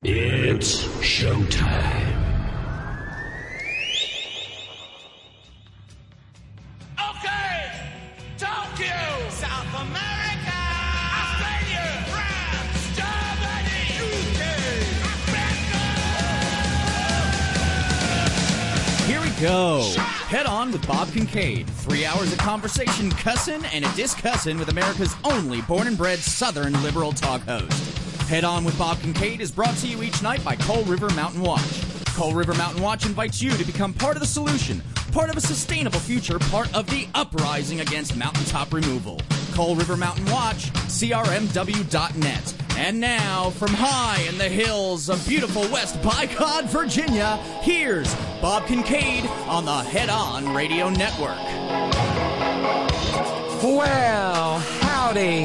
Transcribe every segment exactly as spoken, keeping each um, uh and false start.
It's showtime. Okay! Tokyo! South America! Australia! France! Germany! U K! America! Here we go. Head On with Bob Kincaid. Three hours of conversation, cussin' and a discussin' with America's only born and bred Southern liberal talk host. Head On with Bob Kincaid is brought to you each night by Coal River Mountain Watch. Coal River Mountain Watch invites you to become part of the solution, part of a sustainable future, part of the uprising against mountaintop removal. Coal River Mountain Watch, C R M W dot net. And now, from high in the hills of beautiful West Bicod, Virginia, here's Bob Kincaid on the Head On Radio Network. Well, howdy.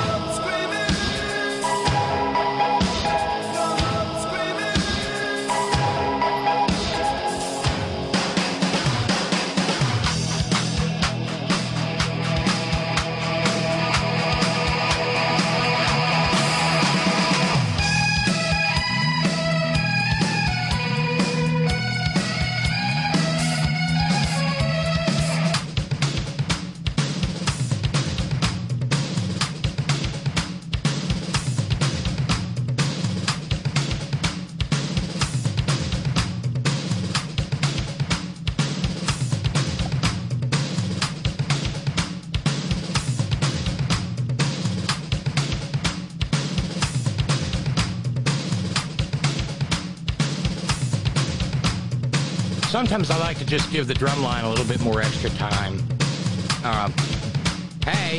Sometimes I like to just give the drum line a little bit more extra time. Uh, hey,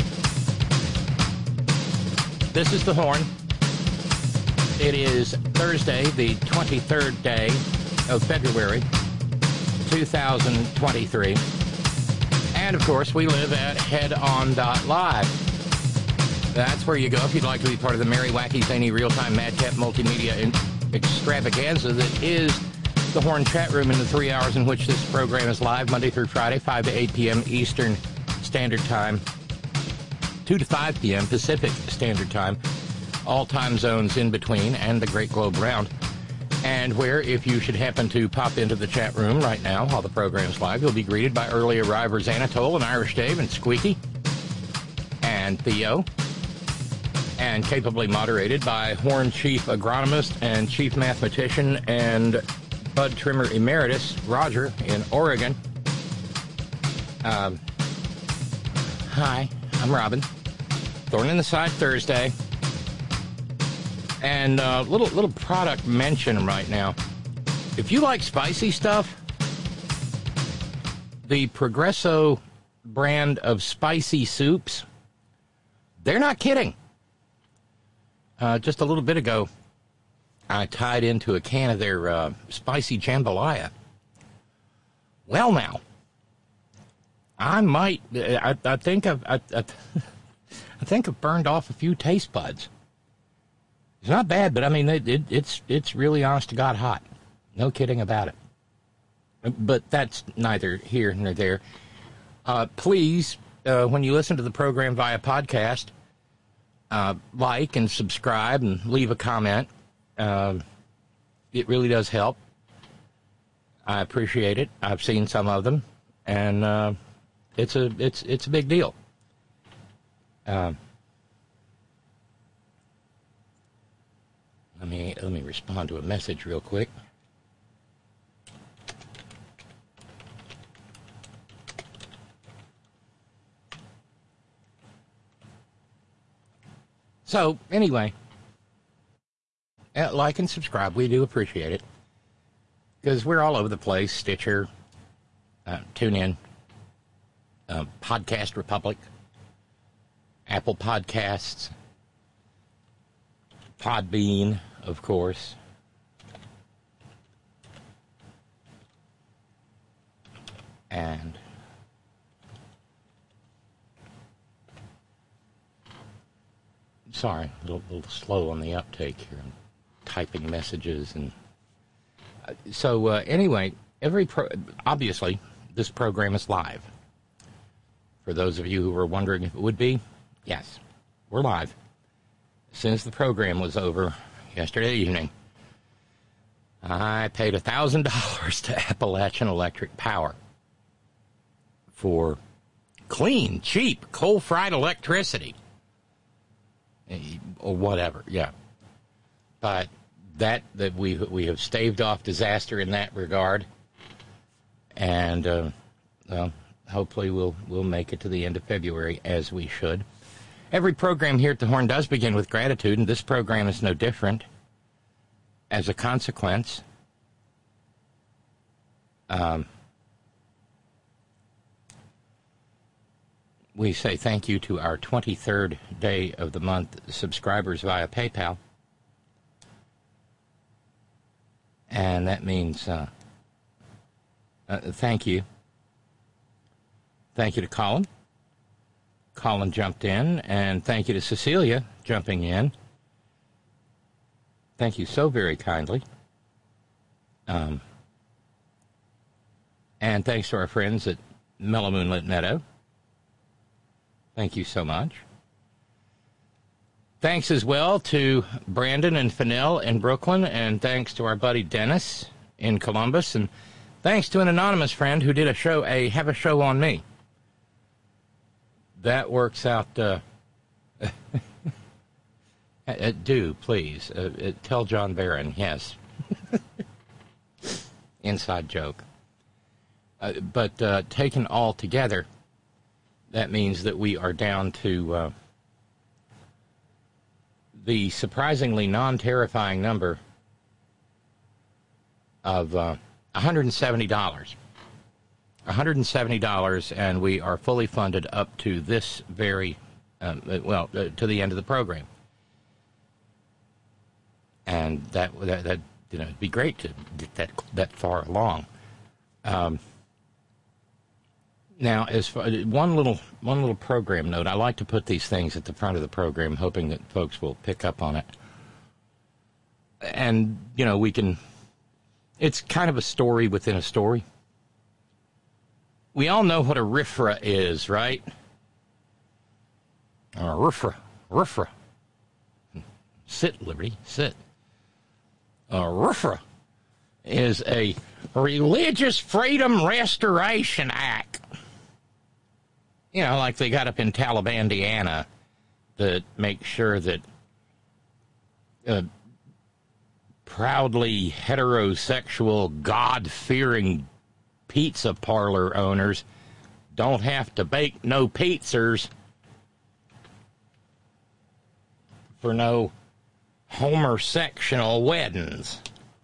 this is the horn. It is Thursday, the twenty-third day of February, two thousand twenty-three. And, of course, we live at head on dot live. That's where you go if you'd like to be part of the merry, wacky, zany, real-time, madcap multimedia extravaganza that is the Horn chat room in the three hours in which this program is live, Monday through Friday, five to eight p.m. Eastern Standard Time, two to five p.m. Pacific Standard Time, all time zones in between, and the Great Globe Round. And where, if you should happen to pop into the chat room right now while the program's live, you'll be greeted by early arrivers Anatole and Irish Dave and Squeaky and Theo, and capably moderated by Horn Chief Agronomist and Chief Mathematician and Bud Trimmer Emeritus, Roger, in Oregon. Um, hi, I'm Robin. Thorn in the Side Thursday. And a uh, little, little product mention right now. If you like spicy stuff, the Progresso brand of spicy soups, they're not kidding. Uh, just a little bit ago, I tied into a can of their uh, spicy jambalaya. Well, now, I might, I, I think I've, I, I, I think I've burned off a few taste buds. It's not bad, but I mean, it, it, it's, it's really honest to God hot. No kidding about it. But that's neither here nor there. Uh, please, uh, when you listen to the program via podcast, uh, like and subscribe and leave a comment. Uh, it really does help. I appreciate it. I've seen some of them, and uh, it's a it's it's a big deal. Uh, let me let me respond to a message real quick. So anyway. Like and subscribe. We do appreciate it. Because we're all over the place. Stitcher, uh, TuneIn, uh, Podcast Republic, Apple Podcasts, Podbean, of course. And sorry, a little, little slow on the uptake here. I'm typing messages and uh, so uh, anyway, every pro- obviously this program is live. For those of you who were wondering if it would be, yes, we're live. As soon as the program was over yesterday evening, I paid one thousand dollars to Appalachian Electric Power for clean, cheap, coal-fried electricity. Or whatever, yeah. But that, that we we have staved off disaster in that regard. And, uh, well, hopefully we'll we'll make it to the end of February, as we should. Every program here at the Horn does begin with gratitude, and this program is no different. As a consequence, um, we say thank you to our twenty-third day of the month subscribers via PayPal. And that means uh, uh, thank you. Thank you to Colin. Colin jumped in, and thank you to Cecilia jumping in. Thank you so very kindly. Um, and thanks to our friends at Mellow Moonlit Meadow. Thank you so much. Thanks as well to Brandon and Fennell in Brooklyn, and thanks to our buddy Dennis in Columbus, and thanks to an anonymous friend who did a show, a have a show on me. That works out. Uh, uh, do, please. Uh, uh, tell John Barron, yes. Inside joke. Uh, but uh, taken all together, that means that we are down to uh, the surprisingly non-terrifying number of uh, one hundred seventy dollars. one hundred seventy dollars, and we are fully funded up to this very, um, well, uh, to the end of the program. And that, that, that you know, it'd be great to get that that far along. Um, now, as far, one little one little program note, I like to put these things at the front of the program, hoping that folks will pick up on it. And you know, we can. It's kind of a story within a story. We all know what a R F R A is, right? A R F R A, R F R A. Sit, Liberty, sit. A R F R A is a Religious Freedom Restoration Act. You know, like they got up in Talibandiana that make sure that uh, proudly heterosexual, God-fearing pizza parlor owners don't have to bake no pizzas for no homosexual weddings.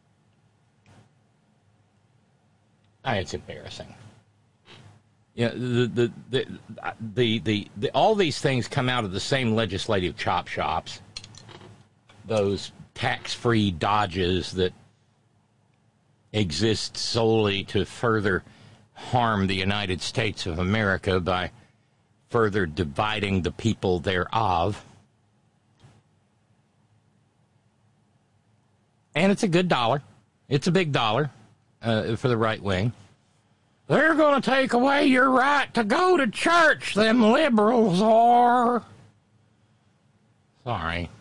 Ah, it's embarrassing. Yeah, the the the, the the the all these things come out of the same legislative chop shops. Those tax-free dodges that exist solely to further harm the United States of America by further dividing the people thereof. And it's a good dollar. It's a big dollar uh, for the right wing. They're going to take away your right to go to church, them liberals are. Sorry.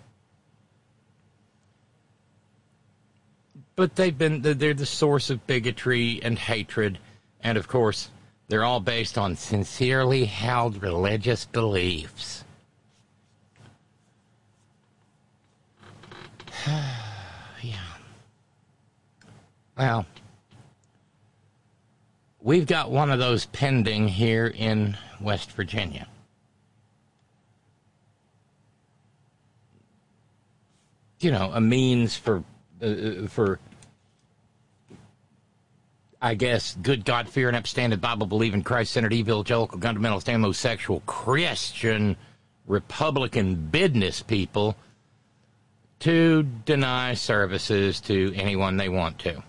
But they've been, they're the source of bigotry and hatred. And, of course, they're all based on sincerely held religious beliefs. Yeah. Well, we've got one of those pending here in West Virginia. You know, a means for, uh, for, I guess, good God-fearing, upstanding, Bible-believing, Christ-centered, evangelical, fundamentalist, homosexual, Christian, Republican business people to deny services to anyone they want to.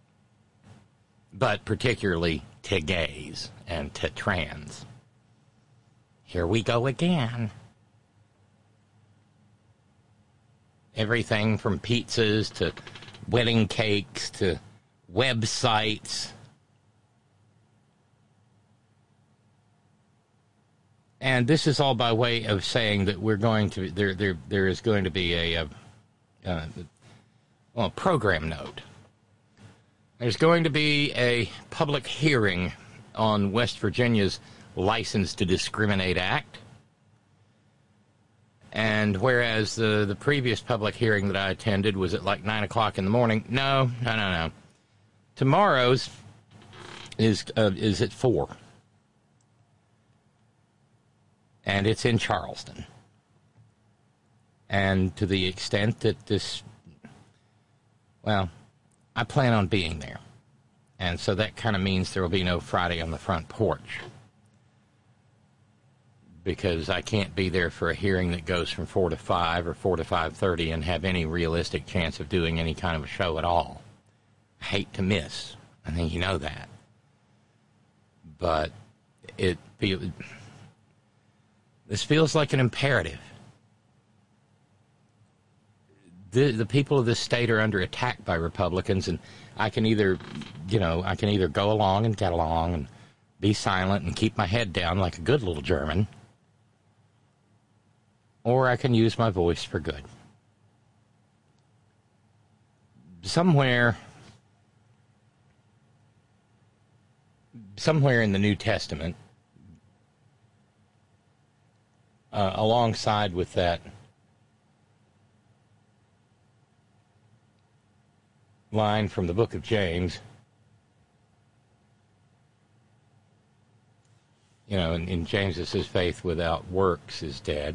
But particularly to gays and to trans. Here we go again. Everything from pizzas to wedding cakes to websites. And this is all by way of saying that we're going to, there there there is going to be a, a, a, well, a program note There's going to be a public hearing on West Virginia's License to Discriminate Act. And whereas the, the previous public hearing that I attended was at like nine o'clock in the morning, no, no, no, no. Tomorrow's is uh, is at four. And it's in Charleston. And to the extent that this, well, I plan on being there. And so that kind of means there will be no Friday on the front porch. Because I can't be there for a hearing that goes from four to five or four to five thirty and have any realistic chance of doing any kind of a show at all. I hate to miss. I think you know that. But it feels, this feels like an imperative. The, the people of this state are under attack by Republicans, and I can either, you know, I can either go along and get along and be silent and keep my head down like a good little German, or I can use my voice for good. Somewhere, somewhere in the New Testament, uh, alongside with that line from the book of James, you know, in, in James it says faith without works is dead.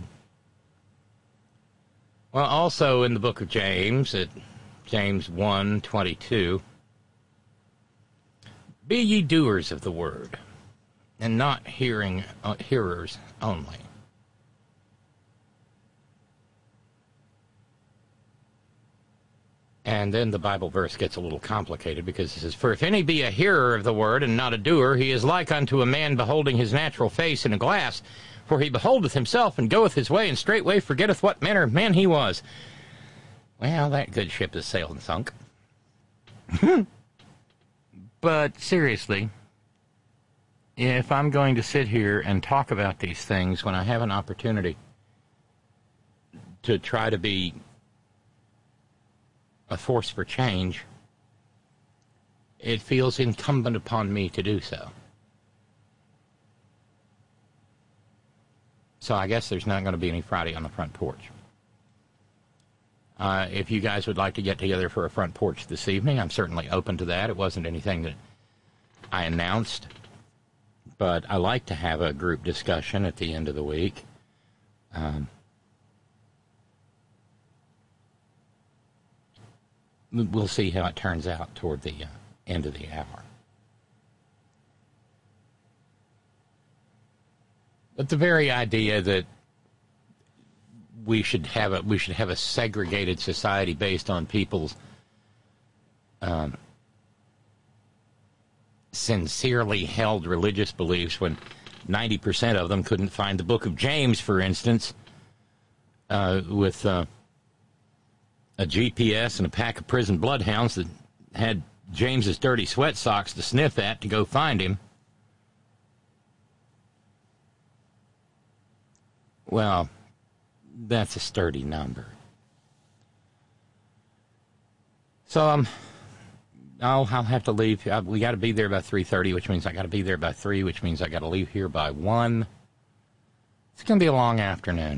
Well, also in the book of James, at James one twenty-two, be ye doers of the word, and not hearing uh, hearers only. And then the Bible verse gets a little complicated because it says, for if any be a hearer of the word and not a doer, he is like unto a man beholding his natural face in a glass. For he beholdeth himself and goeth his way, and straightway forgetteth what manner of man he was. Well, that good ship is sailed and sunk. But seriously, if I'm going to sit here and talk about these things when I have an opportunity to try to be a force for change, it feels incumbent upon me to do so. So I guess there's not going to be any Friday on the front porch. Uh, if you guys would like to get together for a front porch this evening, I'm certainly open to that. It wasn't anything that I announced, but I like to have a group discussion at the end of the week. Um, we'll see how it turns out toward the uh, end of the hour. But the very idea that we should have a we should have a segregated society based on people's um, sincerely held religious beliefs, when ninety percent of them couldn't find the book of James, for instance, uh, with uh, a G P S and a pack of prison bloodhounds that had James's dirty sweat socks to sniff at to go find him. Well, that's a sturdy number. So um, I'll, I'll have to leave. I, we got to be there by three thirty, which means I got to be there by three, which means I got to leave here by one. It's going to be a long afternoon.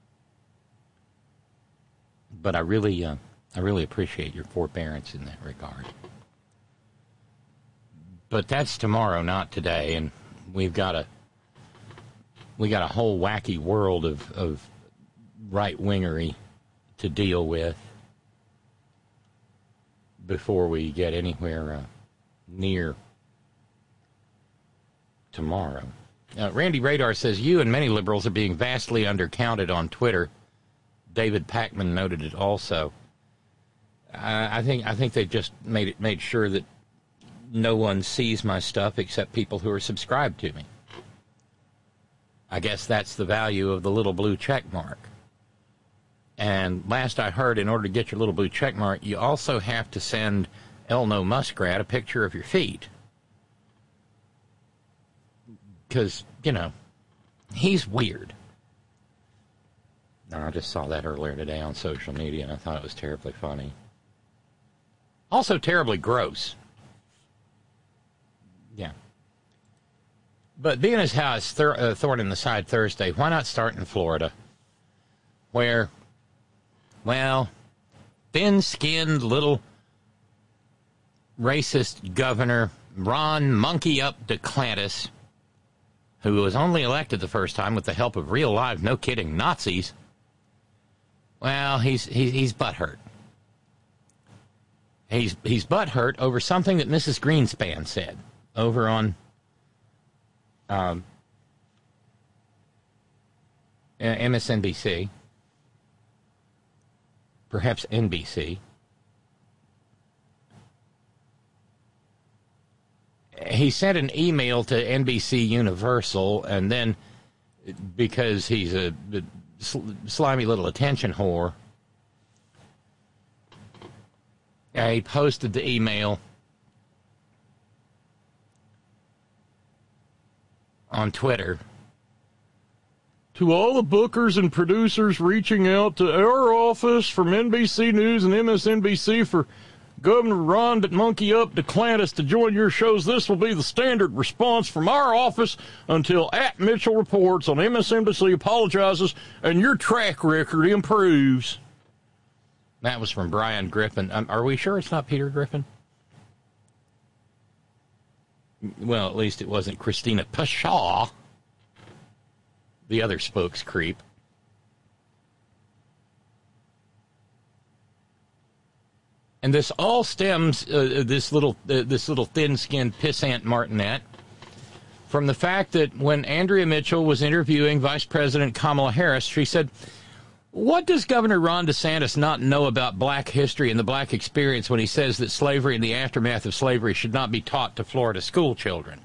But I really, uh, I really appreciate your forbearance in that regard. But that's tomorrow, not today, and we've got a we got a whole wacky world of, of right-wingery to deal with before we get anywhere uh, near tomorrow. Uh, Randy Radar says, you and many liberals are being vastly undercounted on Twitter. David Packman noted it also. Uh, I think I think they've just made it made sure that no one sees my stuff except people who are subscribed to me. I guess that's the value of the little blue check mark. And last I heard, in order to get your little blue check mark, you also have to send Elno Muskrat a picture of your feet. Because, you know, he's weird. I just saw that earlier today on social media, and I thought it was terribly funny. Also terribly gross. Yeah. But being as how it's thir- uh, thorn in the side Thursday, why not start in Florida, where, well, thin-skinned little racist governor Ron Monkey Up DeClantis, who was only elected the first time with the help of real live, no kidding, Nazis. Well, he's he's he's butthurt. He's he's butthurt over something that Missus Greenspan said over on um, M S N B C, perhaps N B C. He sent an email to N B C Universal, and then, because he's a, a slimy little attention whore, he posted the email on Twitter. To all the bookers and producers reaching out to our office from N B C News and M S N B C for Governor Ron Monkey Up DeClantis to join your shows, this will be the standard response from our office until at Mitchell reports on M S N B C apologizes and your track record improves. That was from Brian Griffin. Um, are we sure it's not Peter Griffin? Well, at least it wasn't Christina Pashaw, the other spokes creep. And this all stems, uh, this little uh, this little thin-skinned pissant martinet, from the fact that when Andrea Mitchell was interviewing Vice President Kamala Harris, she said, what does Governor Ron DeSantis not know about black history and the black experience when he says that slavery and the aftermath of slavery should not be taught to Florida school children?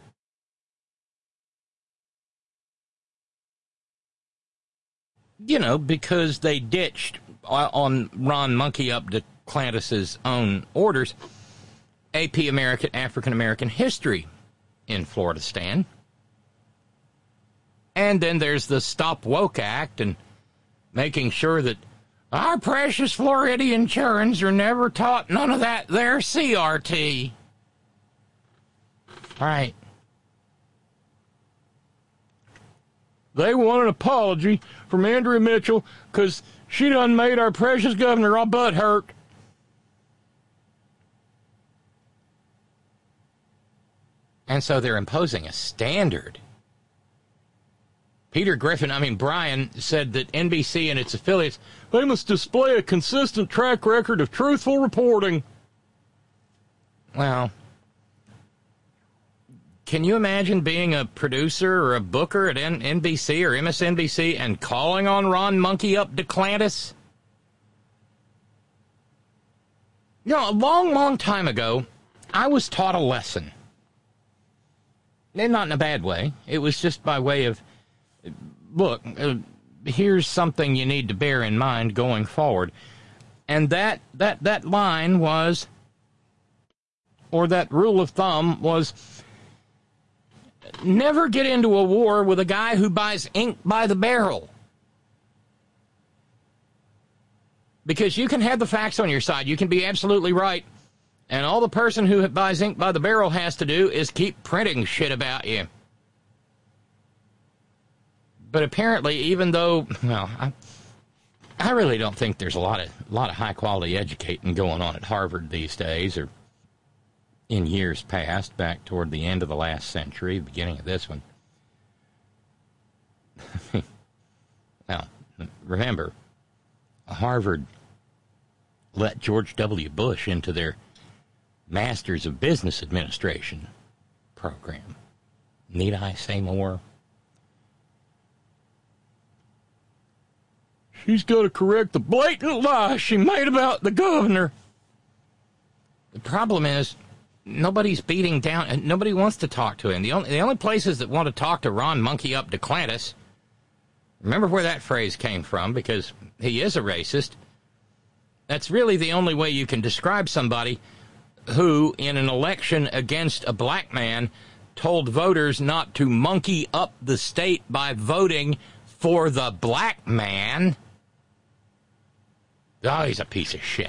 You know, because they ditched on Ron Monkey Up to DeClantis' own orders, A P American, African American history in Florida Stan. And then there's the Stop Woke Act and making sure that our precious Floridian churns are never taught none of that there C R T. All right. They want an apology from Andrea Mitchell because she done made our precious governor all butt hurt. And so they're imposing a standard. Peter Griffin, I mean, Brian, said that N B C and its affiliates, they must display a consistent track record of truthful reporting. Well, can you imagine being a producer or a booker at N B C or M S N B C and calling on Ron Monkey Up DeClantis? You know, a long, long time ago, I was taught a lesson. And not in a bad way. It was just by way of, look, uh, here's something you need to bear in mind going forward. And that, that, that line was, or that rule of thumb was, never get into a war with a guy who buys ink by the barrel. Because you can have the facts on your side. You can be absolutely right. And all the person who buys ink by the barrel has to do is keep printing shit about you. But apparently, even though, well, I, I really don't think there's a lot of a lot of high-quality educating going on at Harvard these days, or in years past, back toward the end of the last century, beginning of this one. Now, remember, Harvard let George W. Bush into their Masters of Business Administration program. Need I say more? She's got to correct the blatant lie she made about the governor. The problem is, nobody's beating down, and nobody wants to talk to him. The only, the only places that want to talk to Ron Monkey Up DeClantis, remember where that phrase came from, because he is a racist. That's really the only way you can describe somebody who, in an election against a black man, told voters not to monkey up the state by voting for the black man. Oh, he's a piece of shit.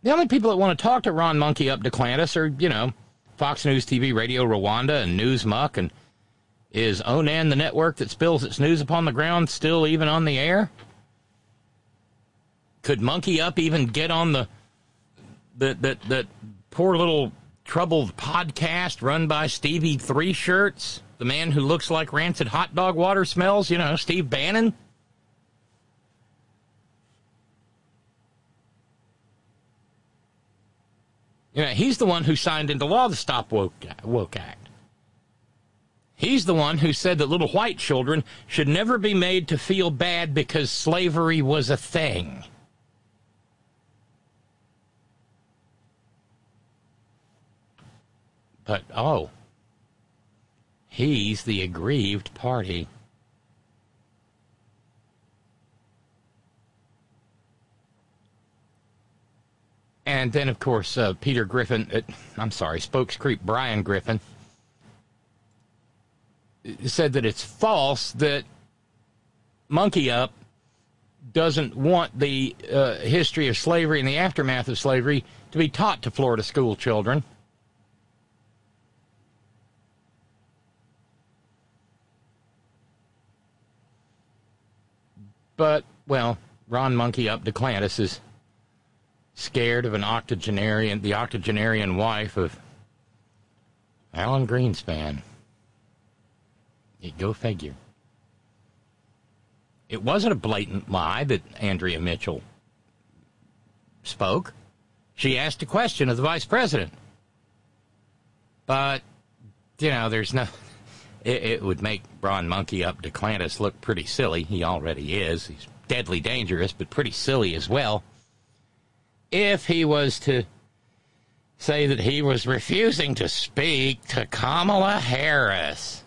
The only people that want to talk to Ron Monkey Up DeClantis are, you know, Fox News T V, Radio Rwanda, and Newsmuck. And is Onan, the network that spills its news upon the ground, still even on the air? Could Monkey Up even get on the that that that poor little troubled podcast run by Stevie Three Shirts, the man who looks like rancid hot dog water smells? You know, Steve Bannon. You know, he's the one who signed into law the Stop Woke, Woke Act. He's the one who said that little white children should never be made to feel bad because slavery was a thing. But, oh, he's the aggrieved party. And then, of course, uh, Peter Griffin, uh, I'm sorry, spokescreep Brian Griffin, said that it's false that Monkey Up doesn't want the uh, history of slavery and the aftermath of slavery to be taught to Florida school children. But, well, Ron Monkey Up DeClantis is scared of an octogenarian, the octogenarian wife of Alan Greenspan. You go figure. It wasn't a blatant lie that Andrea Mitchell spoke. She asked a question of the vice president. But, you know, there's no... It, it would make Ron Monkey Up DeClantis look pretty silly. He already is. He's deadly dangerous, but pretty silly as well. If he was to say that he was refusing to speak to Kamala Harris.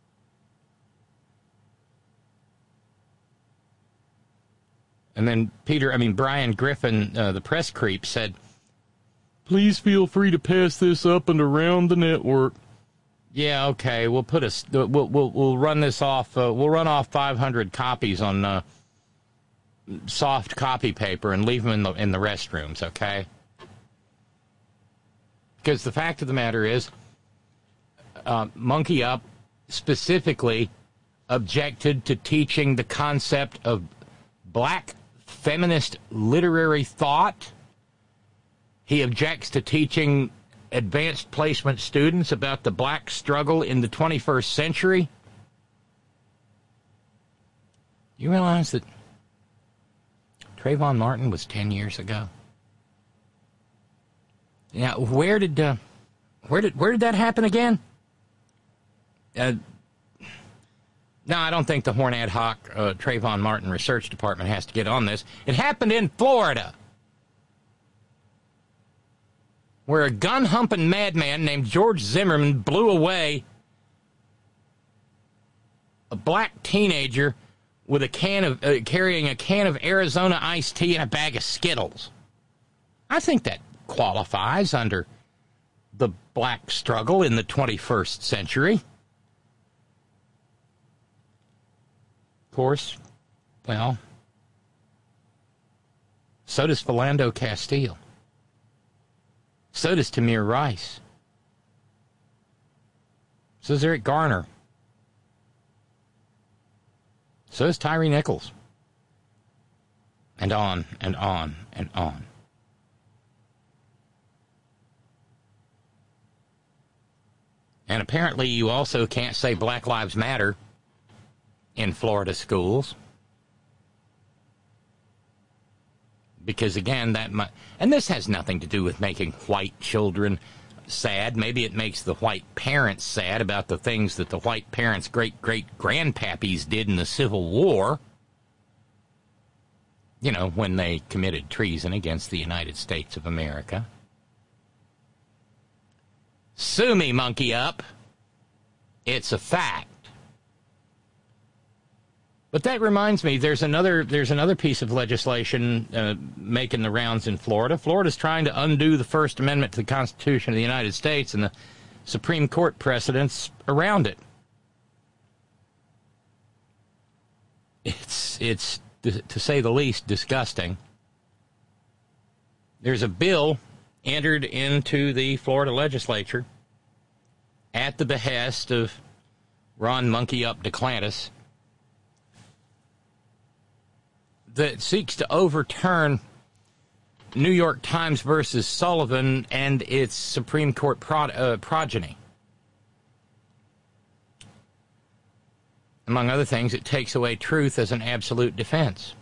And then Peter, I mean, Brian Griffin, uh, the press creep, said, "Please feel free to pass this up and around the network." Yeah, okay. We'll put a we'll we'll we'll run this off. Uh, we'll run off five hundred copies on uh, soft copy paper and leave them in the in the restrooms. Okay. Because the fact of the matter is, uh, Monkey Up specifically objected to teaching the concept of black feminist literary thought. He objects to teaching advanced placement students about the black struggle in the twenty-first century. You realize that Trayvon Martin was ten years ago? Now, where did uh, where did where did that happen again? Uh, no, I don't think the Horn Ad Hoc uh, Trayvon Martin Research Department has to get on this. It happened in Florida, where a gun-humping madman named George Zimmerman blew away a black teenager with a can of uh, carrying a can of Arizona iced tea and a bag of Skittles. I think that qualifies under the black struggle in the twenty-first century. Of course, well, so does Philando Castile. So does Tamir Rice. So does Eric Garner. So does Tyree Nichols. And on and on and on. And apparently you also can't say Black Lives Matter in Florida schools. Because, again, that might... And this has nothing to do with making white children sad. Maybe it makes the white parents sad about the things that the white parents' great-great-grandpappies did in the Civil War. You know, when they committed treason against the United States of America. Sue me, Monkey Up. It's a fact. But that reminds me, there's another there's another piece of legislation uh, making the rounds in Florida. Florida's trying to undo the First Amendment to the Constitution of the United States and the Supreme Court precedents around it. It's, it's to say the least, disgusting. there's a bill entered into the Florida legislature at the behest of Ron Monkey Up DeClantis that seeks to overturn New York Times versus Sullivan and its Supreme Court pro- uh, progeny. Among other things, it takes away truth as an absolute defense.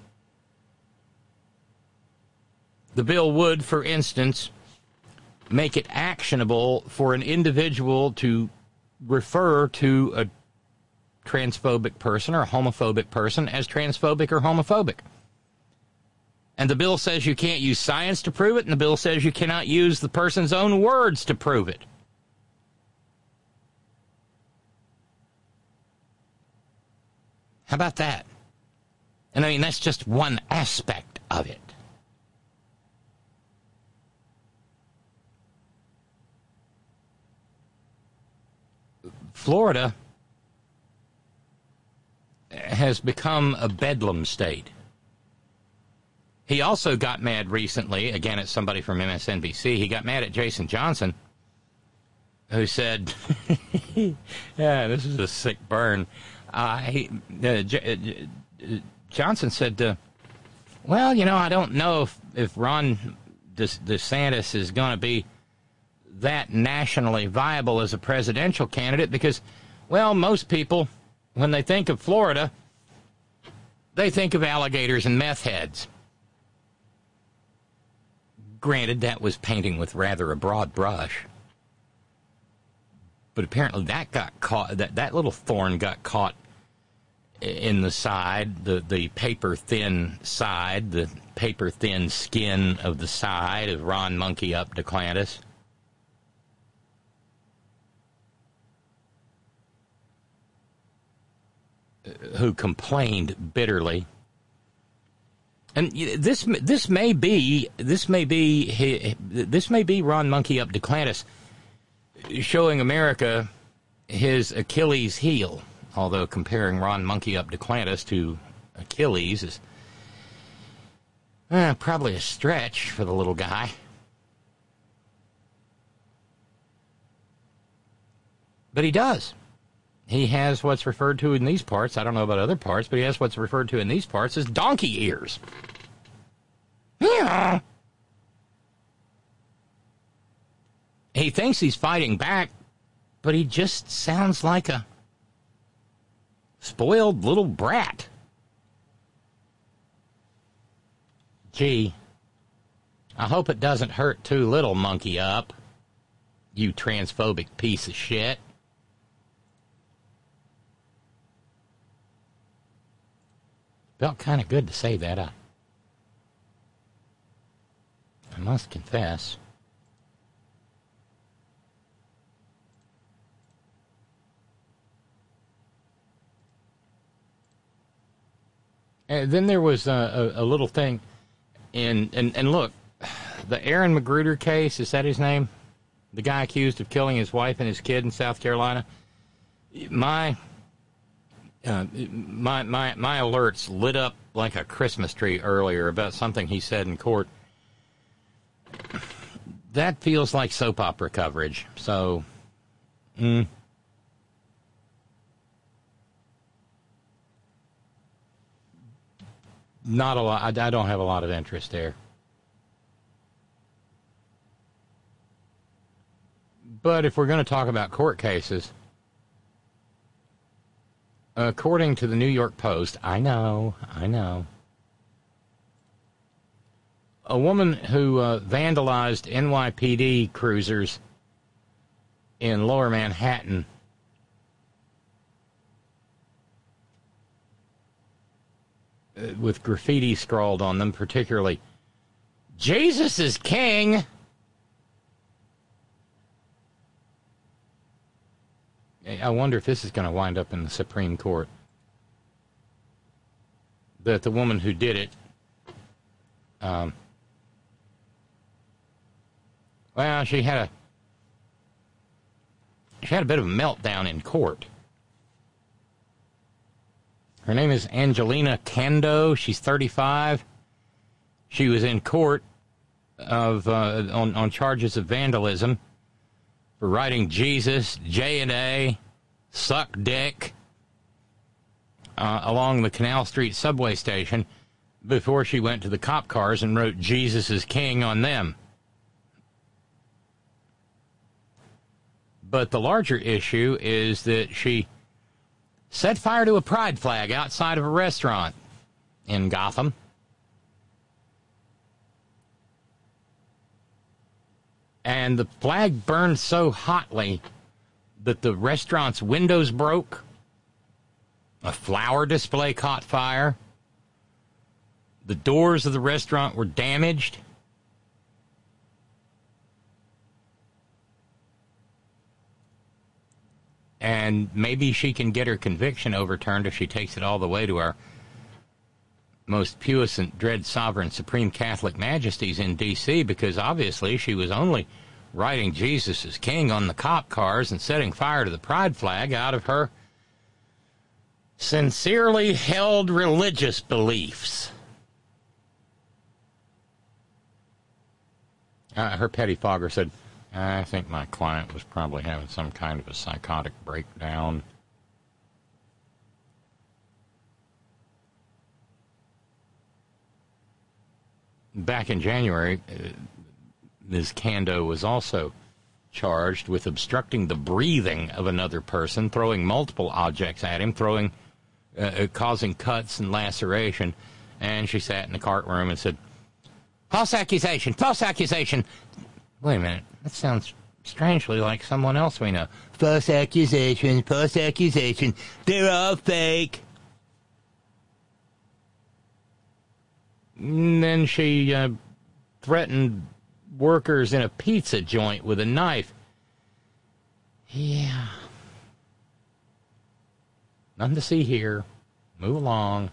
The bill would, for instance, make it actionable for an individual to refer to a transphobic person or a homophobic person as transphobic or homophobic. And the bill says you can't use science to prove it, and the bill says you cannot use the person's own words to prove it. How about that? And I mean, that's just one aspect of it. Florida has become a bedlam state. He also got mad recently, again, it's somebody from M S N B C, he got mad at Jason Johnson, who said, yeah, this is a sick burn. Uh, he, uh, J- uh, Johnson said, uh, well, you know, I don't know if, if Ron DeSantis is going to be that nationally viable as a presidential candidate because, well, most people, when they think of Florida, they think of alligators and meth heads. Granted, that was painting with rather a broad brush. But apparently that got caught, that, that little thorn got caught in the side, the, the paper-thin side, the paper-thin skin of the side of Ron Monkey Up DeClantis. Who complained bitterly. And this this may be this may be this may be Ron Monkey Up DeClantis showing America his Achilles heel. Although comparing Ron Monkey Up DeClantis to Achilles is uh, probably a stretch for the little guy. But he does. He has what's referred to in these parts, I don't know about other parts, but he has what's referred to in these parts as donkey ears. Yeah. He thinks he's fighting back, but he just sounds like a spoiled little brat. Gee, I hope it doesn't hurt too little, Monkey Up, you transphobic piece of shit. Felt kind of good to say that. I, I must confess. And then there was a, a, a little thing in, and, and look, the Aaron Magruder case, is that his name? The guy accused of killing his wife and his kid in South Carolina. My... Uh, my, my my alerts lit up like a Christmas tree earlier about something he said in court. That feels like soap opera coverage. So, mm, not a lot. I, I don't have a lot of interest there. But if we're going to talk about court cases, according to the New York Post, I know, I know, a woman who uh, vandalized N Y P D cruisers in Lower Manhattan uh, with graffiti scrawled on them, particularly, "Jesus is King." I wonder if this is going to wind up in the Supreme Court. That the woman who did it, um, well, she had a she had a bit of a meltdown in court. Her name is Angelina Kando. She's thirty-five. She was in court of uh, on, on charges of vandalism for writing Jesus, J and A, suck dick uh, along the Canal Street subway station before she went to the cop cars and wrote Jesus is King on them. But the larger issue is that she set fire to a pride flag outside of a restaurant in Gotham. And the flag burned so hotly that the restaurant's windows broke. A flower display caught fire. The doors of the restaurant were damaged. And maybe she can get her conviction overturned if she takes it all the way to our most puissant, dread, sovereign, supreme Catholic majesties in D C, because obviously she was only writing Jesus as King on the cop cars and setting fire to the pride flag out of her sincerely held religious beliefs. Uh, her pettifogger said, I think my client was probably having some kind of a psychotic breakdown. Back in January, uh, Miz Kando was also charged with obstructing the breathing of another person, throwing multiple objects at him, throwing, uh, uh, causing cuts and laceration. And she sat in the courtroom and said, false accusation, false accusation. Wait a minute, that sounds strangely like someone else we know. False accusation, false accusation, they're all fake. And then she uh, threatened workers in a pizza joint with a knife. Yeah. Nothing to see here. Move along.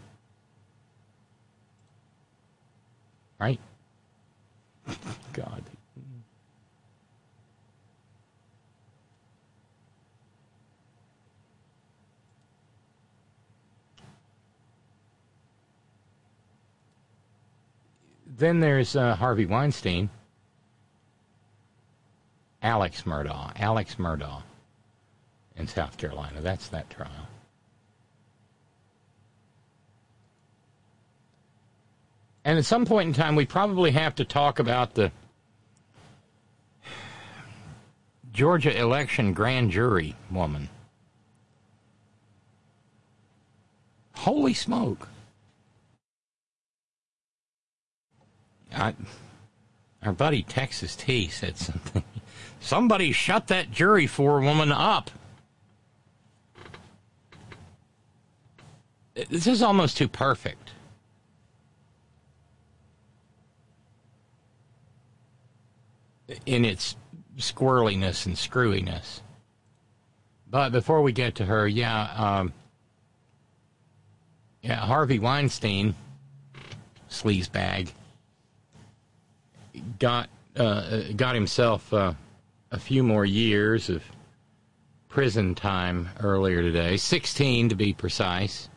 Right? God. Then there's uh, Harvey Weinstein. Alex Murdaugh. Alex Murdaugh in South Carolina. That's that trial. And at some point in time, we probably have to talk about the Georgia election grand jury woman. Holy smoke. I, our buddy Texas T said something. Somebody shut that jury forewoman up. This is almost too perfect. In its squirreliness and screwiness. But before we get to her, yeah, um, yeah, Harvey Weinstein, sleazebag, got uh, got himself uh, a few more years of prison time earlier today, sixteen to be precise.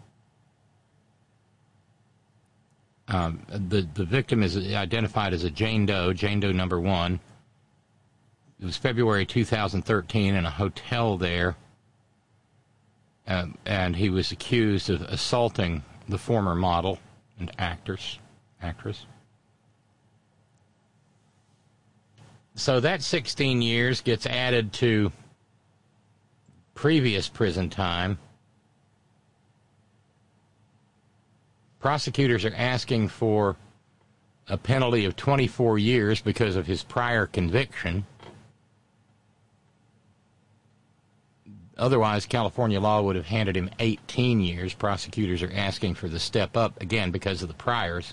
Um, the the victim is identified as a Jane Doe, Jane Doe number one. It was February two thousand thirteen in a hotel there, um, and he was accused of assaulting the former model and actress. actress. So that sixteen years gets added to previous prison time. Prosecutors are asking for a penalty of twenty-four years because of his prior conviction. Otherwise, California law would have handed him eighteen years. Prosecutors are asking for the step up, again, because of the priors.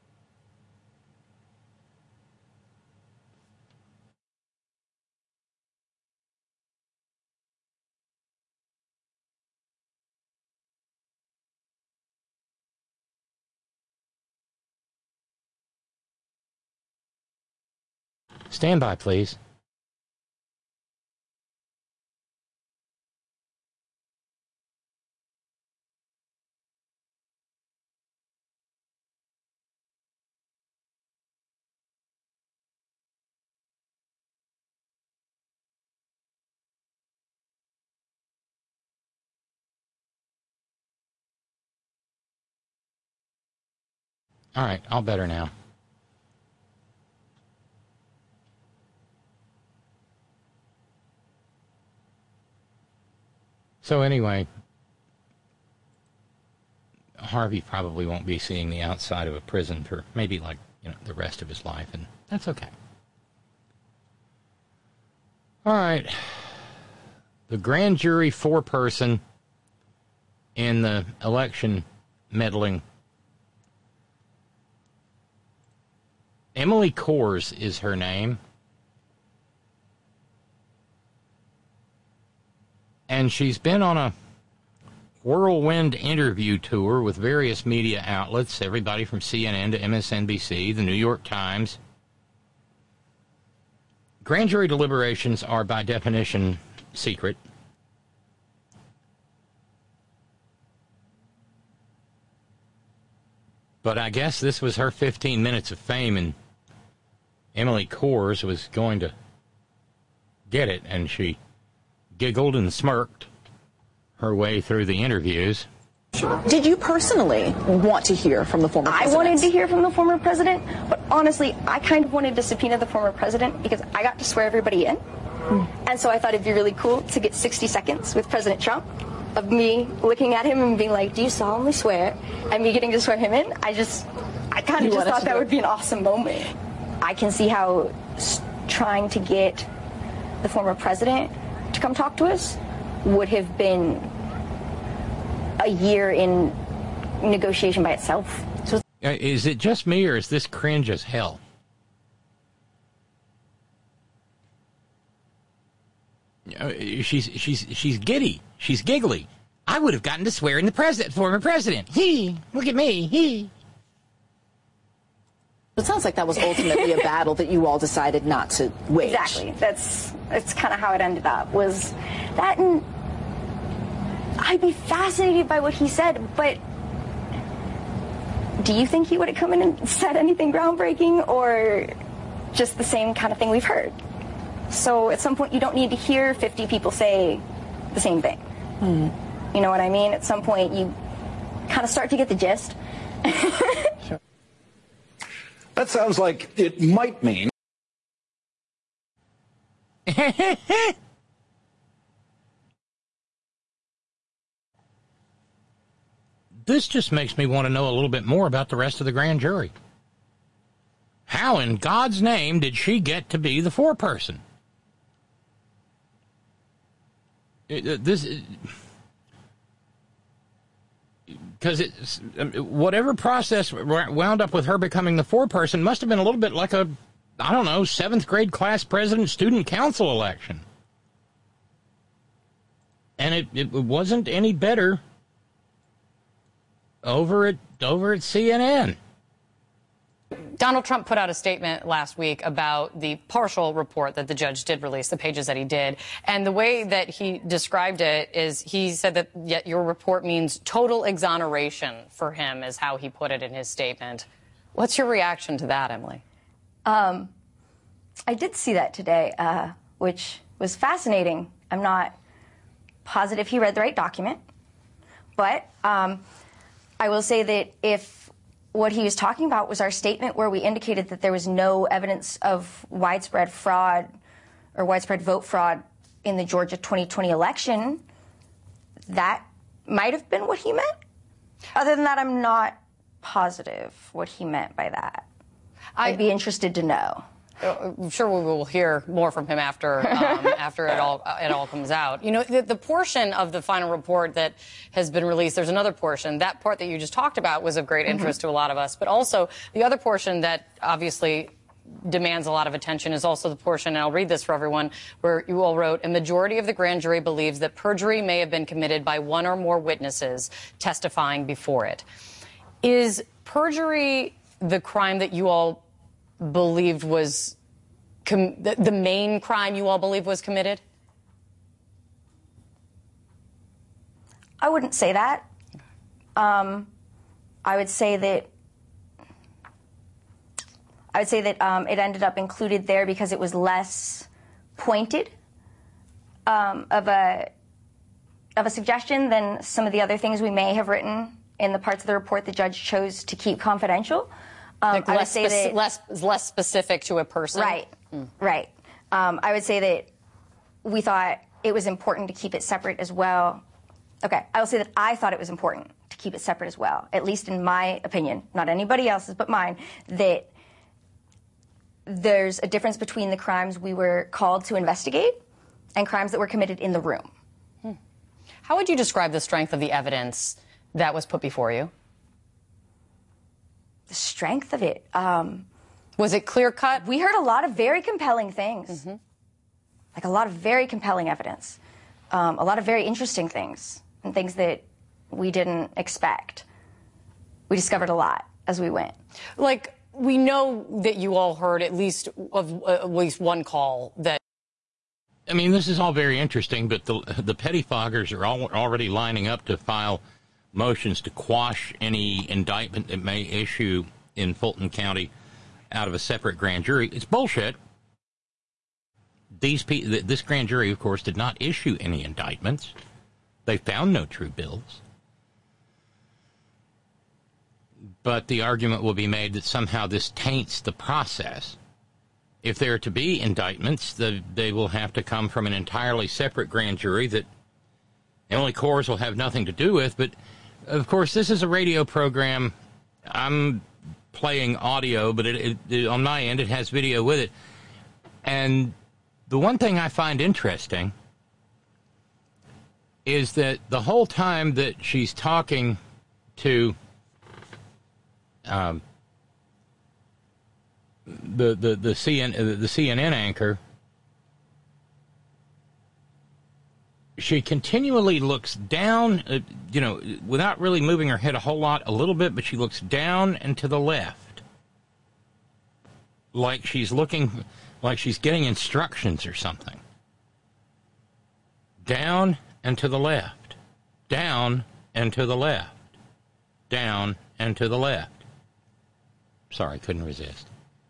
Stand by, please. All right, all better now. So anyway, Harvey probably won't be seeing the outside of a prison for maybe like, you know, the rest of his life, and that's okay. All right. The grand jury foreperson in the election meddling. Emily Kohrs is her name. And she's been on a whirlwind interview tour with various media outlets, everybody from C N N to M S N B C, the New York Times. Grand jury deliberations are, by definition, secret. But I guess this was her fifteen minutes of fame, and Emily Kohrs was going to get it, and she giggled and smirked her way through the interviews. Did you personally want to hear from the former president? I wanted to hear from the former president, but honestly, I kind of wanted to subpoena the former president because I got to swear everybody in. Mm. And so I thought it'd be really cool to get sixty seconds with President Trump of me looking at him and being like, do you solemnly swear? And me getting to swear him in. I just, I kind of just thought that would be an awesome moment. I can see how trying to get the former president to come talk to us would have been a year in negotiation by itself. So is it just me, or is this cringe as hell? Uh, she's she's she's giddy. She's giggly. I would have gotten to swear in the president, former president. He, look at me. He. It sounds like that was ultimately a battle that you all decided not to wage. Exactly. That's that's kind of how it ended up. Was that, and I'd be fascinated by what he said, but do you think he would have come in and said anything groundbreaking, or just the same kind of thing we've heard? So at some point, you don't need to hear fifty people say the same thing. Mm. You know what I mean? At some point, you kind of start to get the gist. Sure. That sounds like it might mean. This just makes me want to know a little bit more about the rest of the grand jury. How in God's name did she get to be the foreperson? It, this, because it's whatever process wound up with her becoming the foreperson must have been a little bit like a, I don't know, seventh grade class president student council election, and it, it wasn't any better over at over at C N N. Donald Trump put out a statement last week about the partial report that the judge did release, the pages that he did. And the way that he described it is he said that yet your report means total exoneration for him, is how he put it in his statement. What's your reaction to that, Emily? Um, I did see that today, uh, which was fascinating. I'm not positive he read the right document. But um, I will say that if what he was talking about was our statement where we indicated that there was no evidence of widespread fraud or widespread vote fraud in the Georgia twenty twenty election, that might have been what he meant. Other than that, I'm not positive what he meant by that. I, I'd be interested to know. I'm sure we will hear more from him after um, after it all it all comes out. You know, the, the portion of the final report that has been released, there's another portion. That part that you just talked about was of great interest mm-hmm. to a lot of us. But also the other portion that obviously demands a lot of attention is also the portion, and I'll read this for everyone, where you all wrote, a majority of the grand jury believes that perjury may have been committed by one or more witnesses testifying before it. Is perjury the crime that you all believed was com- the, the main crime you all believe was committed? I wouldn't say that. Um, I would say that I would say that um, it ended up included there because it was less pointed um, of a of a suggestion than some of the other things we may have written in the parts of the report the judge chose to keep confidential. Um, like I would less, say speci- that, less, less specific to a person? Right, mm. right. Um, I would say that we thought it was important to keep it separate as well. Okay, I will say that I thought it was important to keep it separate as well, at least in my opinion, not anybody else's but mine, that there's a difference between the crimes we were called to investigate and crimes that were committed in the room. Hmm. How would you describe the strength of the evidence that was put before you? The strength of it. Um, was it clear-cut? We heard a lot of very compelling things. Mm-hmm. Like a lot of very compelling evidence. Um, a lot of very interesting things and things that we didn't expect. We discovered a lot as we went. Like, we know that you all heard at least of uh, at least one call that. I mean, this is all very interesting, but the the pettifoggers are all already lining up to file motions to quash any indictment that may issue in Fulton County out of a separate grand jury. It's bullshit. These pe- this grand jury, of course, did not issue any indictments. They found no true bills. But the argument will be made that somehow this taints the process. If there are to be indictments, the, they will have to come from an entirely separate grand jury that Emily Kohrs will have nothing to do with. But, of course, this is a radio program. I'm playing audio, but it, it, it, on my end, it has video with it. And the one thing I find interesting is that the whole time that she's talking to um, the the the, C N, uh, the C N N anchor, she continually looks down, uh, you know, without really moving her head a whole lot, a little bit, but she looks down and to the left, like she's looking, like she's getting instructions or something. Down and to the left, down and to the left, down and to the left. Sorry, couldn't resist.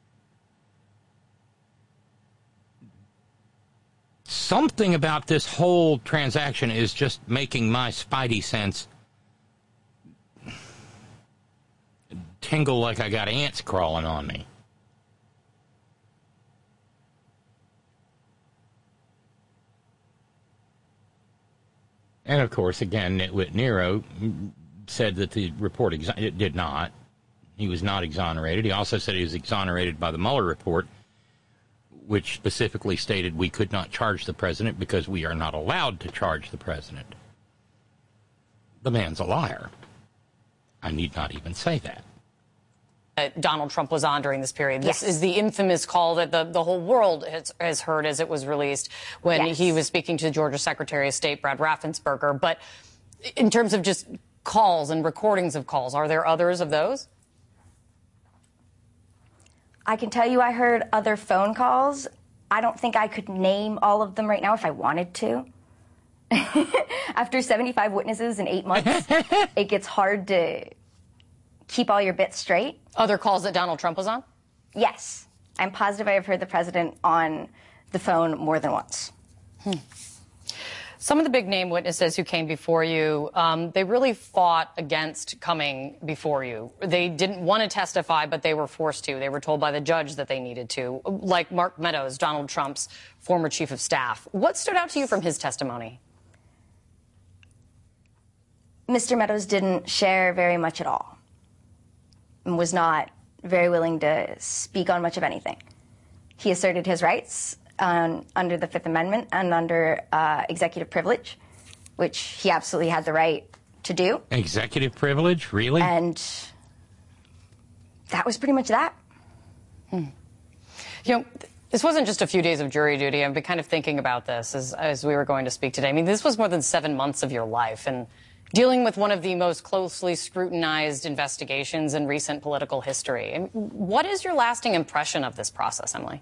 Something about this whole transaction is just making my spidey sense tingle like I got ants crawling on me. And, of course, again, Nitwit Nero said that the report ex- it did not. He was not exonerated. He also said he was exonerated by the Mueller report, which specifically stated we could not charge the president because we are not allowed to charge the president. The man's a liar. I need not even say that. Donald Trump was on during this period. This Yes. is the infamous call that the, the whole world has, has heard as it was released when Yes. he was speaking to Georgia Secretary of State Brad Raffensperger. But in terms of just calls and recordings of calls, are there others of those? I can tell you I heard other phone calls. I don't think I could name all of them right now if I wanted to. After seventy-five witnesses in eight months, it gets hard to keep all your bits straight. Other calls that Donald Trump was on? Yes. I'm positive I have heard the president on the phone more than once. Hmm. Some of the big name witnesses who came before you, um, they really fought against coming before you. They didn't want to testify, but they were forced to. They were told by the judge that they needed to, like Mark Meadows, Donald Trump's former chief of staff. What stood out to you from his testimony? Mister Meadows didn't share very much at all and was not very willing to speak on much of anything. He asserted his rights Um, under the Fifth Amendment and under uh, executive privilege, which he absolutely had the right to do. Executive privilege? Really? And that was pretty much that. Hmm. You know, this wasn't just a few days of jury duty. I've been kind of thinking about this as, as we were going to speak today. I mean, this was more than seven months of your life, and dealing with one of the most closely scrutinized investigations in recent political history. I mean, what is your lasting impression of this process, Emily?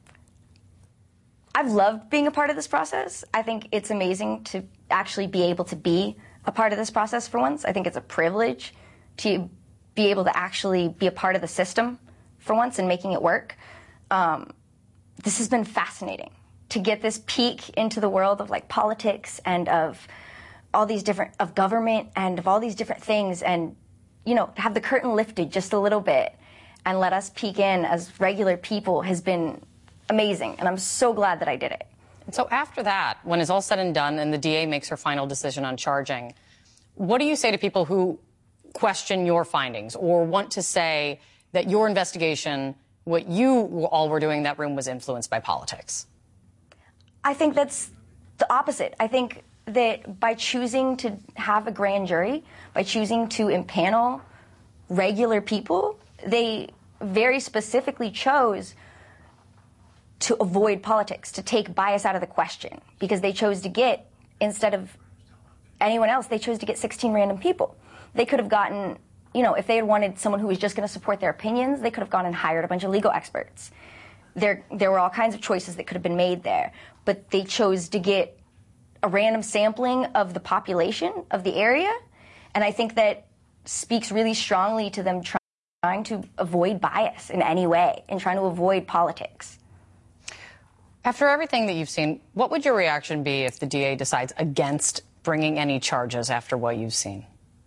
I've loved being a part of this process. I think it's amazing to actually be able to be a part of this process for once. I think it's a privilege to be able to actually be a part of the system for once and making it work. Um, this has been fascinating to get this peek into the world of like politics and of all these different, of government and of all these different things, and, you know, have the curtain lifted just a little bit and let us peek in as regular people has been amazing. And I'm so glad that I did it. And so after that, when it's all said and done and the D A makes her final decision on charging, what do you say to people who question your findings or want to say that your investigation, what you all were doing in that room, was influenced by politics? I think that's the opposite. I think that by choosing to have a grand jury, by choosing to impanel regular people, they very specifically chose to avoid politics, to take bias out of the question, because they chose to get, instead of anyone else, they chose to get sixteen random people. They could have gotten, you know, if they had wanted someone who was just going to support their opinions, they could have gone and hired a bunch of legal experts. There, there were all kinds of choices that could have been made there, but they chose to get a random sampling of the population of the area, and I think that speaks really strongly to them trying trying to avoid bias in any way and trying to avoid politics. After everything that you've seen, what would your reaction be if the D A decides against bringing any charges after what you've seen?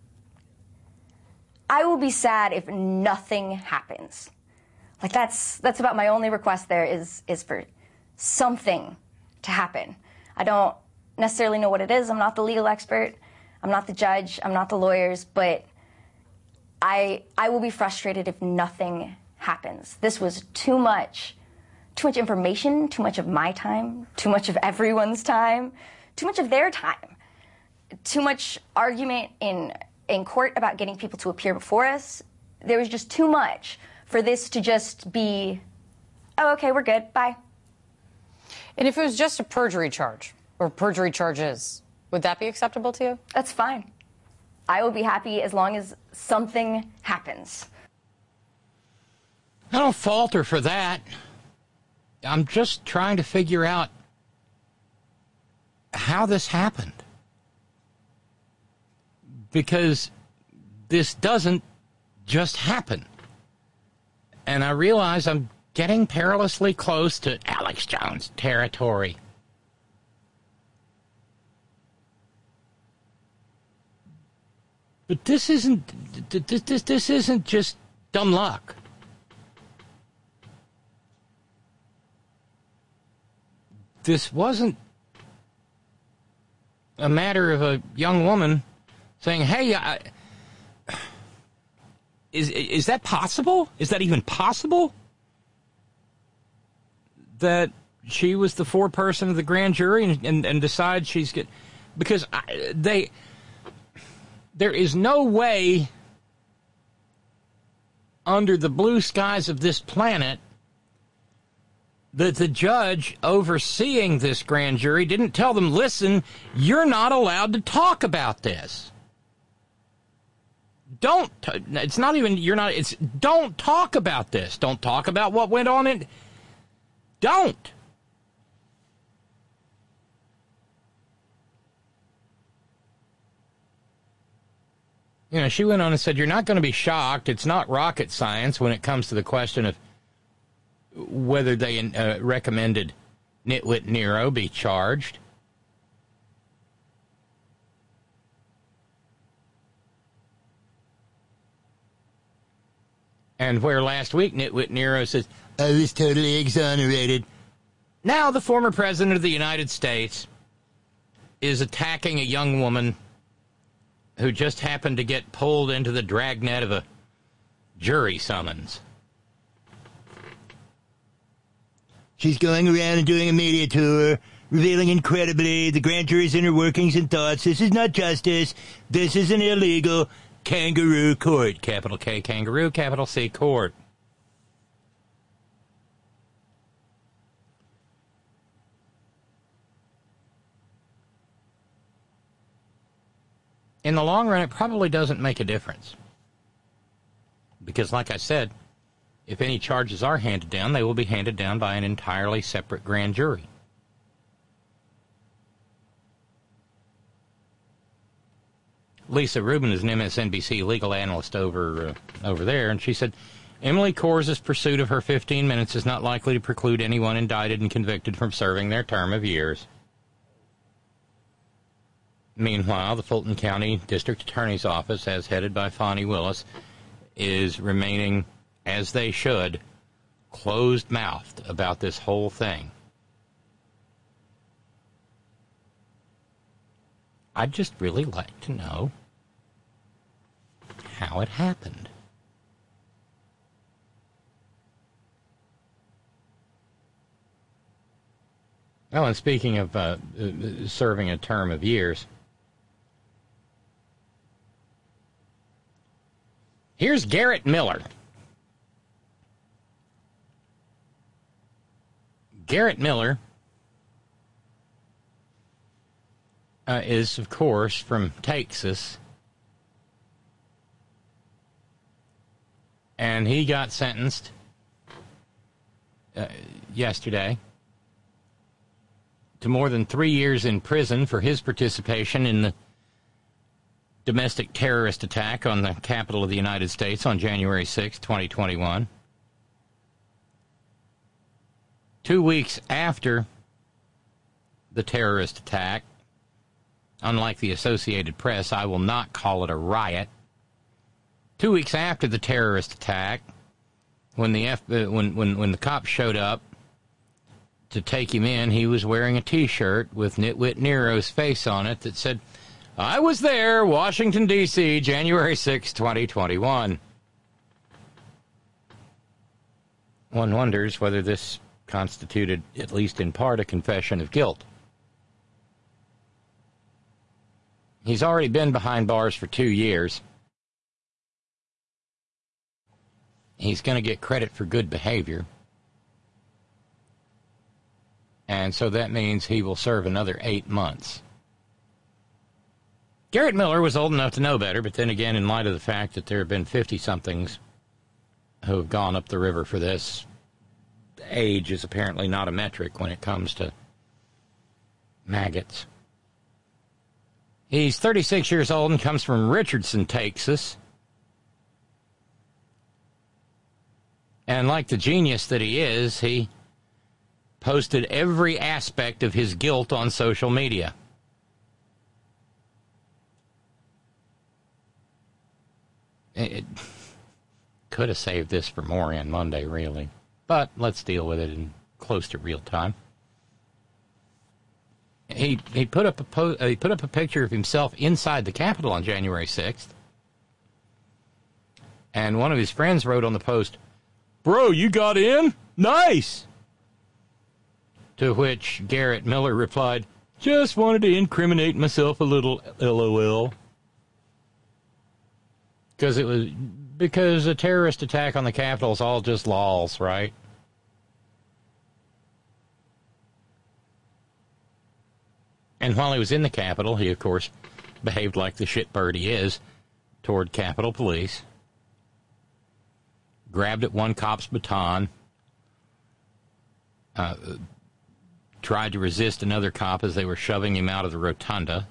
I will be sad if nothing happens. Like, that's that's about my only request there is is for something to happen. I don't necessarily know what it is. I'm not the legal expert. I'm not the judge. I'm not the lawyers, but I, I will be frustrated if nothing happens. This was too much, too much information, too much of my time, too much of everyone's time, too much of their time, too much argument in, in court about getting people to appear before us. There was just too much for this to just be, oh, okay, we're good, bye. And if it was just a perjury charge, or perjury charges, would that be acceptable to you? That's fine. I will be happy as long as something happens. I don't fault her for that. I'm just trying to figure out how this happened. Because this doesn't just happen. And I realize I'm getting perilously close to Alex Jones territory. But this isn't this, this this isn't just dumb luck. This wasn't a matter of a young woman saying, "Hey, I, is is that possible? Is that even possible?" That she was the foreperson of the grand jury and and, and decides she's good, because I, they. There is no way under the blue skies of this planet that the judge overseeing this grand jury didn't tell them, listen, you're not allowed to talk about this. Don't, it's not even, you're not, it's, don't talk about this. Don't talk about what went on in, don't. You know, she went on and said, you're not going to be shocked. It's not rocket science when it comes to the question of whether they uh, recommended Nitwit Nero be charged. And where last week Nitwit Nero says, I was totally exonerated. Now the former president of the United States is attacking a young woman who just happened to get pulled into the dragnet of a jury summons. She's going around and doing a media tour, revealing incredibly the grand jury's inner workings and thoughts. This is not justice. This is an illegal kangaroo court. Capital K, kangaroo, capital C, court. In the long run, it probably doesn't make a difference. Because, like I said, if any charges are handed down, they will be handed down by an entirely separate grand jury. Lisa Rubin is an M S N B C legal analyst over uh, over there, and she said, Emily Kohrs' pursuit of her fifteen minutes is not likely to preclude anyone indicted and convicted from serving their term of years. Meanwhile, the Fulton County District Attorney's Office, as headed by Fonnie Willis, is remaining, as they should, closed-mouthed about this whole thing. I'd just really like to know how it happened. Oh, and speaking of uh, serving a term of years, here's Garrett Miller. Garrett Miller uh, is, of course, from Texas. And he got sentenced uh, yesterday to more than three years in prison for his participation in the domestic terrorist attack on the capital of the United States on January sixth, twenty twenty-one. Two weeks after the terrorist attack, unlike the Associated Press, I will not call it a riot. Two weeks after the terrorist attack, when the F, uh, when when when the cops showed up to take him in, he was wearing a T-shirt with Nitwit Nero's face on it that said, "I was there, Washington, D C, January sixth, twenty twenty-one. One wonders whether this constituted, at least in part, a confession of guilt. He's already been behind bars for two years. He's going to get credit for good behavior. And so that means he will serve another eight months. Garrett Miller was old enough to know better, but then again, in light of the fact that there have been fifty-somethings who have gone up the river for this, age is apparently not a metric when it comes to maggots. He's thirty-six years old and comes from Richardson, Texas. And like the genius that he is, he posted every aspect of his guilt on social media. It could have saved this for more on Monday, really. But let's deal with it in close to real time. He he put up a po- he put up a picture of himself inside the Capitol on January sixth. And one of his friends wrote on the post, "Bro, you got in? Nice!" To which Garrett Miller replied, "Just wanted to incriminate myself a little, LOL." Because it was because a terrorist attack on the Capitol is all just lols, right? And while he was in the Capitol, he, of course, behaved like the shitbird he is toward Capitol Police. Grabbed at one cop's baton. Uh, tried to resist another cop as they were shoving him out of the rotunda.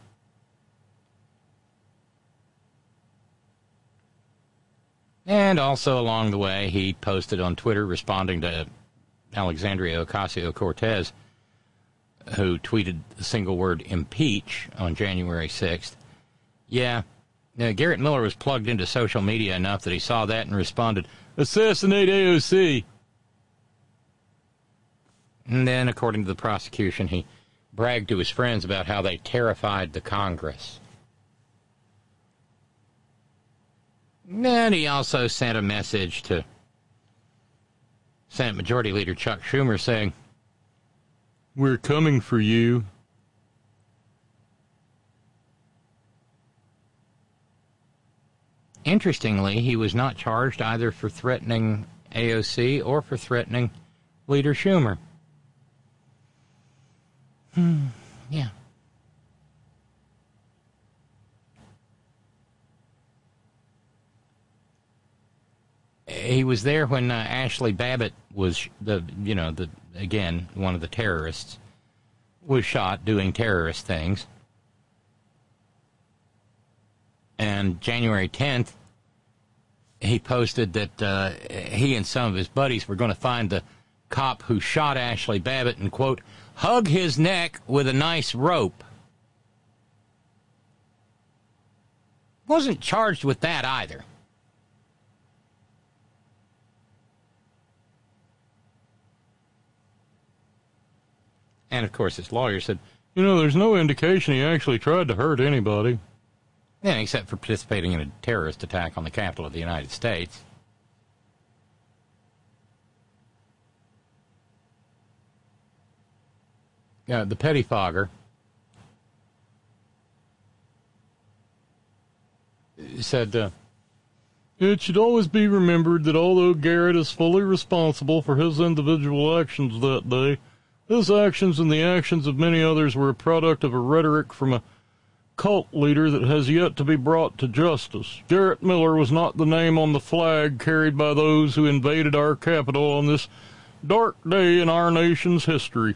And also along the way, he posted on Twitter responding to Alexandria Ocasio-Cortez, who tweeted the single word impeach on January sixth. Yeah, now, Garrett Miller was plugged into social media enough that he saw that and responded, "Assassinate A O C." And then, according to the prosecution, he bragged to his friends about how they terrified the Congress. And he also sent a message to Senate Majority Leader Chuck Schumer saying, "We're coming for you." Interestingly, he was not charged either for threatening A O C or for threatening Leader Schumer. Hmm, yeah. He was there when uh, Ashley Babbitt was, the you know, the again, one of the terrorists, was shot doing terrorist things. And January tenth, he posted that uh, he and some of his buddies were going to find the cop who shot Ashley Babbitt and, quote, hug his neck with a nice rope. Wasn't charged with that either. And, of course, his lawyer said, you know, there's no indication he actually tried to hurt anybody. Yeah, except for participating in a terrorist attack on the capital of the United States. Uh, the pettifogger said, uh, it should always be remembered that although Garrett is fully responsible for his individual actions that day, his actions and the actions of many others were a product of a rhetoric from a cult leader that has yet to be brought to justice. Garrett Miller was not the name on the flag carried by those who invaded our capital on this dark day in our nation's history.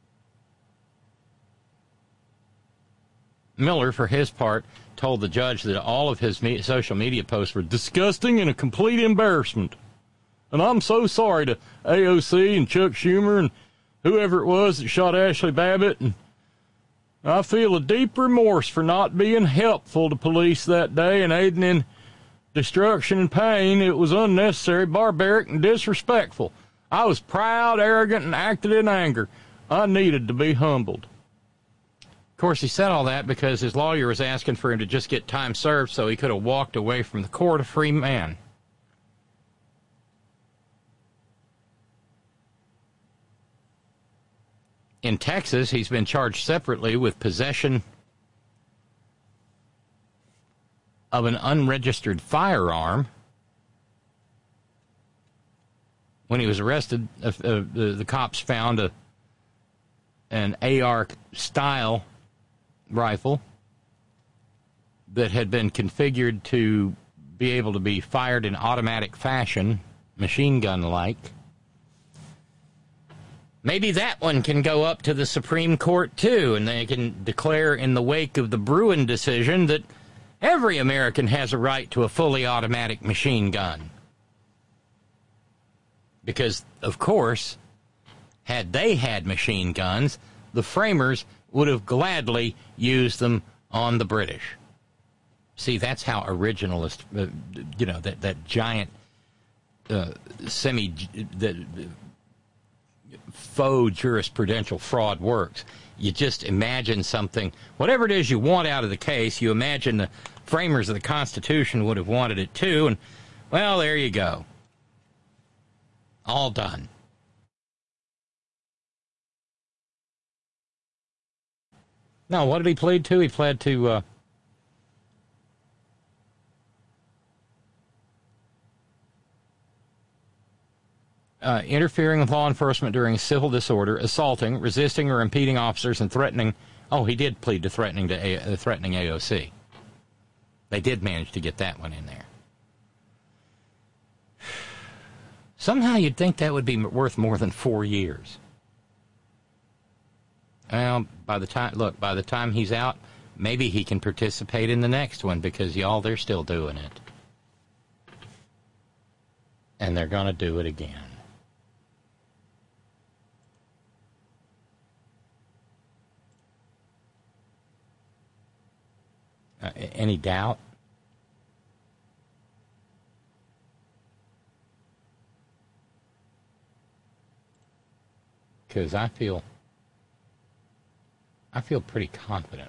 Miller, for his part, told the judge that all of his me- social media posts were disgusting and a complete embarrassment. And I'm so sorry to A O C and Chuck Schumer and whoever it was that shot Ashley Babbitt, and I feel a deep remorse for not being helpful to police that day and aiding in destruction and pain. It was unnecessary, barbaric, and disrespectful. I was proud, arrogant, and acted in anger. I needed to be humbled. Of course, he said all that because his lawyer was asking for him to just get time served so he could have walked away from the court a free man. In Texas, he's been charged separately with possession of an unregistered firearm. When he was arrested, uh, uh, the, the cops found a an A R-style rifle that had been configured to be able to be fired in automatic fashion, machine gun-like. Maybe that one can go up to the Supreme Court, too, and they can declare in the wake of the Bruin decision that every American has a right to a fully automatic machine gun. Because, of course, had they had machine guns, the framers would have gladly used them on the British. See, that's how originalist, uh, you know, that, that giant uh, semi... that, faux jurisprudential fraud works. You just imagine something, whatever it is you want out of the case, you imagine the framers of the Constitution would have wanted it too, and, well, there you go. All done. Now, what did he plead to? He pled to, uh, Uh, interfering with law enforcement during civil disorder, assaulting, resisting or impeding officers, and threatening. Oh, he did plead to threatening to A- uh, threatening A O C. They did manage to get that one in there. Somehow you'd think that would be worth more than four years. Well, by the time, look, by the time he's out, maybe he can participate in the next one because, y'all, they're still doing it. And they're going to do it again. Uh, any doubt? Because I feel, I feel pretty confident.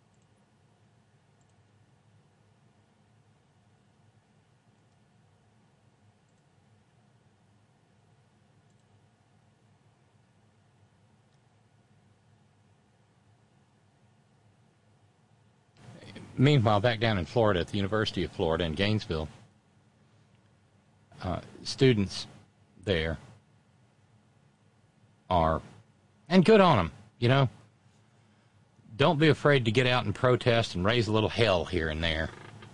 Meanwhile, back down in Florida, at the University of Florida in Gainesville, uh, students there are, and good on them, you know, don't be afraid to get out and protest and raise a little hell here and there.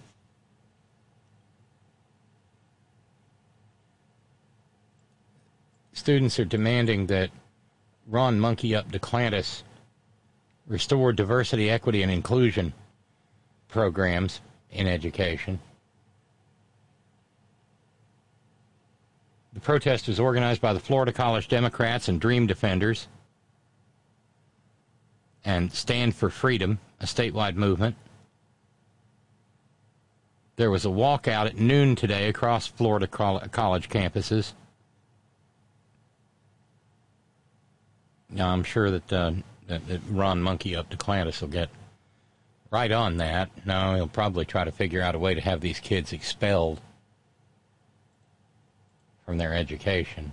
Students are demanding that Ron Monkey Up DeClantis restore diversity, equity, and inclusion programs in education. The protest was organized by the Florida College Democrats and Dream Defenders and Stand for Freedom, a statewide movement. There was a walkout at noon today across Florida college campuses. Now, I'm sure that, uh, that, that Ron Monkey up to Duplantis will get right on that. No, he'll probably try to figure out a way to have these kids expelled from their education.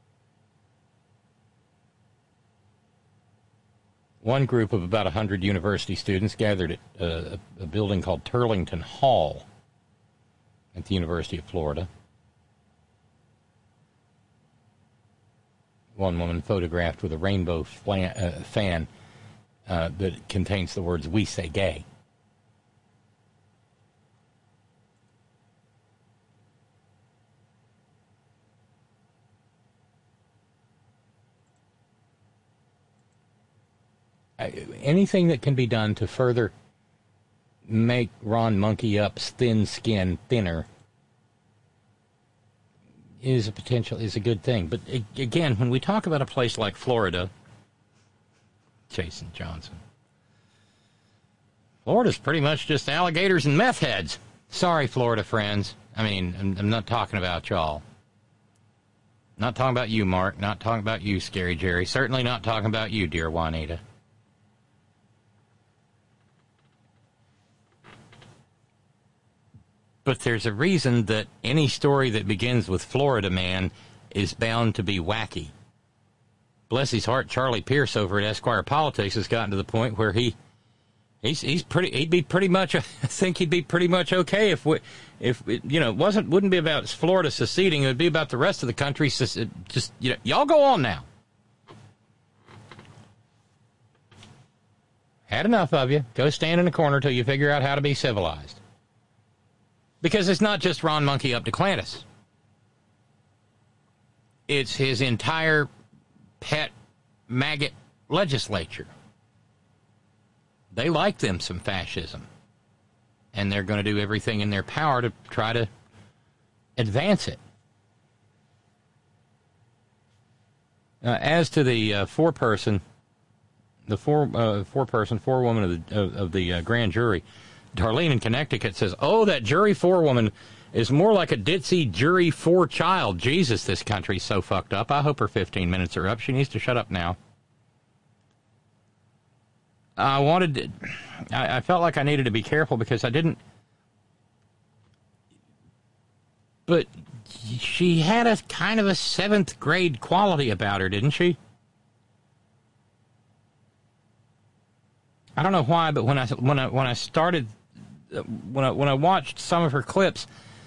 One group of about one hundred university students gathered at uh, a building called Turlington Hall at the University of Florida. One woman photographed with a rainbow flan, uh, fan uh, that contains the words, "We say gay." Anything that can be done to further make Ron Monkey Up's thin skin thinner is a potential, is a good thing. But again, when we talk about a place like Florida, Jason Johnson, Florida's pretty much just alligators and meth heads. Sorry, Florida friends. I mean, I'm, I'm not talking about y'all. Not talking about you, Mark. Not talking about you, Scary Jerry. Certainly not talking about you, dear Juanita. But there's a reason that any story that begins with Florida man is bound to be wacky. Bless his heart, Charlie Pierce over at Esquire Politics has gotten to the point where he, he's he's pretty he'd be pretty much I think he'd be pretty much okay if we, if it, you know it wasn't wouldn't be about Florida seceding, it would be about the rest of the country. Just you know, y'all go on now. Had enough of you. Go stand in a corner till you figure out how to be civilized. Because it's not just Ron Monkey Up Duplantis. It's his entire pet maggot legislature. They like them some fascism. And they're going to do everything in their power to try to advance it. Uh, as to the uh, four-person, the four, uh, four-person, four-woman of the, of, of the uh, grand jury, Darlene in Connecticut says, oh, that jury forewoman is more like a ditzy jury four child. Jesus, this country's so fucked up. I hope her fifteen minutes are up. She needs to shut up now. I wanted to, I, I felt like I needed to be careful because I didn't. But she had a kind of a seventh grade quality about her, didn't she? I don't know why, but when I when I when I started when I when I watched some of her clips,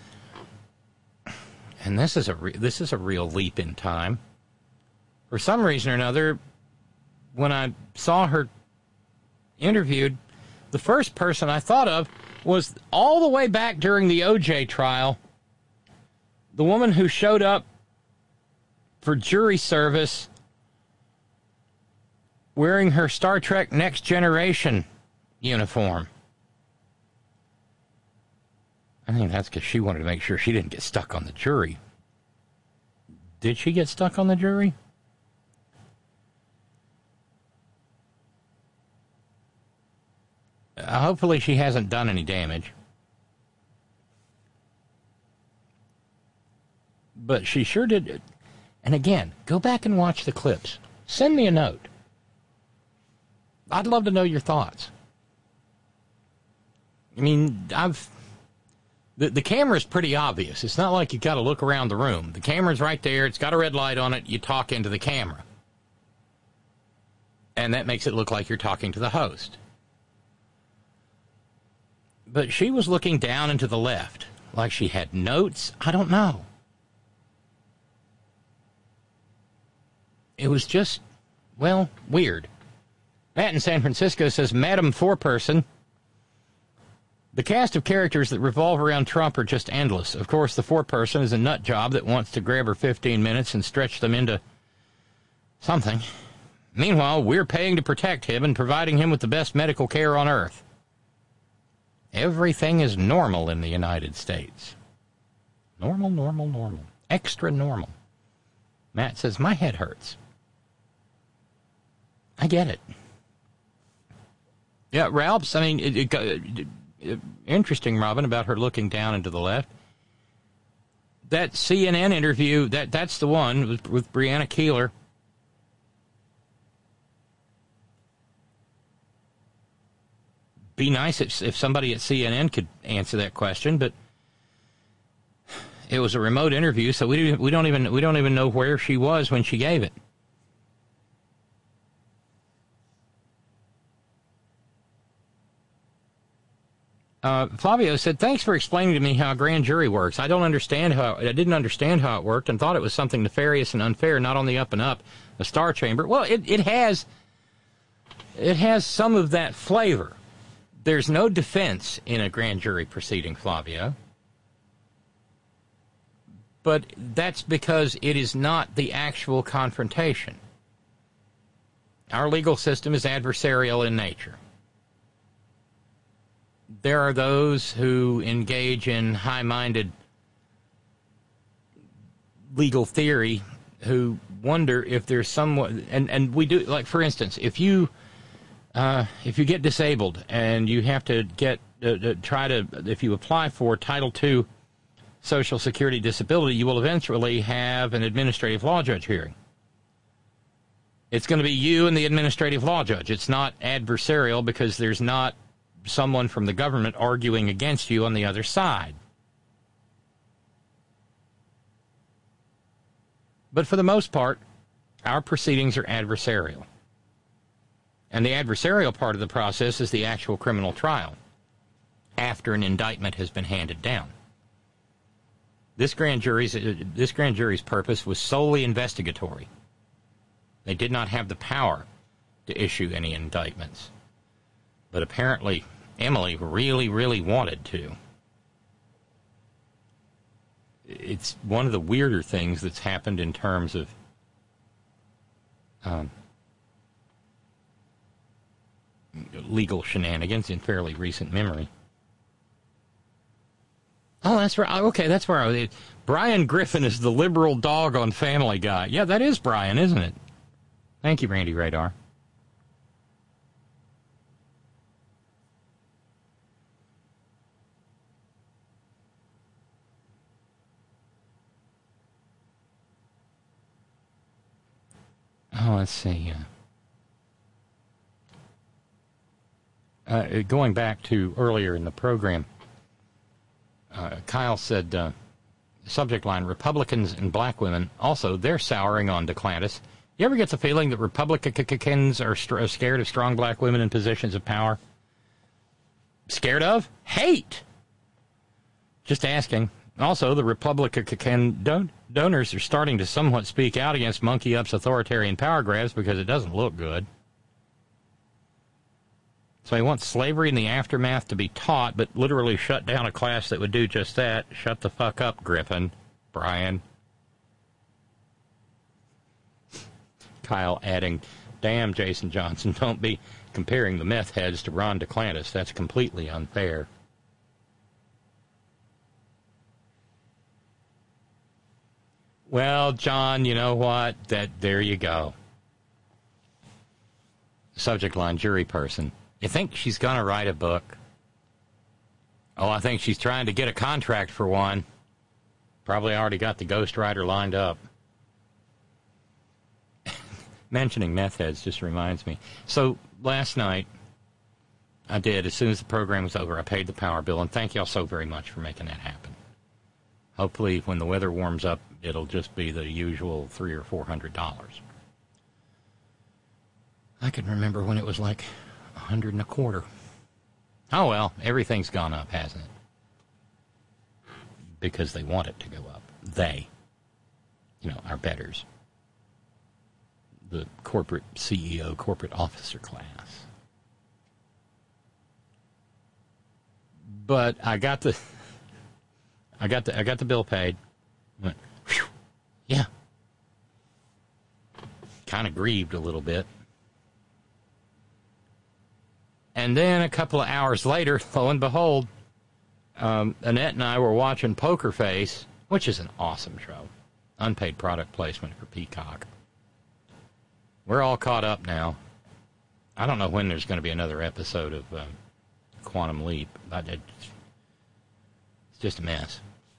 and this is a re, this is a real leap in time. For some reason or another, when I saw her interviewed, the first person I thought of was all the way back during the O J trial, the woman who showed up for jury service wearing her Star Trek Next Generation uniform. I think that's because she wanted to make sure she didn't get stuck on the jury. Did she get stuck on the jury? Uh, hopefully she hasn't done any damage. But she sure did. And again, go back and watch the clips. Send me a note. I'd love to know your thoughts. I mean, I've... The, the camera's pretty obvious. It's not like you've got to look around the room. The camera's right there. It's got a red light on it. You talk into the camera. And that makes it look like you're talking to the host. But she was looking down and to the left, like she had notes. I don't know. It was just, well, weird. Matt in San Francisco says, Madam Four-Person, the cast of characters that revolve around Trump are just endless. Of course, the four-person is a nut job that wants to grab her fifteen minutes and stretch them into something. Meanwhile, we're paying to protect him and providing him with the best medical care on earth. Everything is normal in the United States. Normal, normal, normal. Extra normal. Matt says, my head hurts. I get it. Yeah, Ralphs, I mean, it, it, interesting, Robin, about her looking down and to the left. That C N N interview, that that's the one with, with Breonna Keeler. Be nice if, if somebody at C N N could answer that question, but it was a remote interview, so we we don't even we don't even know where she was when she gave it. Uh, Flavio said, "Thanks for explaining to me how a grand jury works. I don't understand how I didn't understand how it worked and thought it was something nefarious and unfair, not on the up and up, a star chamber." Well, it it has it has some of that flavor. There's no defense in a grand jury proceeding, Flavio. But that's because it is not the actual confrontation. Our legal system is adversarial in nature. There are those who engage in high-minded legal theory who wonder if there's someone, and, and we do, like, for instance, if you uh, if you get disabled and you have to get uh, to try to, if you apply for Title two Social Security disability, you will eventually have an administrative law judge hearing. It's going to be you and the administrative law judge. It's not adversarial because there's not someone from the government arguing against you on the other side. But for the most part, our proceedings are adversarial. And the adversarial part of the process is the actual criminal trial, after an indictment has been handed down. This grand jury's, this grand jury's purpose was solely investigatory. They did not have the power to issue any indictments. But apparently, Emily really, really wanted to. It's one of the weirder things that's happened in terms of um, legal shenanigans in fairly recent memory. Oh, that's right. Okay, that's where I was. Brian Griffin is the liberal dog on Family Guy. Yeah, that is Brian, isn't it? Thank you, Randy Radar. Oh, let's see. Uh, uh, going back to earlier in the program, uh, Kyle said, uh, subject line, Republicans and black women, also, they're souring on DeClantis. You ever get the feeling that Republicans are st- scared of strong black women in positions of power? Scared of? Hate! Just asking. Also, the Republican don- donors are starting to somewhat speak out against Monkey Up's authoritarian power grabs because it doesn't look good. So he wants slavery in the aftermath to be taught, but literally shut down a class that would do just that. Shut the fuck up, Griffin. Brian. Kyle adding, damn, Jason Johnson, don't be comparing the meth heads to Ron DeClantis. That's completely unfair. Well, John, you know what? That there you go. Subject line, jury person. You think she's going to write a book? Oh, I think she's trying to get a contract for one. Probably already got the ghostwriter lined up. Mentioning meth heads just reminds me. So last night, I did, as soon as the program was over, I paid the power bill, and thank you all so very much for making that happen. Hopefully, when the weather warms up, it'll just be the usual three or four hundred dollars. I can remember when it was like a hundred and a quarter. Oh well, everything's gone up, hasn't it? Because they want it to go up. They, you know, our betters, the corporate C E O, corporate officer class. But I got the. I got the I got the bill paid. Went, whew, yeah. Kind of grieved a little bit. And then a couple of hours later, lo and behold, um, Annette and I were watching Poker Face, which is an awesome show. Unpaid product placement for Peacock. We're all caught up now. I don't know when there's going to be another episode of um, quantum leap. But it's, it's just a mess.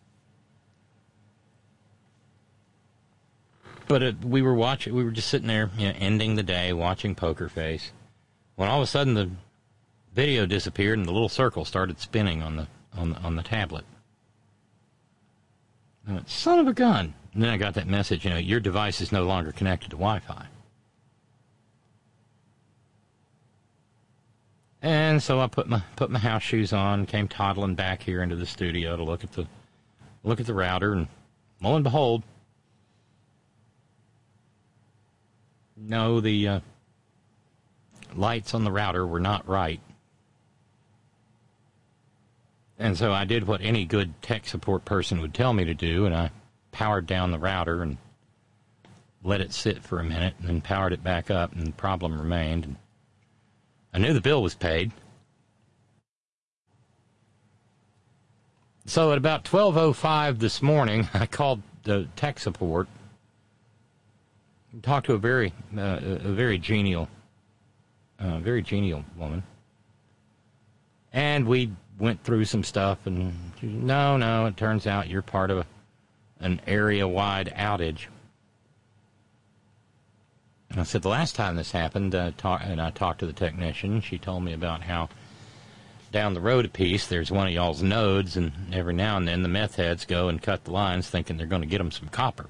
But it, we were watching. We were just sitting there, you know, ending the day, watching Poker Face, when all of a sudden the video disappeared and the little circle started spinning on the on the, on the tablet. I went, son of a gun! And then I got that message, you know, your device is no longer connected to Wi-Fi. And so I put my put my house shoes on, came toddling back here into the studio to look at the look at the router, and lo and behold, no, the uh, lights on the router were not right. And so I did what any good tech support person would tell me to do, and I powered down the router and let it sit for a minute, and then powered it back up, and the problem remained. And I knew the bill was paid. So at about twelve oh five this morning, I called the tech support, talked to a very, uh, a very genial, uh, very genial woman, and we went through some stuff, and she said, no, no, it turns out you're part of a, an area-wide outage. And I said, the last time this happened, uh, talk, and I talked to the technician, she told me about how down the road a piece, there's one of y'all's nodes, and every now and then the meth heads go and cut the lines thinking they're going to get them some copper.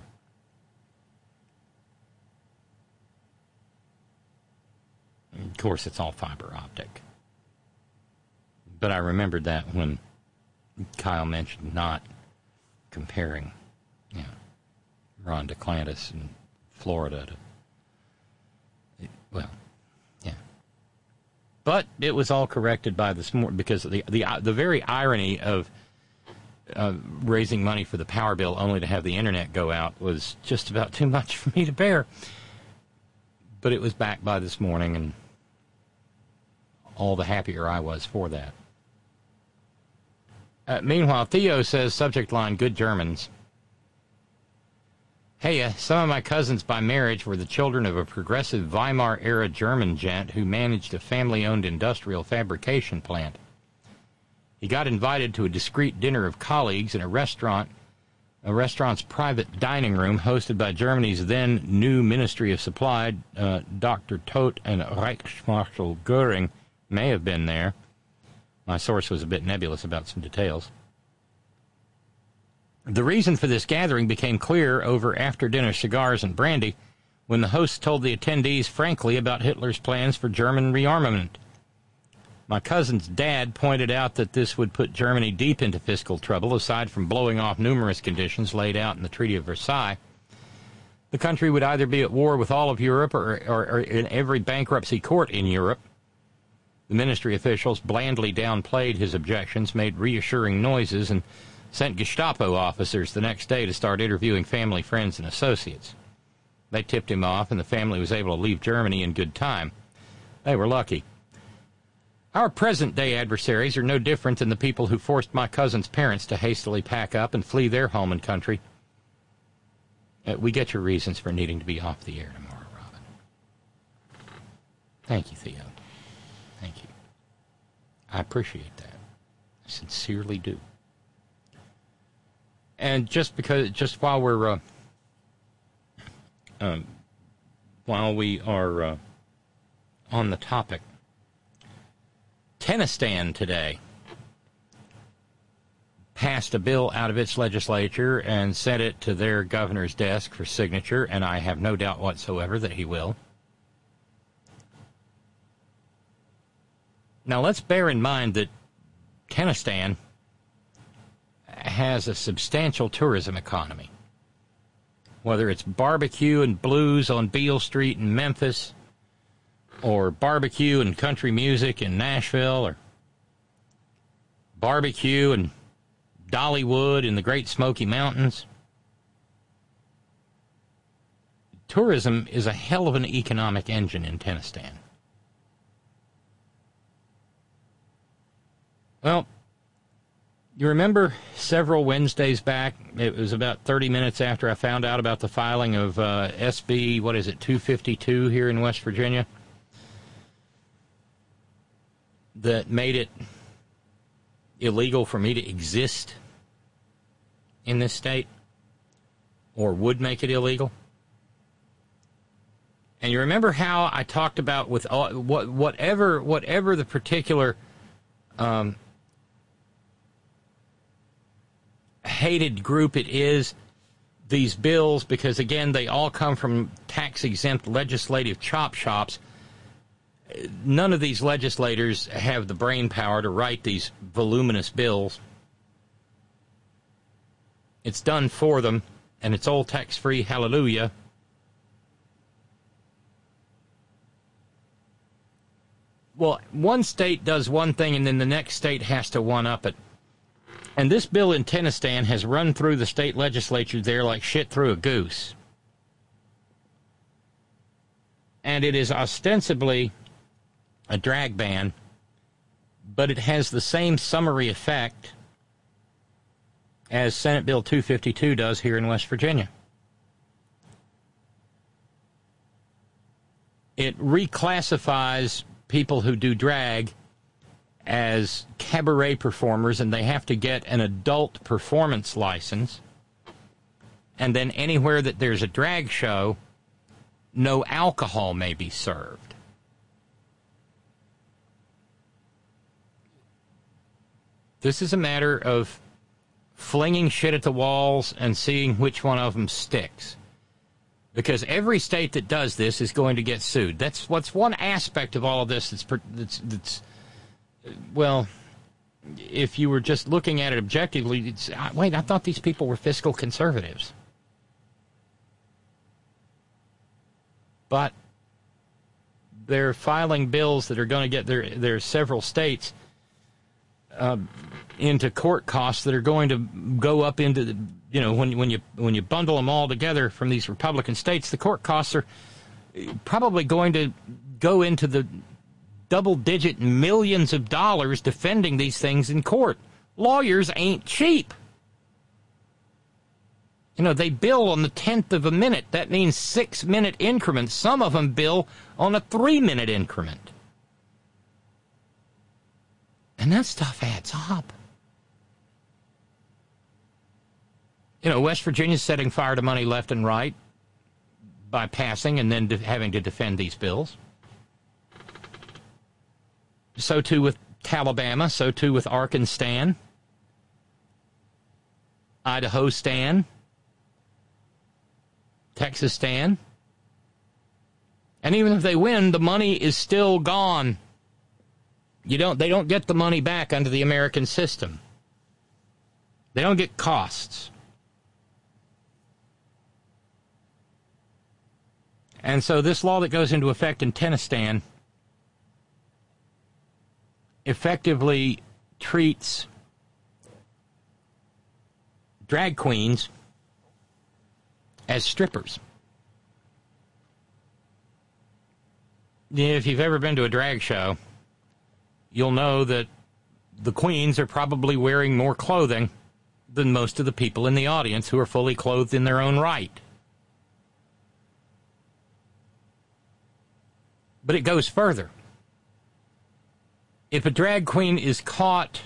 And of course, it's all fiber optic. But I remembered that when Kyle mentioned not comparing, you know, Ron DeClantis in Florida to, well, yeah. But it was all corrected by this morning, because the the the very irony of uh, raising money for the power bill only to have the internet go out was just about too much for me to bear. But it was back by this morning, and all the happier I was for that. Uh, meanwhile, Theo says, subject line, good Germans. Hey, uh, some of my cousins by marriage were the children of a progressive Weimar-era German gent who managed a family-owned industrial fabrication plant. He got invited to a discreet dinner of colleagues in a restaurant, a restaurant's private dining room hosted by Germany's then new Ministry of Supply. uh, Doctor Todt and Reichsmarschall Goering may have been there. My source was a bit nebulous about some details. The reason for this gathering became clear over after-dinner cigars and brandy when the host told the attendees frankly about Hitler's plans for German rearmament. My cousin's dad pointed out that this would put Germany deep into fiscal trouble. Aside from blowing off numerous conditions laid out in the Treaty of Versailles, the country would either be at war with all of Europe or, or, or in every bankruptcy court in Europe. The ministry officials blandly downplayed his objections, made reassuring noises, and sent Gestapo officers the next day to start interviewing family, friends, and associates. They tipped him off, and the family was able to leave Germany in good time. They were lucky. Our present-day adversaries are no different than the people who forced my cousin's parents to hastily pack up and flee their home and country. Uh, we get your reasons for needing to be off the air tomorrow, Robin. Thank you, Theo. Thank you. I appreciate that. I sincerely do. And just because, just while we're, uh, um, while we are uh, on the topic, Tennistan today passed a bill out of its legislature and sent it to their governor's desk for signature, and I have no doubt whatsoever that he will. Now, let's bear in mind that Tennistan has a substantial tourism economy. Whether it's barbecue and blues on Beale Street in Memphis, or barbecue and country music in Nashville, or barbecue and Dollywood in the Great Smoky Mountains. Tourism is a hell of an economic engine in Tennistan. Well, you remember several Wednesdays back, it was about thirty minutes after I found out about the filing of uh, S B, what is it, two fifty-two here in West Virginia, that made it illegal for me to exist in this state, or would make it illegal. And you remember how I talked about with all, what, whatever whatever the particular um, hated group it is, these bills, because again they all come from tax-exempt legislative chop shops. None of these legislators have the brain power to write these voluminous bills. It's done for them, and it's all tax-free, hallelujah. Well, one state does one thing, and then the next state has to one-up it. And this bill in Tennessee has run through the state legislature there like shit through a goose. And it is ostensibly a drag ban, but it has the same summary effect as Senate Bill two fifty-two does here in West Virginia. It reclassifies people who do drag as cabaret performers, and they have to get an adult performance license. And then anywhere that there's a drag show, no alcohol may be served. This is a matter of flinging shit at the walls and seeing which one of them sticks. Because every state that does this is going to get sued. That's what's one aspect of all of this that's, that's, that's well, if you were just looking at it objectively, it's, wait, I thought these people were fiscal conservatives. But they're filing bills that are going to get their, their several states uh, into court costs that are going to go up into the, you know, when, when you when you bundle them all together from these Republican states, the court costs are probably going to go into the double-digit millions of dollars defending these things in court. Lawyers ain't cheap. You know, they bill on the tenth of a minute. That means six-minute increments. Some of them bill on a three-minute increment. And that stuff adds up. You know, West Virginia's setting fire to money left and right by passing and then de- having to defend these bills. So too with Alabama, so too with Arkansas, Idaho Stan, Texas Stan. And even if they win, the money is still gone. You don't, they don't get the money back under the American system. They don't get costs. And so this law that goes into effect in Tennessee effectively treats drag queens as strippers. If you've ever been to a drag show, you'll know that the queens are probably wearing more clothing than most of the people in the audience who are fully clothed in their own right. But it goes further. If a drag queen is caught,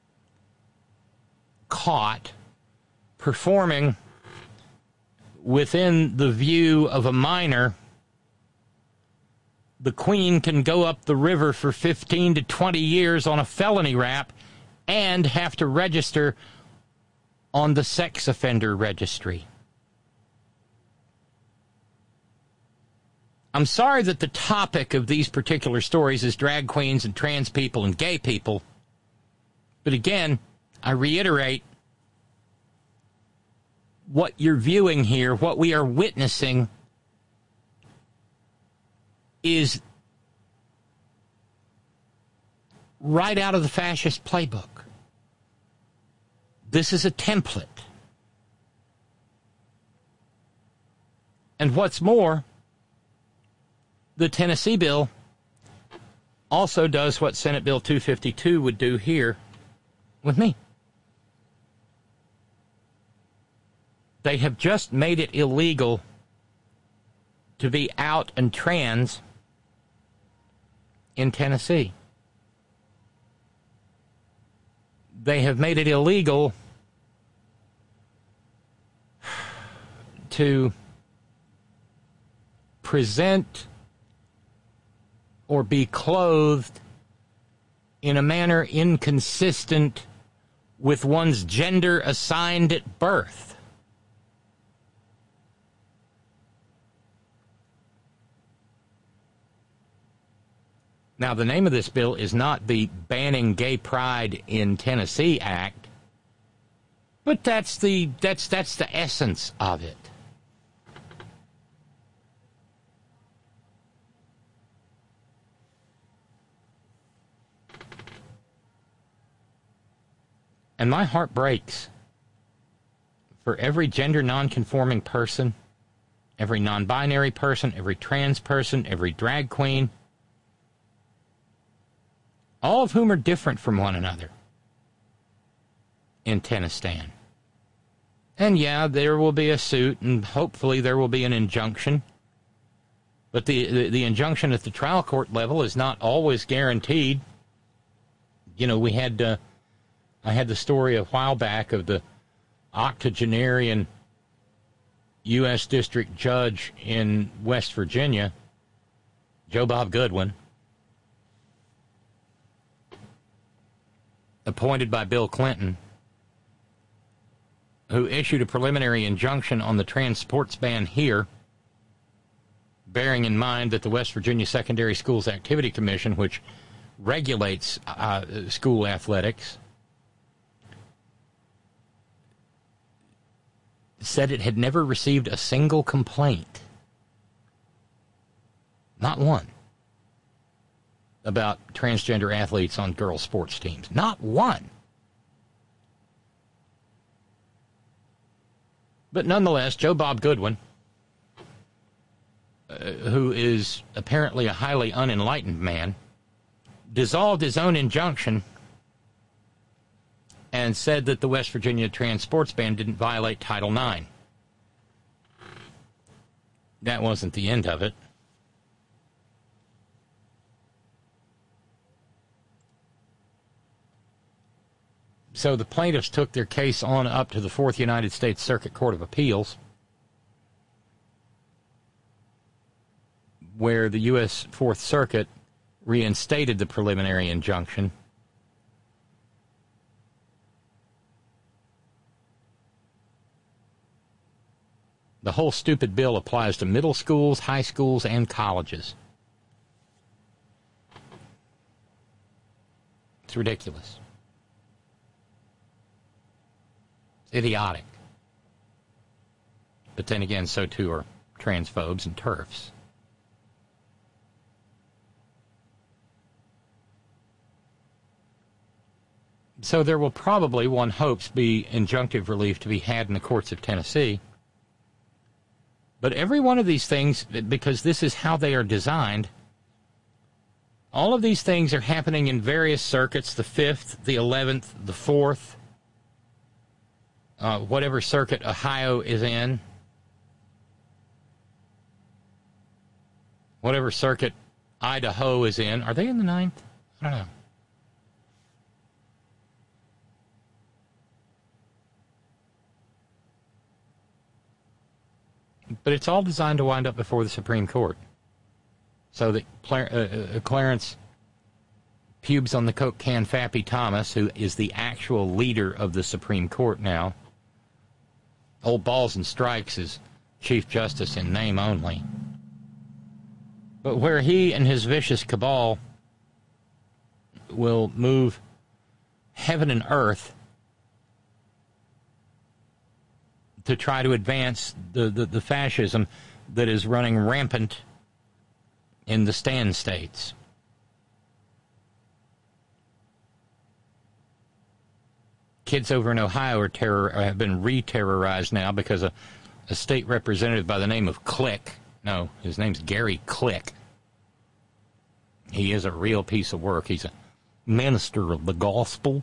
caught performing within the view of a minor, the queen can go up the river for fifteen to twenty years on a felony rap and have to register on the sex offender registry. I'm sorry that the topic of these particular stories is drag queens and trans people and gay people. But again, I reiterate, what you're viewing here, what we are witnessing, is right out of the fascist playbook. This is a template. And what's more, the Tennessee bill also does what Senate Bill two fifty-two would do here with me. They have just made it illegal to be out and trans in Tennessee. they have made it illegal to present or be clothed in a manner inconsistent with one's gender assigned at birth. Now, the name of this bill is not the Banning Gay Pride in Tennessee Act, but that's the that's that's the essence of it. And my heart breaks for every gender nonconforming person, every non-binary person, every trans person, every drag queen, all of whom are different from one another in Tennessee. And yeah, there will be a suit, and hopefully there will be an injunction. But the, the, the injunction at the trial court level is not always guaranteed. You know, we had... Uh, I had the story a while back of the octogenarian U S District Judge in West Virginia, Joe Bob Goodwin, appointed by Bill Clinton, who issued a preliminary injunction on the trans sports ban here, bearing in mind that the West Virginia Secondary Schools Activity Commission, which regulates uh, school athletics, said it had never received a single complaint, not one, about transgender athletes on girls' sports teams. Not one. But nonetheless, Joe Bob Goodwin, uh, who is apparently a highly unenlightened man, dissolved his own injunction and said that the West Virginia trans sports ban didn't violate Title nine. That wasn't the end of it. So the plaintiffs took their case on up to the Fourth United States Circuit Court of Appeals, where the U S Fourth Circuit reinstated the preliminary injunction. The whole stupid bill applies to middle schools, high schools, and colleges. It's ridiculous. It's idiotic. But then again, so too are transphobes and TERFs. So there will probably, one hopes, be injunctive relief to be had in the courts of Tennessee. But every one of these things, because this is how they are designed, all of these things are happening in various circuits, the fifth, the eleventh, the fourth, uh, whatever circuit Ohio is in, whatever circuit Idaho is in. Are they in the ninth? I don't know. But it's all designed to wind up before the Supreme Court. So that Clar- uh, uh, Clarence Pubes on the Coke can Fappy Thomas, who is the actual leader of the Supreme Court now, old Balls and Strikes is Chief Justice in name only. But where he and his vicious cabal will move heaven and earth to try to advance the, the, the fascism that is running rampant in the stand states. Kids over in Ohio are terror, have been re-terrorized now because a, a state representative by the name of Click, no, his name's Gary Click. He is a real piece of work. He's a minister of the gospel.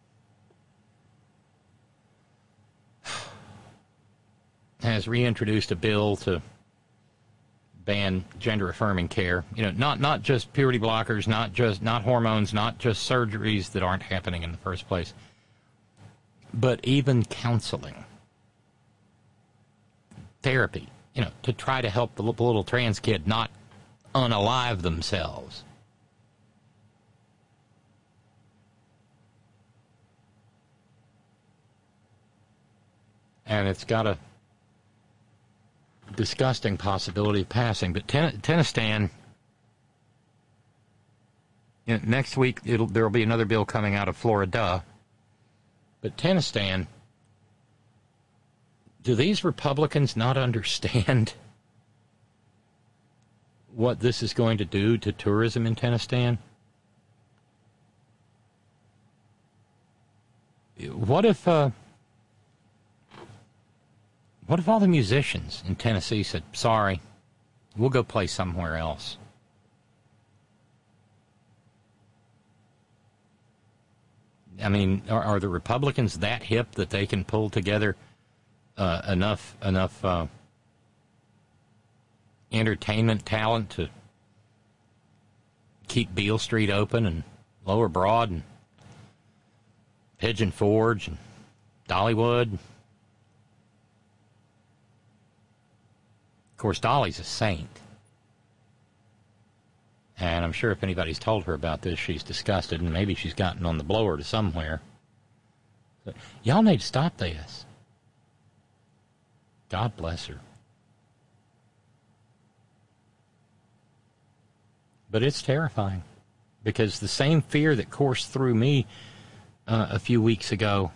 Has reintroduced a bill to ban gender-affirming care. You know, not not just puberty blockers, not just not hormones, not just surgeries that aren't happening in the first place, but even counseling, therapy, you know, to try to help the little trans kid not unalive themselves. And it's got a disgusting possibility of passing. But ten- Tennistan, you know, next week it'll there will be another bill coming out of Florida. But Tennistan, do these Republicans not understand what this is going to do to tourism in Tennistan? What if... Uh, What if all the musicians in Tennessee said, sorry, we'll go play somewhere else? I mean, are, are the Republicans that hip that they can pull together uh, enough enough uh, entertainment talent to keep Beale Street open and Lower Broad and Pigeon Forge and Dollywood? Of course, Dolly's a saint. And I'm sure if anybody's told her about this, she's disgusted, and maybe she's gotten on the blower to somewhere. But y'all need to stop this. God bless her. But it's terrifying, because the same fear that coursed through me uh, a few weeks ago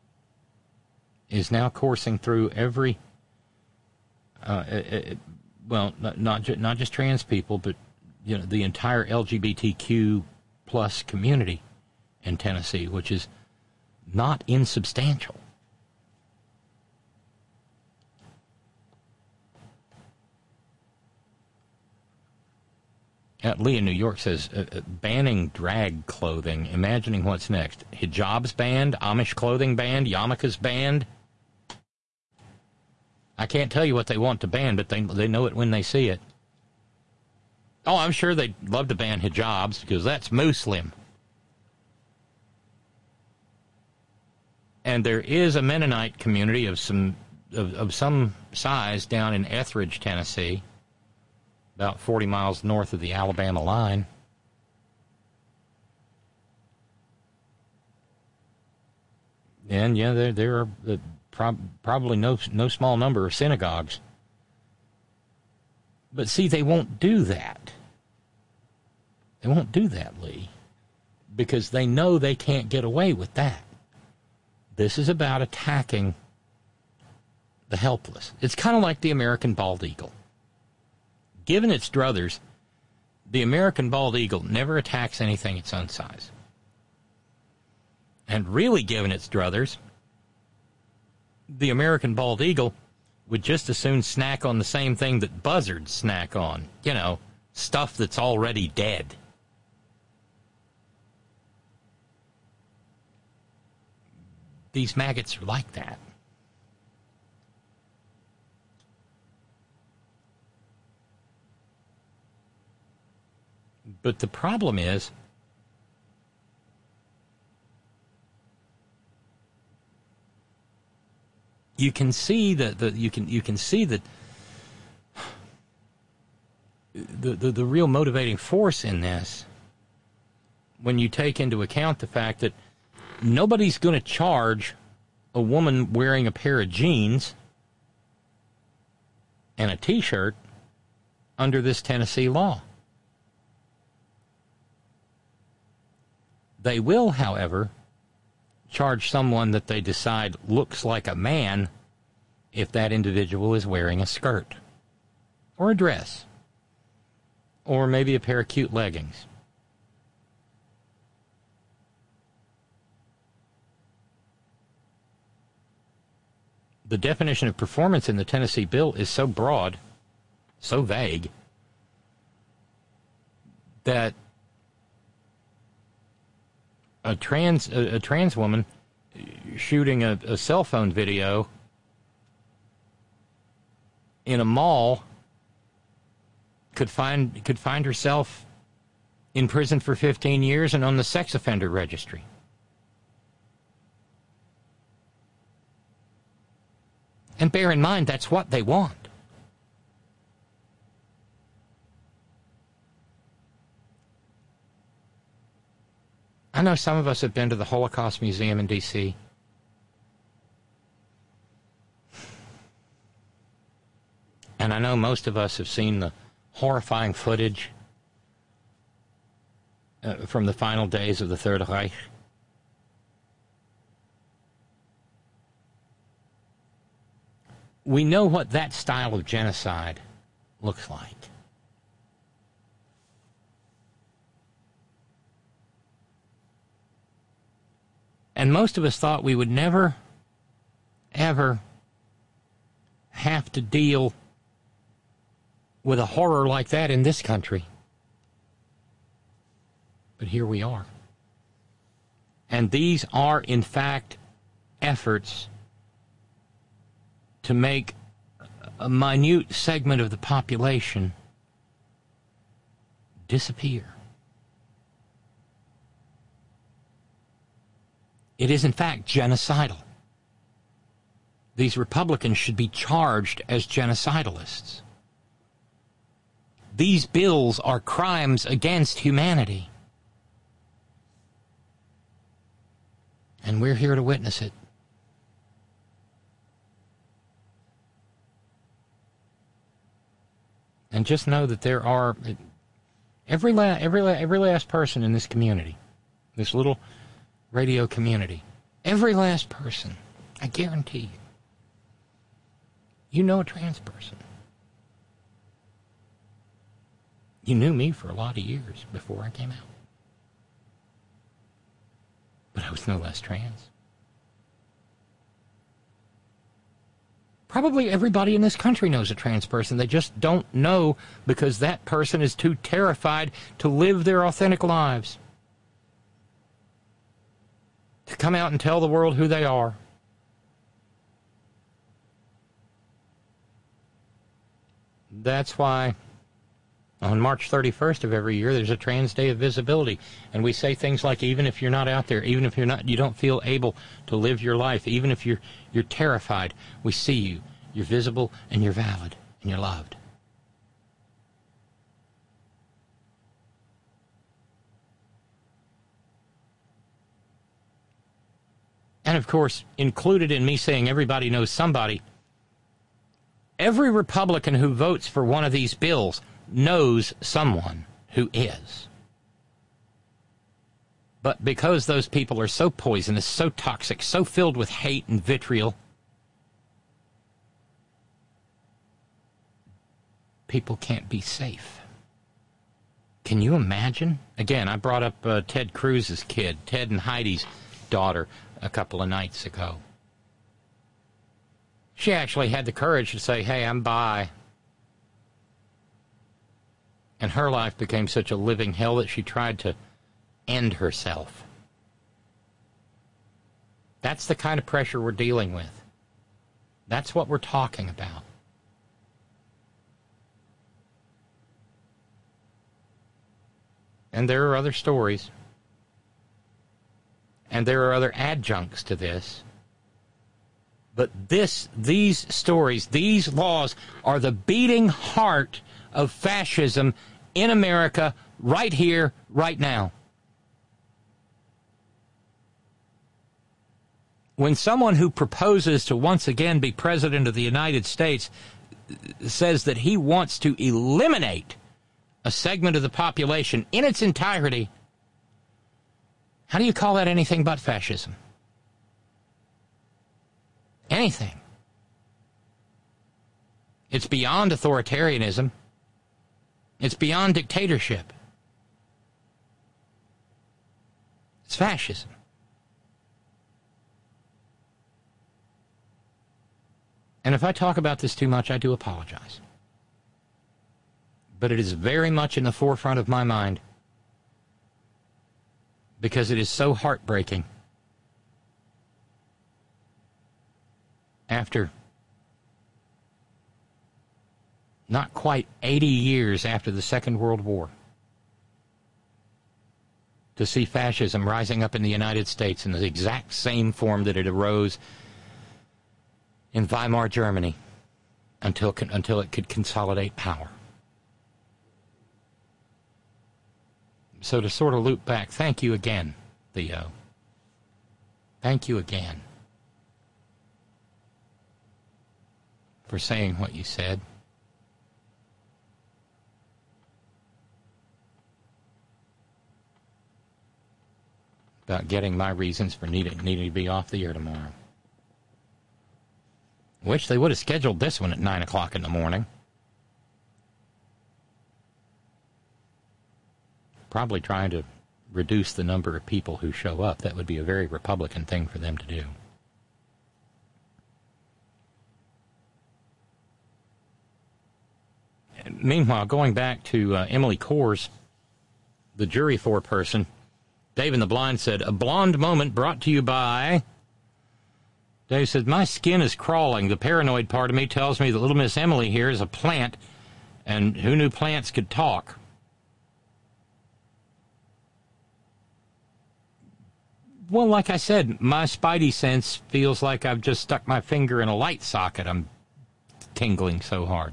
is now coursing through every Uh, it, it, well, not not, ju- not just trans people, but you know the entire L G B T Q plus community in Tennessee, which is not insubstantial. Uh, Lee in New York says, uh, uh, banning drag clothing, imagining what's next. Hijab's banned, Amish clothing banned, yarmulkes banned. I can't tell you what they want to ban, but they they know it when they see it. Oh, I'm sure they'd love to ban hijabs, because that's Muslim. And there is a Mennonite community of some of, of some size down in Etheridge, Tennessee, about forty miles north of the Alabama line. And yeah, there there are uh, prob- probably no no small number of synagogues. But see, they won't do that. They won't do that, Lee, because they know they can't get away with that. This is about attacking the helpless. It's kind of like the American bald eagle. Given its druthers, the American bald eagle never attacks anything its own size. And really given its druthers, the American bald eagle would just as soon snack on the same thing that buzzards snack on. You know, stuff that's already dead. These maggots are like that. But the problem is, you can see that the you can you can see that the, the the real motivating force in this, when you take into account the fact that nobody's going to charge a woman wearing a pair of jeans and a T-shirt under this Tennessee law. They will, however, charge someone that they decide looks like a man if that individual is wearing a skirt or a dress or maybe a pair of cute leggings. The definition of performance in the Tennessee bill is so broad, so vague, that a trans a, a trans woman shooting a, a cell phone video in a mall could find could find herself in prison for fifteen years and on the sex offender registry. And bear in mind, that's what they want. I know some of us have been to the Holocaust Museum in D C And I know most of us have seen the horrifying footage uh, from the final days of the Third Reich. We know what that style of genocide looks like. And most of us thought we would never, ever have to deal with a horror like that in this country. But here we are. And these are, in fact, efforts to make a minute segment of the population disappear. It is, in fact, genocidal. These Republicans should be charged as genocidalists. These bills are crimes against humanity. And we're here to witness it. And just know that there are every la- every la- every last person in this community, this little radio community, every last person, I guarantee you, you know a trans person. You knew me for a lot of years before I came out. But I was no less trans. Probably everybody in this country knows a trans person. They just don't know because that person is too terrified to live their authentic lives. To come out and tell the world who they are. That's why on March thirty-first of every year, there's a Trans Day of Visibility. And we say things like, even if you're not out there, even if you're not, you don't feel able to live your life, even if you're, you're terrified, we see you. You're visible and you're valid and you're loved. And of course, included in me saying everybody knows somebody, every Republican who votes for one of these bills knows someone who is. But because those people are so poisonous, so toxic, so filled with hate and vitriol, people can't be safe. Can you imagine? Again, I brought up uh, Ted Cruz's kid, Ted and Heidi's daughter, a couple of nights ago. She actually had the courage to say, hey, I'm bi. And her life became such a living hell that she tried to end herself. That's the kind of pressure we're dealing with. That's what we're talking about. And there are other stories. And there are other adjuncts to this. But this, these stories, these laws are the beating heart of fascism in America right here, right now. When someone who proposes to once again be president of the United States says that he wants to eliminate a segment of the population in its entirety, how do you call that anything but fascism? Anything. It's beyond authoritarianism. It's beyond dictatorship. It's fascism. And if I talk about this too much, I do apologize. But it is very much in the forefront of my mind because it is so heartbreaking. After not quite eighty years after the Second World War, to see fascism rising up in the United States in the exact same form that it arose in Weimar, Germany, until until it could consolidate power. So to sort of loop back, thank you again, Theo. Thank you again for saying what you said. About getting my reasons for needing, needing to be off the air tomorrow. Wish they would have scheduled this one at nine o'clock in the morning. Probably trying to reduce the number of people who show up. That would be a very Republican thing for them to do. And meanwhile, going back to uh, Emily Coors, the jury foreperson, Dave in the Blind said, a blonde moment brought to you by... Dave said, my skin is crawling. The paranoid part of me tells me that little Miss Emily here is a plant, and who knew plants could talk? Well, like I said, my spidey sense feels like I've just stuck my finger in a light socket. I'm tingling so hard.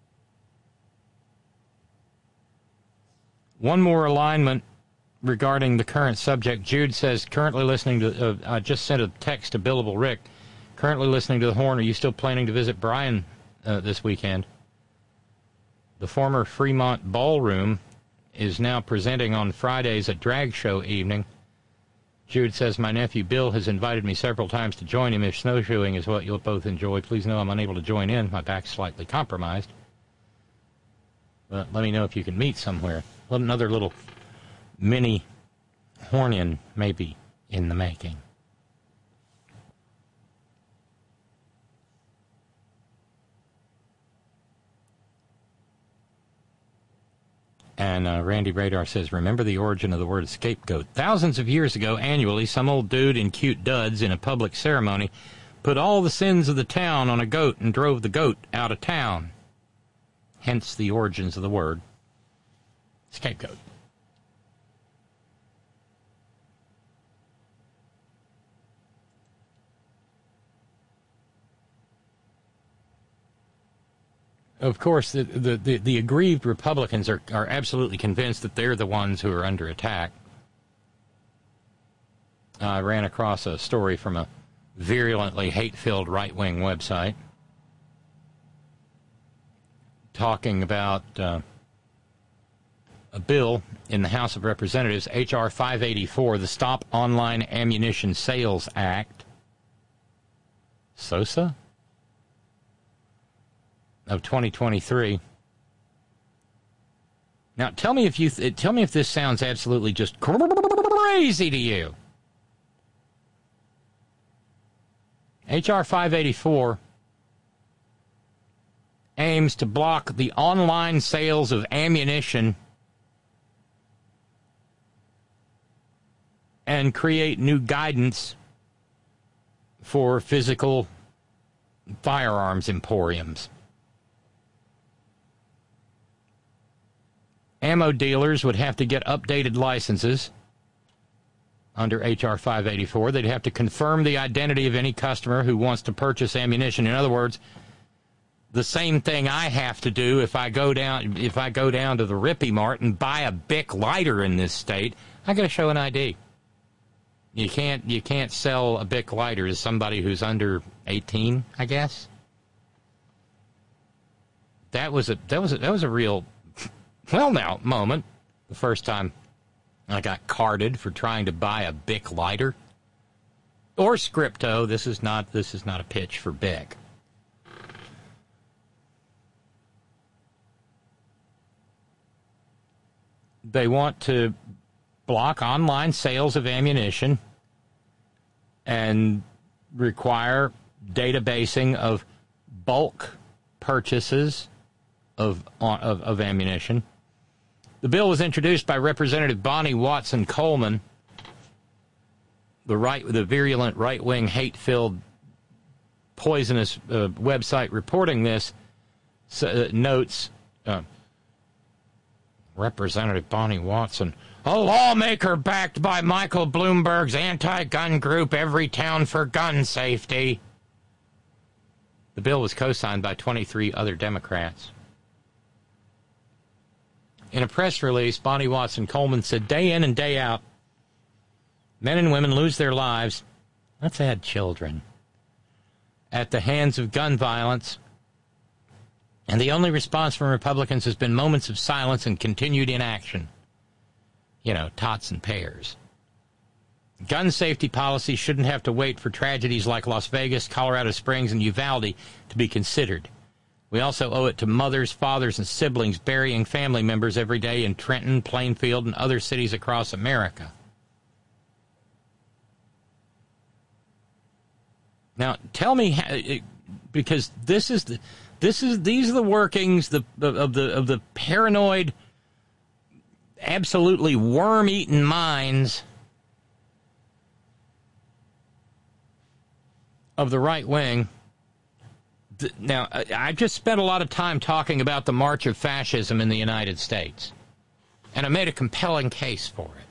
One more alignment regarding the current subject. Jude says, currently listening to, uh, I just sent a text to Billable Rick. Currently listening to the Horn. Are you still planning to visit Brian uh, this weekend? The former Fremont Ballroom is now presenting on Fridays at Drag Show evening. Jude says, my nephew Bill has invited me several times to join him. If snowshoeing is what you'll both enjoy, please know I'm unable to join in. My back's slightly compromised. But let me know if you can meet somewhere. Another little mini Hornian maybe in the making. And uh, Randy Radar says, remember the origin of the word scapegoat. Thousands of years ago, annually, some old dude in cute duds in a public ceremony put all the sins of the town on a goat and drove the goat out of town. Hence the origins of the word scapegoat. Of course, the, the, the, the aggrieved Republicans are, are absolutely convinced that they're the ones who are under attack. I ran across a story from a virulently hate-filled right-wing website talking about uh, a bill in the House of Representatives, H R five eighty-four, the Stop Online Ammunition Sales Act. SOSA? Of twenty twenty-three. Now, tell me if you th- tell me if this sounds absolutely just crazy to you. H R five eighty-four aims to block the online sales of ammunition and create new guidance for physical firearms emporiums. Ammo dealers would have to get updated licenses under H R five eighty-four. They'd have to confirm the identity of any customer who wants to purchase ammunition. In other words, the same thing I have to do if I go down if I go down to the Rippy Mart and buy a Bic lighter in this state. I got to show an I D. You can't you can't sell a Bic lighter to somebody who's under eighteen, I guess. That was a that was a, that was a real well now moment. The first time I got carded for trying to buy a Bic lighter or Scripto. This is not this is not a pitch for Bic. They want to block online sales of ammunition and require databasing of bulk purchases of, of, of ammunition. The bill was introduced by Representative Bonnie Watson Coleman. The right, the virulent right-wing, hate-filled, poisonous uh, website reporting this uh, notes, uh, Representative Bonnie Watson, a lawmaker backed by Michael Bloomberg's anti-gun group, Every Town for Gun Safety. The bill was co-signed by twenty-three other Democrats. In a press release, Bonnie Watson Coleman said, day in and day out, men and women lose their lives, let's add children, at the hands of gun violence. And the only response from Republicans has been moments of silence and continued inaction. You know, tots and pears. Gun safety policy shouldn't have to wait for tragedies like Las Vegas, Colorado Springs, and Uvalde to be considered. We also owe it to mothers, fathers, and siblings burying family members every day in Trenton, Plainfield, and other cities across America. Now, tell me, how, because this is the, this is these are the workings the, of the of the paranoid, absolutely worm-eaten minds of the right wing. Now, I just spent a lot of time talking about the march of fascism in the United States, and I made a compelling case for it.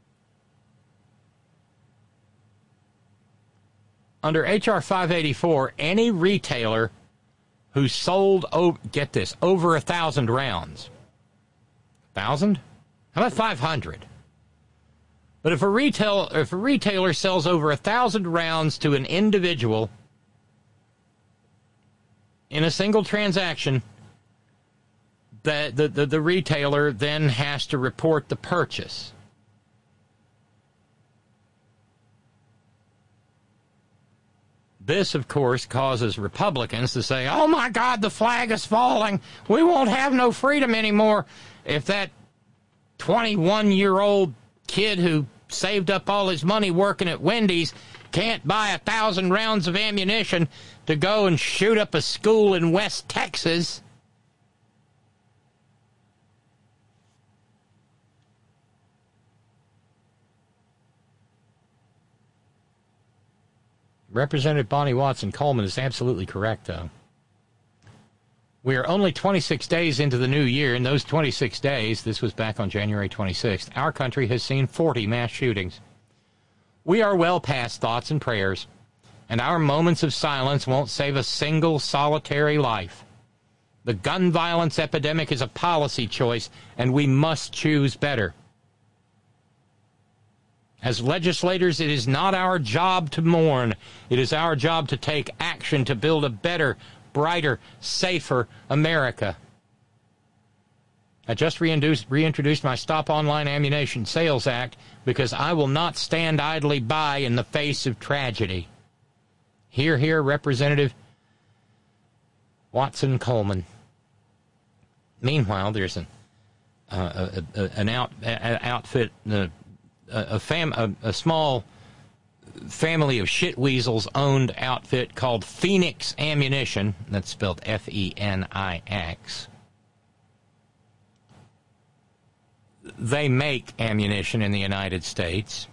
Under H R five eighty-four, any retailer who sold, oh, get this, over a thousand rounds. Thousand? How about five hundred? But if a retail, if a retailer sells over a thousand rounds to an individual in a single transaction, the, the, the, the retailer then has to report the purchase. This, of course, causes Republicans to say, oh, my God, the flag is falling. We won't have no freedom anymore if that twenty-one-year-old kid who saved up all his money working at Wendy's can't buy a thousand rounds of ammunition to go and shoot up a school in West Texas. Representative Bonnie Watson Coleman is absolutely correct, though. We are only twenty-six days into the new year. In those twenty-six days, this was back on January twenty-sixth, our country has seen forty mass shootings. We are well past thoughts and prayers, and our moments of silence won't save a single solitary life. The gun violence epidemic is a policy choice, and we must choose better. As legislators, it is not our job to mourn. It is our job to take action to build a better, brighter, safer America. I just reintroduced, reintroduced my Stop Online Ammunition Sales Act because I will not stand idly by in the face of tragedy. Hear, hear, Representative Watson Coleman. Meanwhile, there's an uh, a, a, an out, a, outfit, uh, a, a, fam, a, a small family of shitweasels owned outfit called Phoenix Ammunition. That's spelled F E N I X. They make ammunition in the United States.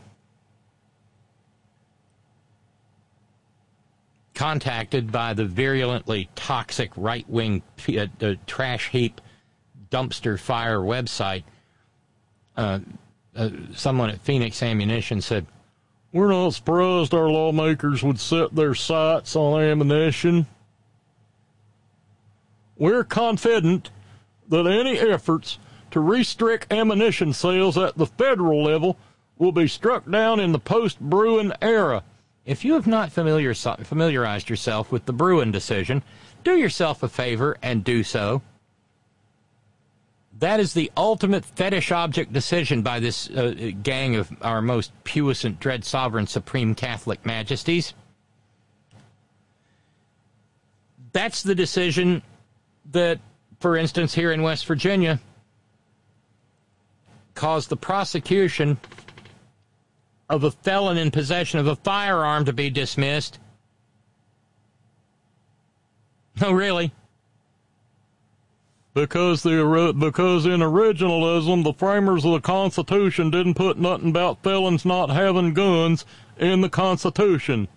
Contacted by the virulently toxic right-wing uh, uh, trash heap dumpster fire website, uh, uh, someone at Phoenix Ammunition said, "We're not surprised our lawmakers would set their sights on ammunition. We're confident that any efforts to restrict ammunition sales at the federal level will be struck down in the post-Bruen era." If you have not familiar, familiarized yourself with the Bruen decision, do yourself a favor and do so. That is the ultimate fetish object decision by this uh, gang of our most puissant, dread, sovereign, supreme Catholic majesties. That's the decision that, for instance, here in West Virginia, caused the prosecution of a felon in possession of a firearm to be dismissed. No, really. Because the because in originalism, the framers of the Constitution didn't put nothing about felons not having guns in the Constitution.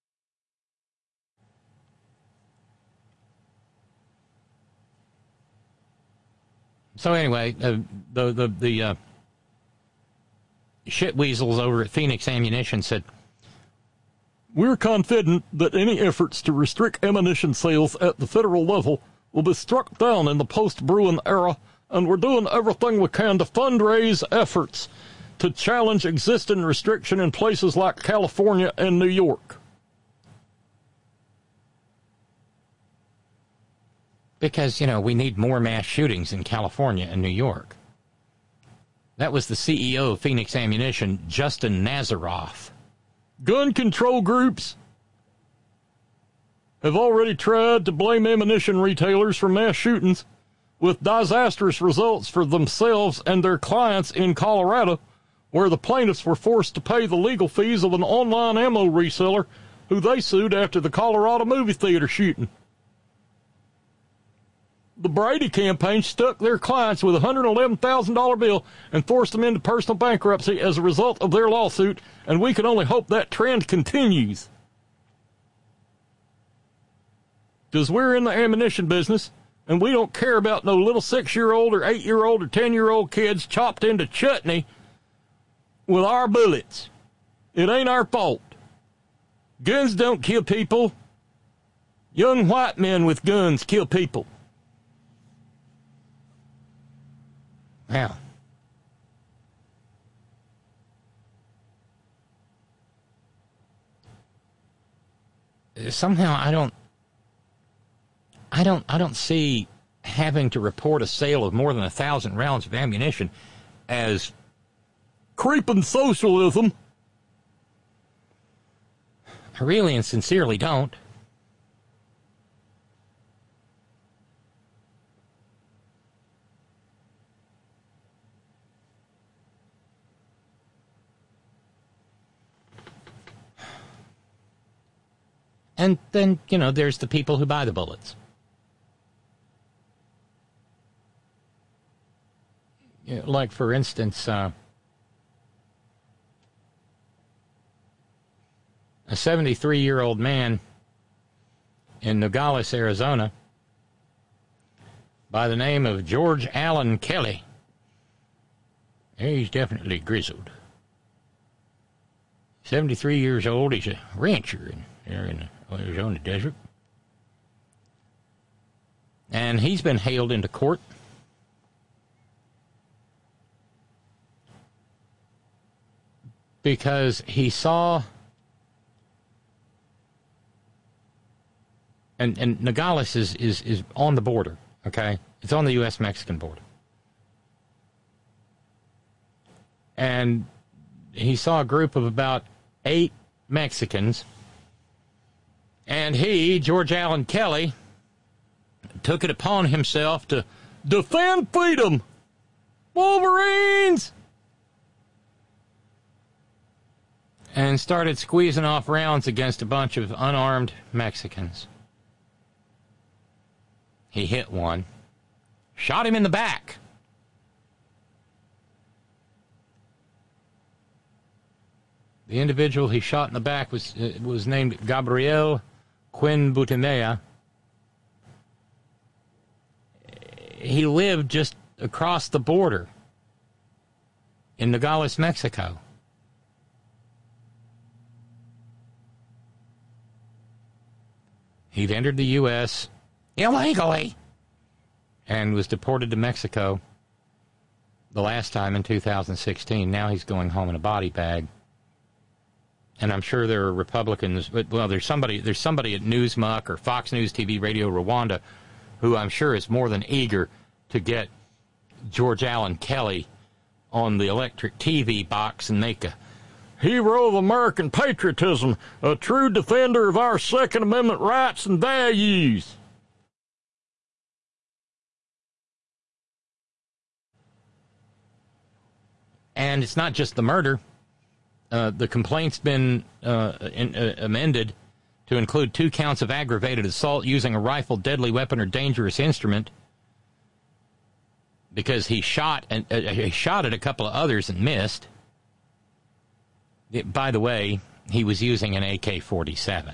So anyway, uh, the the the uh, shitweasels over at Phoenix Ammunition said, We're confident that any efforts to restrict ammunition sales at the federal level will be struck down in the post-Bruin era, and we're doing everything we can to fundraise efforts to challenge existing restriction in places like California and New York. Because, you know, we need more mass shootings in California and New York. That was the C E O of Phoenix Ammunition, Justin Nazaroff. Gun control groups have already tried to blame ammunition retailers for mass shootings, with disastrous results for themselves and their clients in Colorado, where the plaintiffs were forced to pay the legal fees of an online ammo reseller who they sued after the Colorado movie theater shooting. The Brady campaign stuck their clients with a one hundred eleven thousand dollars bill and forced them into personal bankruptcy as a result of their lawsuit, and we can only hope that trend continues. Because we're in the ammunition business, and we don't care about no little six-year-old or eight-year-old or ten-year-old kids chopped into chutney with our bullets. It ain't our fault. Guns don't kill people. Young white men with guns kill people. Wow. Somehow I don't I don't I don't see having to report a sale of more than a thousand rounds of ammunition as creeping socialism. I really and sincerely don't. And then, you know, there's the people who buy the bullets. You know, like, for instance, uh, a seventy-three-year-old man in Nogales, Arizona, by the name of George Allen Kelly. He's definitely grizzled. seventy-three years old. He's a rancher in, there in the Arizona desert. And he's been hailed into court because he saw, and, and Nogales is, is, is on the border, okay? It's on the U S Mexican border. And he saw a group of about eight Mexicans, and he, George Allen Kelly, took it upon himself to defend freedom. Wolverines! And started squeezing off rounds against a bunch of unarmed Mexicans. He hit one, shot him in the back. The individual he shot in the back was uh, was named Gabriel Quinbutimea. He lived just across the border in Nogales, Mexico. He'd entered the U S illegally and was deported to Mexico the last time in two thousand sixteen. Now he's going home in a body bag. And I'm sure there are Republicans, but, well, there's somebody, there's somebody at Newsmuck or Fox News T V Radio Rwanda who I'm sure is more than eager to get George Allen Kelly on the electric T V box and make a hero of American patriotism, a true defender of our Second Amendment rights and values. And it's not just the murder. Uh, the complaint's been uh, in, uh, amended to include two counts of aggravated assault using a rifle, deadly weapon, or dangerous instrument, because he shot and uh, he shot at a couple of others and missed. It, by the way, he was using an A K forty-seven.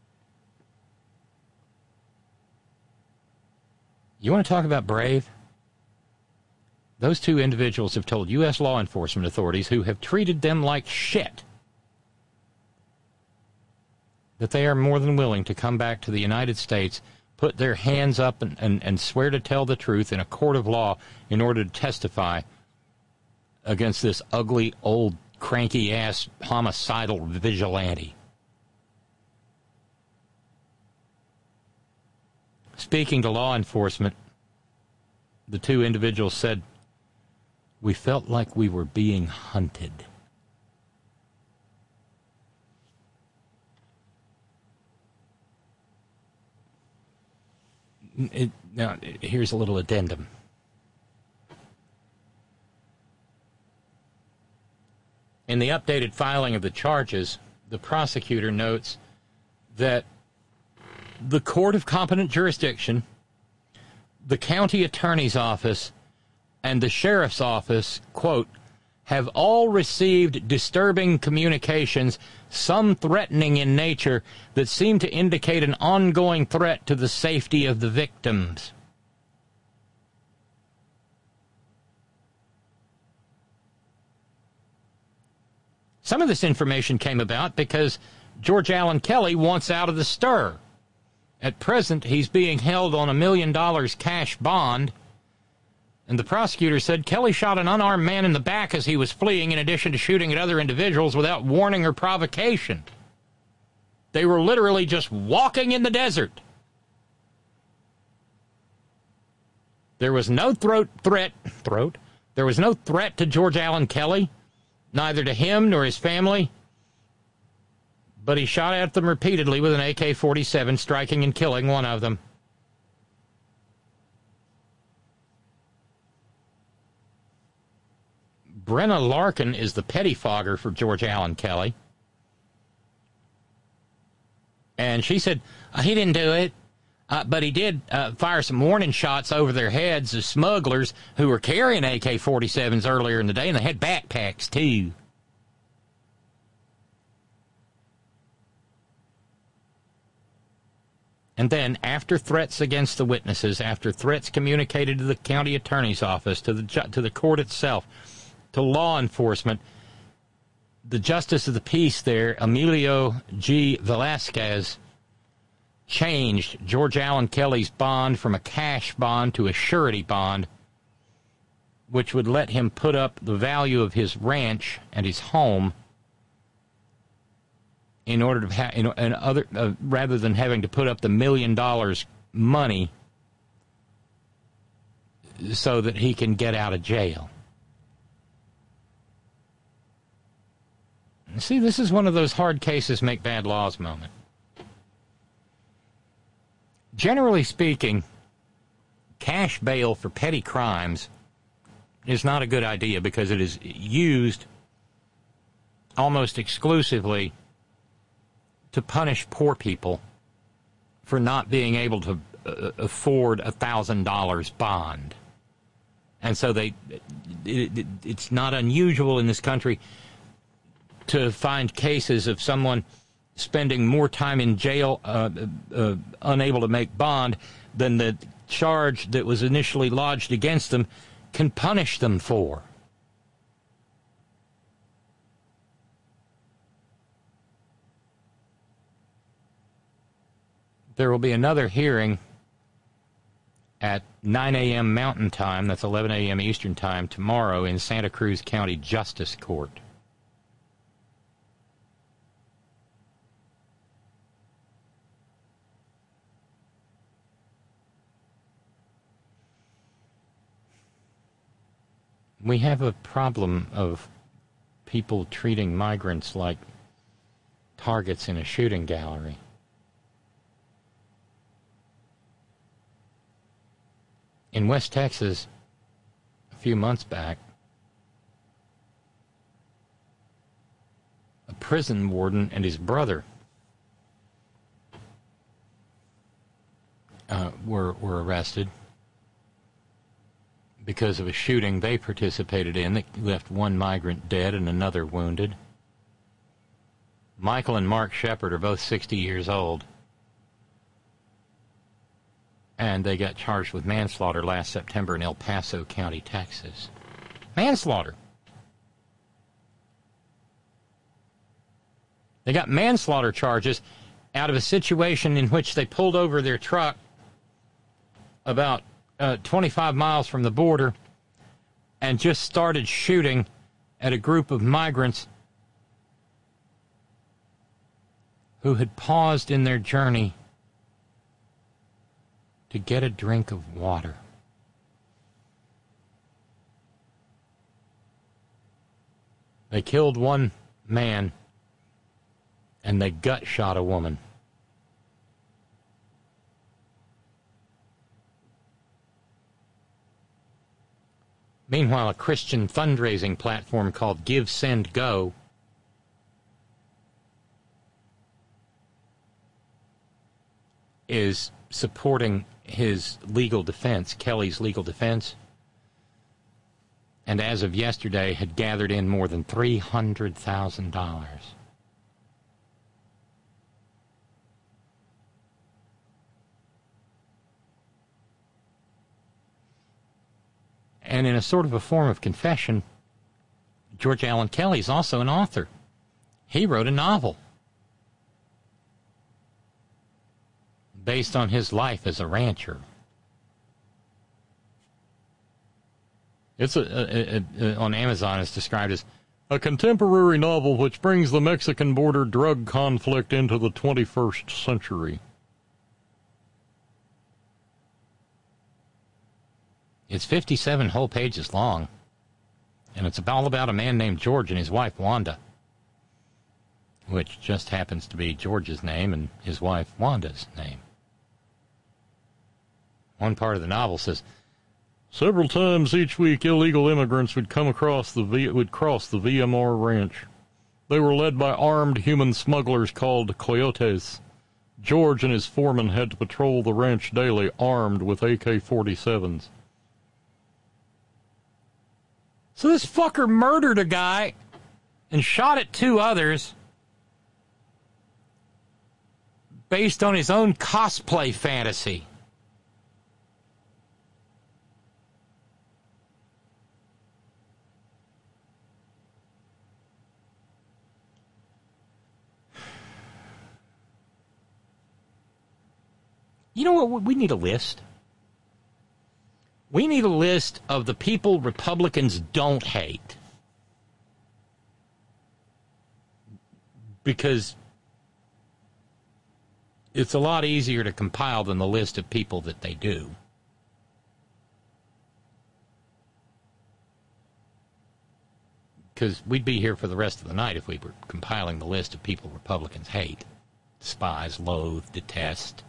You want to talk about brave? Those two individuals have told U S law enforcement authorities, who have treated them like shit, that they are more than willing to come back to the United States, put their hands up and, and, and swear to tell the truth in a court of law in order to testify against this ugly, old, cranky-ass, homicidal vigilante. Speaking to law enforcement, the two individuals said, "We felt like we were being hunted." It, now, here's a little addendum. In the updated filing of the charges, the prosecutor notes that the court of competent jurisdiction, the county attorney's office, and the sheriff's office, quote, have all received disturbing communications, some threatening in nature, that seem to indicate an ongoing threat to the safety of the victims. Some of this information came about because George Allen Kelly wants out of the stir. At present, he's being held on a million dollars cash bond, and the prosecutor said Kelly shot an unarmed man in the back as he was fleeing, in addition to shooting at other individuals without warning or provocation. They were literally just walking in the desert. There was no throat threat, throat, there was no threat to George Allen Kelly, neither to him nor his family, but he shot at them repeatedly with an A K forty-seven, striking and killing one of them. Brenna Larkin is the pettifogger for George Allen Kelly. And she said, uh, he didn't do it, uh, but he did uh, fire some warning shots over their heads of smugglers who were carrying A K forty-sevens earlier in the day, and they had backpacks, too. And then, after threats against the witnesses, after threats communicated to the county attorney's office, to the ju- to the court itself, to law enforcement, the justice of the peace there, Emilio G. Velasquez, changed George Allen Kelly's bond from a cash bond to a surety bond, which would let him put up the value of his ranch and his home in order to have, you know, and other uh, rather than having to put up the million dollars money so that he can get out of jail. See, this is one of those hard cases make bad laws moment. Generally speaking, cash bail for petty crimes is not a good idea because it is used almost exclusively to punish poor people for not being able to uh, afford a one thousand dollars bond. And so they, it, it, it's not unusual in this country to find cases of someone spending more time in jail, uh, uh, unable to make bond, than the charge that was initially lodged against them can punish them for. There will be another hearing at nine a.m. Mountain Time, that's eleven a.m. Eastern Time, tomorrow in Santa Cruz County Justice Court. We have a problem of people treating migrants like targets in a shooting gallery. In West Texas, a few months back, a prison warden and his brother uh, were, were arrested because of a shooting they participated in that left one migrant dead and another wounded. Michael and Mark Shepard are both sixty years old, and they got charged with manslaughter last September in El Paso County, Texas. Manslaughter. They got manslaughter charges out of a situation in which they pulled over their truck about uh, twenty-five miles from the border and just started shooting at a group of migrants who had paused in their journey to get a drink of water. They killed one man and they gut shot a woman. Meanwhile, a Christian fundraising platform called Give, Send, Go is supporting his legal defense, Kelly's legal defense, and as of yesterday had gathered in more than three hundred thousand dollars. And in a sort of a form of confession, George Allen Kelly is also an author. He wrote a novel based on his life as a rancher. It's a, a, a, a, on Amazon, it's described as a contemporary novel which brings the Mexican border drug conflict into the twenty-first century. It's fifty-seven whole pages long, and it's all about a man named George and his wife Wanda, which just happens to be George's name and his wife Wanda's name. One part of the novel says, several times each week illegal immigrants would come across the v- would cross the V M R ranch. They were led by armed human smugglers called coyotes. George and his foreman had to patrol the ranch daily armed with A K forty-sevens. So this fucker murdered a guy and shot at two others based on his own cosplay fantasy. You know what? We need a list. We need a list of the people Republicans don't hate. Because it's a lot easier to compile than the list of people that they do. Because we'd be here for the rest of the night if we were compiling the list of people Republicans hate, despise, loathe, detest.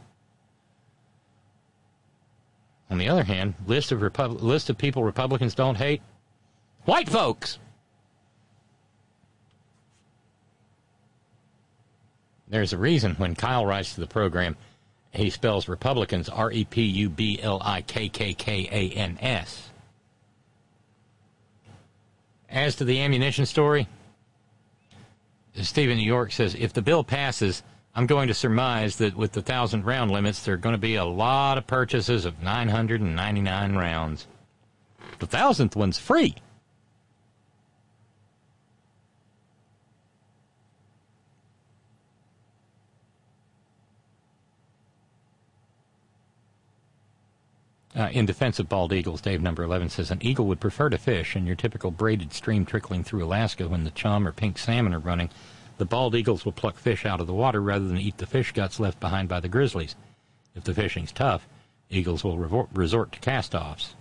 On the other hand, list of Repub- list of people Republicans don't hate, white folks. There's a reason when Kyle writes to the program, he spells Republicans R E P U B L I K K K A N S. As to the ammunition story, Stephen New York says, if the bill passes, I'm going to surmise that with the thousand round limits, there are going to be a lot of purchases of nine hundred ninety-nine rounds. The thousandth one's free. Uh, in defense of bald eagles, Dave number eleven says, an eagle would prefer to fish in your typical braided stream trickling through Alaska when the chum or pink salmon are running. The bald eagles will pluck fish out of the water rather than eat the fish guts left behind by the grizzlies. If the fishing's tough, eagles will revor- resort to cast-offs.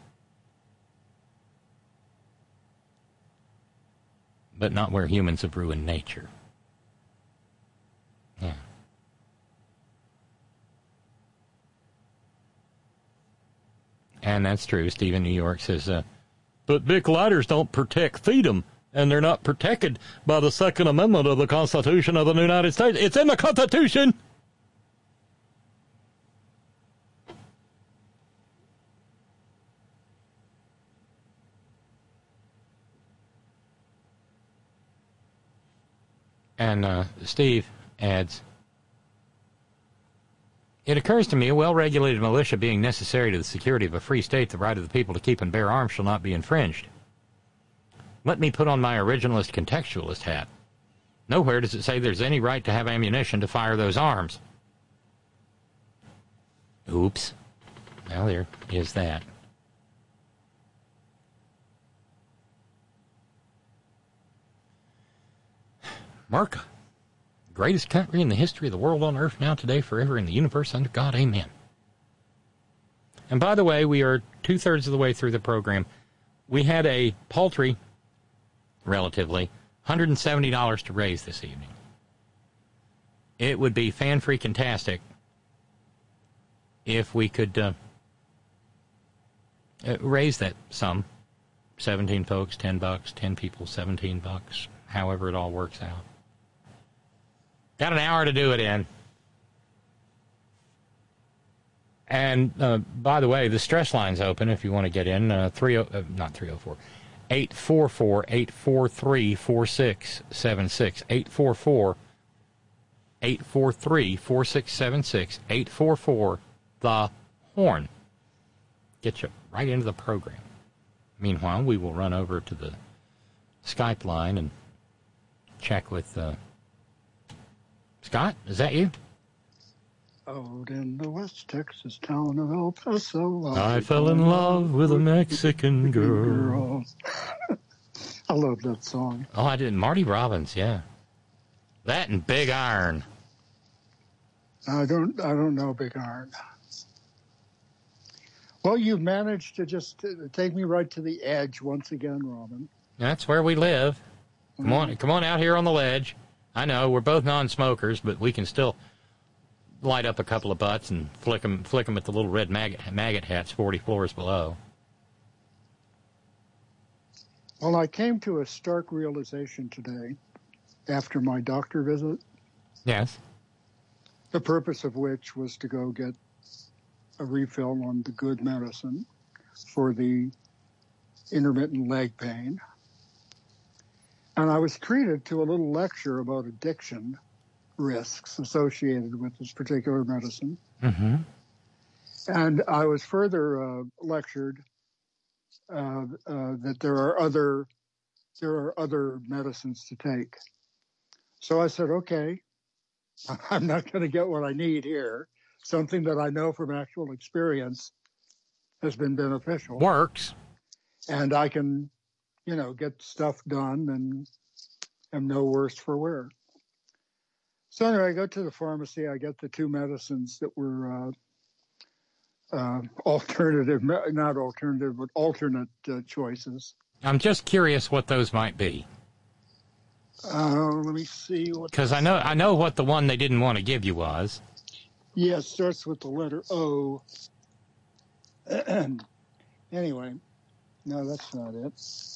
But not where humans have ruined nature. Yeah. And that's true. Stephen New York says, uh, but Bic lighters don't protect freedom, and they're not protected by the Second Amendment of the Constitution of the United States. It's in the Constitution! And uh, Steve adds, it occurs to me a well-regulated militia being necessary to the security of a free state, the right of the people to keep and bear arms shall not be infringed. Let me put on my originalist contextualist hat. Nowhere does it say there's any right to have ammunition to fire those arms. Oops. Well, there is that. America, greatest country in the history of the world on earth, now, today, forever, in the universe, under God, amen. And by the way, we are two-thirds of the way through the program. We had a paltry, relatively, one hundred seventy dollars to raise this evening. It would be fan-freaking-tastic if we could uh, uh, raise that sum. seventeen folks, ten bucks, ten people, seventeen bucks, however it all works out. Got an hour to do it in. And, uh, by the way, the stress line's open if you want to get in. Uh, three oh, uh, not three oh four. eight four four, eight four three, four six seven six. eight four four, eight four three, four six seven six. eight four four, the horn. Get you right into the program. Meanwhile, we will run over to the Skype line and check with... Uh, Scott, is that you? Out in the West Texas town of El Paso, I, I fell in love with a Mexican girl. I love that song. Oh, I did. Marty Robbins, yeah. That and Big Iron. I don't. I don't know Big Iron. Well, you've managed to just take me right to the edge once again, Robin. That's where we live. Come on, come on out here on the ledge. I know we're both non-smokers, but we can still light up a couple of butts and flick them, flick them at the little red maggot, maggot hats forty floors below. Well, I came to a stark realization today after my doctor visit. Yes. The purpose of which was to go get a refill on the good medicine for the intermittent leg pain. And I was treated to a little lecture about addiction risks associated with this particular medicine. Mm-hmm. And I was further uh, lectured uh, uh, that there are other there are other medicines to take. So I said, okay, I'm not going to get what I need here. Something that I know from actual experience has been beneficial. Works. And I can, you know, get stuff done and am no worse for wear. So anyway, I go to the pharmacy. I get the two medicines that were uh, uh, alternative, not alternative, but alternate uh, choices. I'm just curious what those might be. Uh, let me see. Because I know I know what the one they didn't want to give you was. Yeah, it starts with the letter O. Anyway, no, that's not it.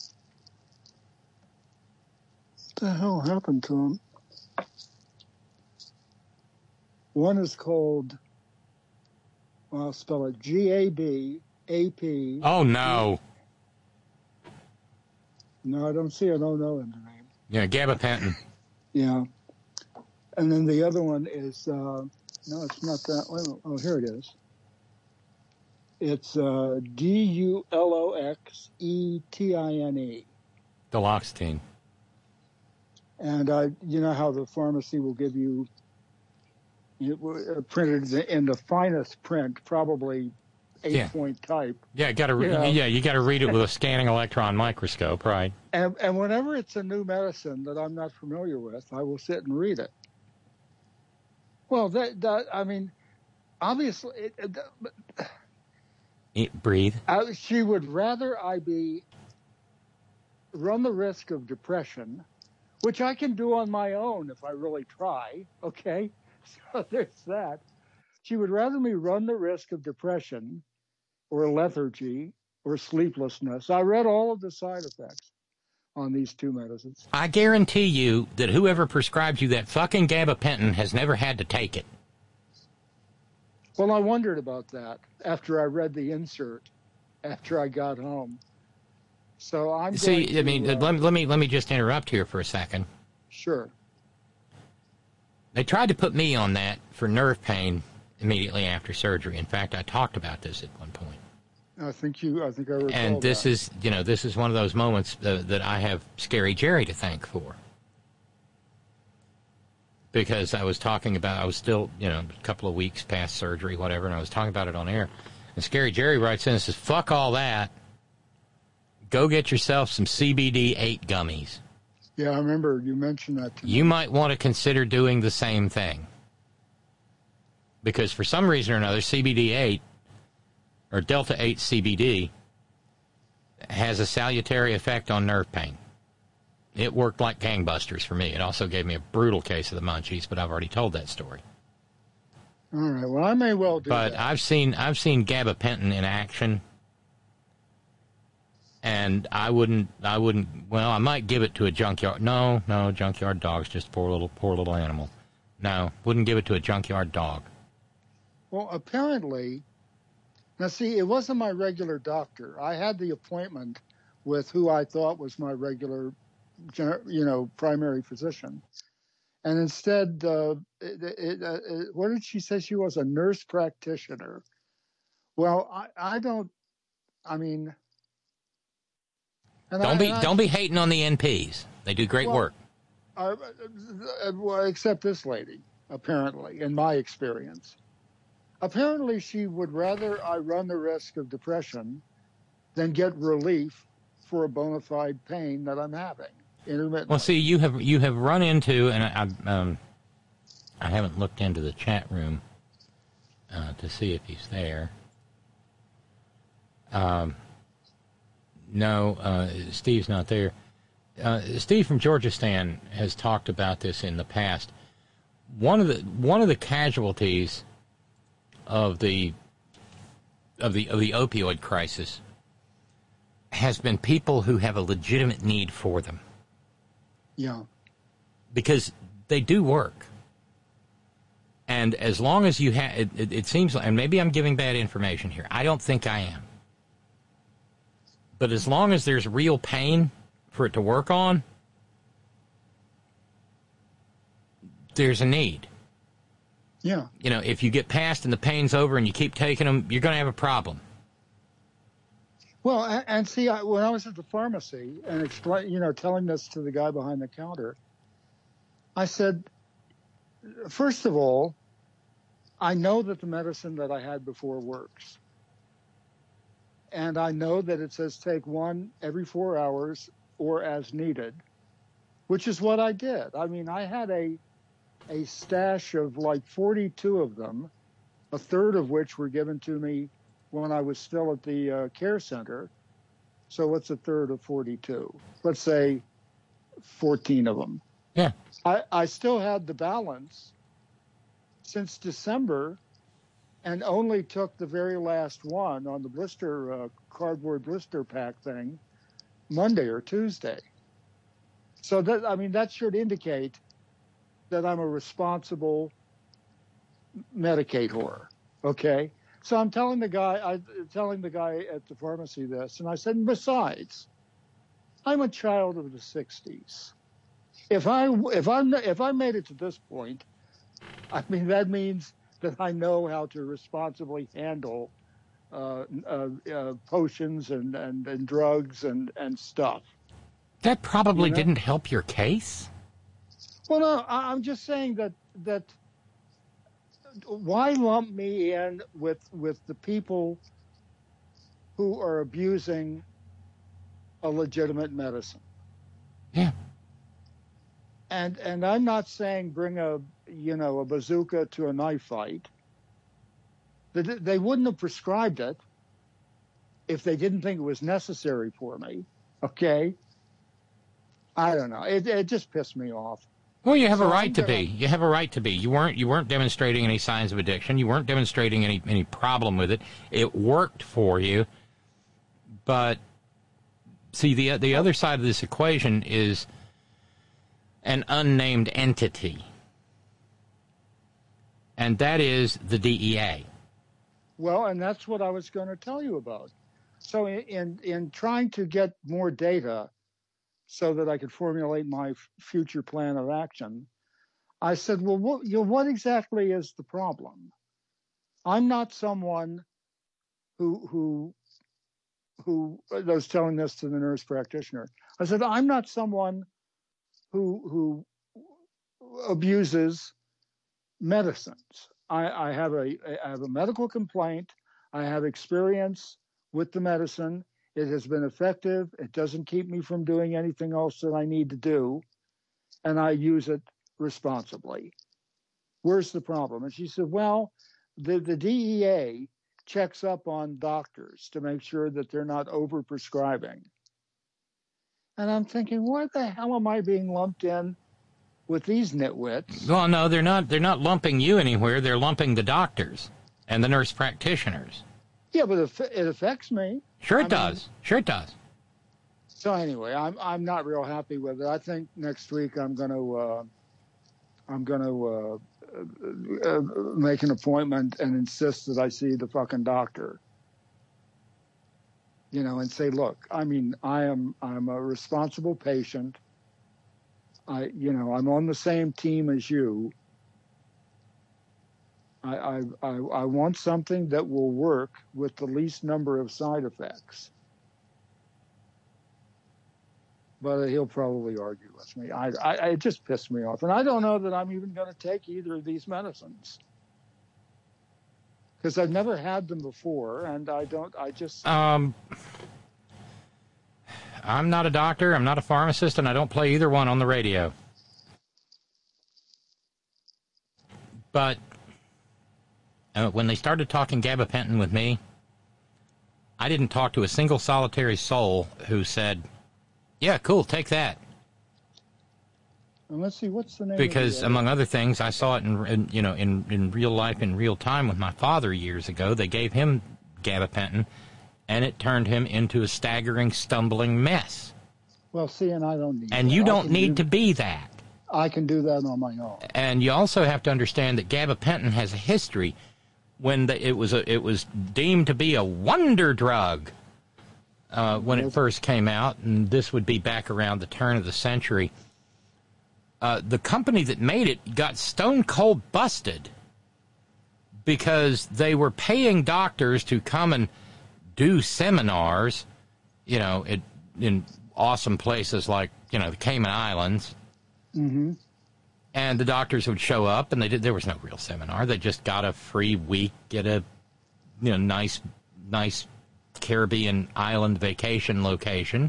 What the hell happened to him? One is called, well, I'll spell it G A B A P. Oh, no. No, I don't see an oh, no in the name. Yeah, gabapentin. Yeah. And then the other one is, uh, no, it's not that. Wait a minute. Oh, here it is. It's uh, D U L O X E T I N E. Duloxetine. And I, you know how the pharmacy will give you, it, uh, printed in the finest print, probably eight-point yeah. type. Yeah, got to. Re- you know? Yeah, you got to read it with a scanning electron microscope, right? And, and whenever it's a new medicine that I'm not familiar with, I will sit and read it. Well, that, that I mean, obviously, it, it, Eat, breathe. I, she would rather I be run the risk of depression, which I can do on my own if I really try. Okay, so there's that. She would rather me run the risk of depression or lethargy or sleeplessness. I read all of the side effects on these two medicines. I guarantee you that whoever prescribed you that fucking gabapentin has never had to take it. Well, I wondered about that after I read the insert, after I got home. So I'm See, going I mean, to, uh, let, let me let me just interrupt here for a second. Sure. They tried to put me on that for nerve pain immediately after surgery. In fact, I talked about this at one point. I think you. I think I recall And this that. is, you know, this is one of those moments uh, that I have Scary Jerry to thank for. because I was talking about, I was still, you know, a couple of weeks past surgery, whatever, and I was talking about it on air. And Scary Jerry writes in and says, fuck all that. Go get yourself some C B D eight gummies. Yeah, I remember you mentioned that to me. You might want to consider doing the same thing. Because for some reason or another, C B D eight, or Delta eight C B D, has a salutary effect on nerve pain. It worked like gangbusters for me. It also gave me a brutal case of the munchies, but I've already told that story. All right, well, I may well do but that. But I've seen, I've seen gabapentin in action. And I wouldn't, I wouldn't, well, I might give it to a junkyard. No, no, junkyard dog's just a poor little, poor little animal. No, wouldn't give it to a junkyard dog. Well, apparently, now see, it wasn't my regular doctor. I had the appointment with who I thought was my regular, you know, primary physician. And instead, uh, it, it, uh, it, what did she say? She was a nurse practitioner. Well, I, I don't, I mean... Don't be I, don't be hating on the N Ps. They do great well, work. Uh, uh, well, except this lady, apparently, in my experience. Apparently, she would rather I run the risk of depression than get relief for a bona fide pain that I'm having intermittently. Well, see, you have you have run into, and I um, I haven't looked into the chat room uh, to see if he's there. Um. No, uh, Steve's not there. Uh, Steve from Georgistan has talked about this in the past. One of the one of the casualties of the of the of the opioid crisis has been people who have a legitimate need for them. Yeah, because they do work. And as long as you have, it, it, it seems like, and maybe I'm giving bad information here. I don't think I am. But as long as there's real pain for it to work on, there's a need. Yeah. You know, if you get past and the pain's over and you keep taking them, you're going to have a problem. Well, and, and see, I, when I was at the pharmacy and explain, you know, telling this to the guy behind the counter, I said, first of all, I know that the medicine that I had before works. And I know that it says take one every four hours or as needed, which is what I did. I mean, I had a a stash of like forty-two of them, a third of which were given to me when I was still at the uh, care center. So what's a third of forty-two? Let's say fourteen of them. Yeah. I, I still had the balance since December, and only took the very last one on the blister, uh, cardboard blister pack thing, Monday or Tuesday. So that, I mean, that should indicate that I'm a responsible medicator. Okay. So I'm telling the guy, I telling the guy at the pharmacy this, and I said, and besides, I'm a child of the sixties. If I if I'm if I made it to this point, I mean that means that I know how to responsibly handle uh, uh, uh, potions and, and, and drugs and, and stuff. That probably you know? didn't help your case. Well, no, I, I'm just saying that that why lump me in with with the people who are abusing a legitimate medicine? Yeah. And and I'm not saying bring a you know a bazooka to a knife fight. They, they wouldn't have prescribed it if they didn't think it was necessary for me. Okay. I don't know. It it just pissed me off. Well, you have so a right I'm to gonna, be. You have a right to be. You weren't. You weren't demonstrating any signs of addiction. You weren't demonstrating any any problem with it. It worked for you. But see, the the other side of this equation is an unnamed entity, and that is the D E A. Well, and that's what I was going to tell you about. So, in in, in trying to get more data, so that I could formulate my f- future plan of action, I said, well, what, you know, what exactly is the problem? I'm not someone who, who, who, I was telling this to the nurse practitioner. I said, I'm not someone who, who, abuses medicines. I, I have a I have a medical complaint. I have experience with the medicine. It has been effective. It doesn't keep me from doing anything else that I need to do, and I use it responsibly. Where's the problem? And she said, well, the, the D E A checks up on doctors to make sure that they're not overprescribing. And I'm thinking, why the hell am I being lumped in with these nitwits? Well, no, they're not. They're not lumping you anywhere. They're lumping the doctors and the nurse practitioners. Yeah, but it, it affects me. Sure it I does. mean, sure it does. So anyway, I'm I'm not real happy with it. I think next week I'm going to uh, I'm going to uh, uh, make an appointment and insist that I see the fucking doctor. You know, and say, look, I mean, I am I'm a responsible patient. I, you know, I'm on the same team as you. I, I, I, I want something that will work with the least number of side effects. But he'll probably argue with me. I, I, it just pissed me off. And I don't know that I'm even going to take either of these medicines. Because I've never had them before, and I don't, I just... Um, I'm not a doctor, I'm not a pharmacist, and I don't play either one on the radio. But uh, when they started talking gabapentin with me, I didn't talk to a single solitary soul who said, yeah, cool, take that. And let's see, what's the name? Because, of the among other things, I saw it in, in you know in, in real life, in real time with my father years ago. They gave him gabapentin, and it turned him into a staggering, stumbling mess. Well, see, and I don't need And that. you I don't can need do, to be that. I can do that on my own. And you also have to understand that gabapentin has a history. When the, it was a, it was deemed to be a wonder drug uh, when it first came out, and this would be back around the turn of the century. Uh, the company that made it got stone cold busted because they were paying doctors to come and do seminars, you know, it, in awesome places like, you know, the Cayman Islands. Mm-hmm. And the doctors would show up, and they did. There was no real seminar. They just got a free week at a, you know, nice, nice Caribbean island vacation location.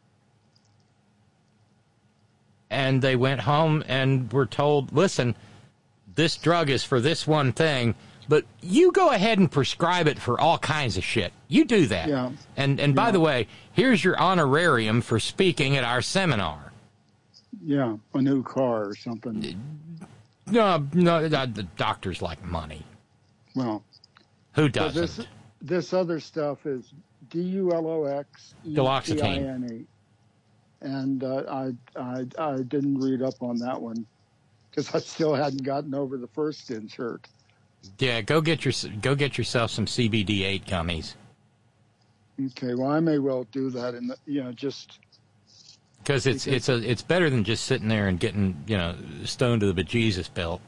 And they went home and were told, listen, this drug is for this one thing, but you go ahead and prescribe it for all kinds of shit. You do that. Yeah. And and by Yeah. the way, here's your honorarium for speaking at our seminar. Yeah, a new car or something. No, no, the doctors like money. Well, Who but doesn't? this this other stuff is D U L O X E T I N E. And uh, I, I I didn't read up on that one because I still hadn't gotten over the first insert. Yeah, go get your go get yourself some C B D eight gummies. Okay, well I may well do that in the, you know, just because it's because, it's a it's better than just sitting there and getting, you know, stoned to the bejesus belt.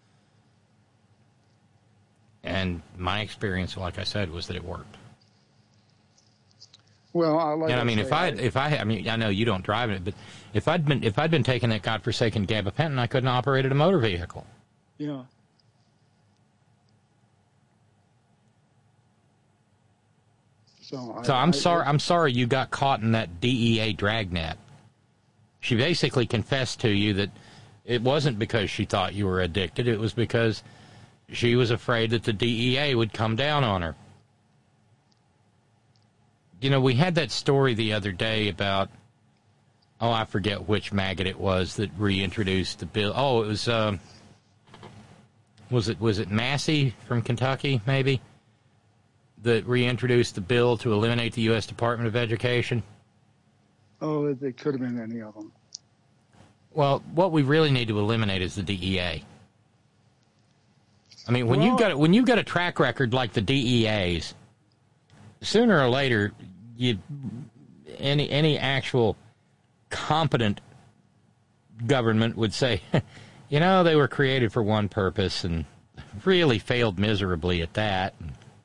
And my experience, like I said, was that it worked. Well, I like. And I mean, say, if I if I I mean, I know you don't drive it, but if I'd been if I'd been taking that godforsaken gabapentin, I couldn't have operated a motor vehicle. Yeah. So, So I, I'm I, sorry. I, I'm sorry you got caught in that D E A dragnet. She basically confessed to you that it wasn't because she thought you were addicted. It was because she was afraid that the D E A would come down on her. You know, we had that story the other day about, oh, I forget which maggot it was that reintroduced the bill. Oh, it was, um, was it was it Massey from Kentucky, maybe, that reintroduced the bill to eliminate the U S Department of Education? oh, it, it could have been any of them. Well, what we really need to eliminate is the D E A. I mean, when Well, you've got when you've got a track record like the D E A's, sooner or later, you any any actual competent government would say, you know, they were created for one purpose and really failed miserably at that.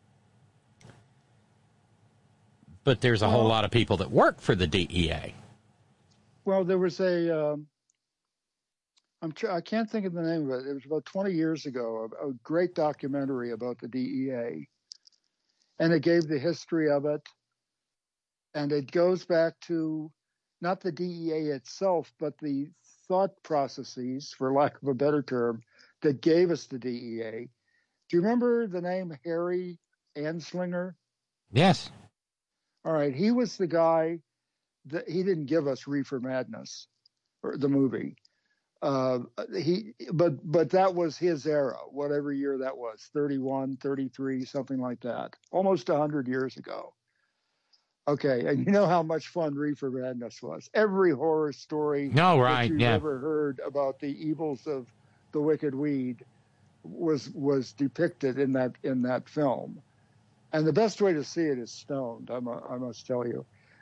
But there's a whole Well- lot of people that work for the D E A. Well, there was a um, I'm tr- I can't think of the name of it. It was about twenty years ago, a, a great documentary about the D E A. And it gave the history of it. And it goes back to not the D E A itself, but the thought processes, for lack of a better term, that gave us the D E A. Do you remember the name Harry Anslinger? Yes. All right. He was the guy that he didn't give us Reefer Madness, or the movie. Uh, he, but, but that was his era, whatever year that was, thirty-one, thirty-three, something like that, almost a hundred years ago. Okay. And you know how much fun Reefer Madness was. Every horror story no, right, that you've yeah. ever heard about the evils of the wicked weed was, was depicted in that, in that film. And the best way to see it is stoned, I, mu- I must tell you.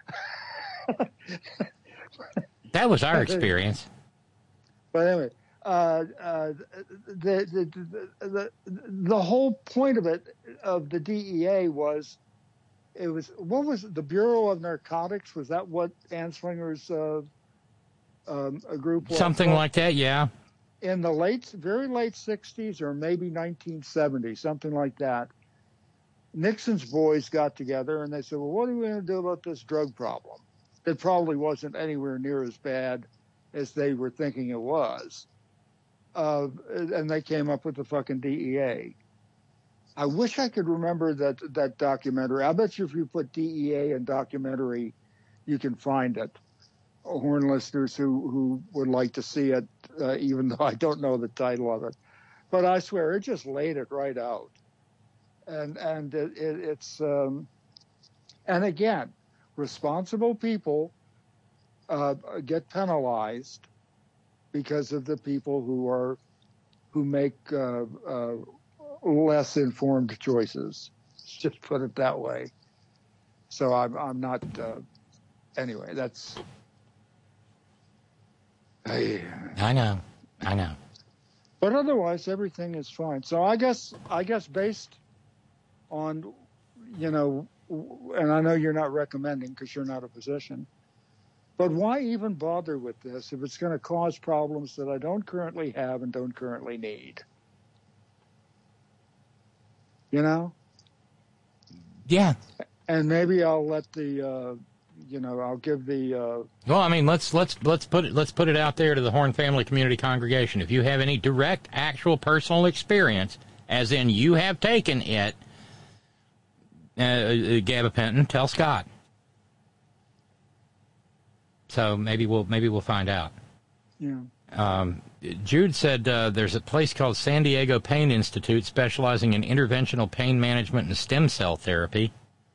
That was our experience. But anyway, uh, uh, the, the, the, the, the whole point of it, of the D E A was, it was, what was it, the Bureau of Narcotics? Was that what Anslinger's uh, um, a group was? Something like that, yeah. In the late, very late sixties or maybe nineteen seventy, something like that, Nixon's boys got together and they said, well, what are we going to do about this drug problem? It probably wasn't anywhere near as bad as they were thinking it was. Uh, and they came up with the fucking D E A. I wish I could remember that, that documentary. I bet you if you put D E A and documentary, you can find it. Horn listeners who, who would like to see it, uh, even though I don't know the title of it. But I swear, it just laid it right out. And, and it, it, it's, um, and again, responsible people uh, get penalized because of the people who are, who make uh, uh, less informed choices. Just put it that way. So I'm, I'm not, uh, anyway, that's, I, I know, I know. But otherwise, everything is fine. So I guess, I guess based on, you know, and I know you're not recommending because you're not a physician, but why even bother with this if it's going to cause problems that I don't currently have and don't currently need? You know? Yeah. And maybe I'll let the, uh, you know, I'll give the. Uh, well, I mean, let's let's let's put it let's put it out there to the Horn Family Community Congregation. If you have any direct, actual, personal experience, as in you have taken it, uh, gabapentin, tell Scott. So maybe we'll maybe we'll find out. Yeah. Um, Jude said uh, there's a place called San Diego Pain Institute specializing in interventional pain management and stem cell therapy.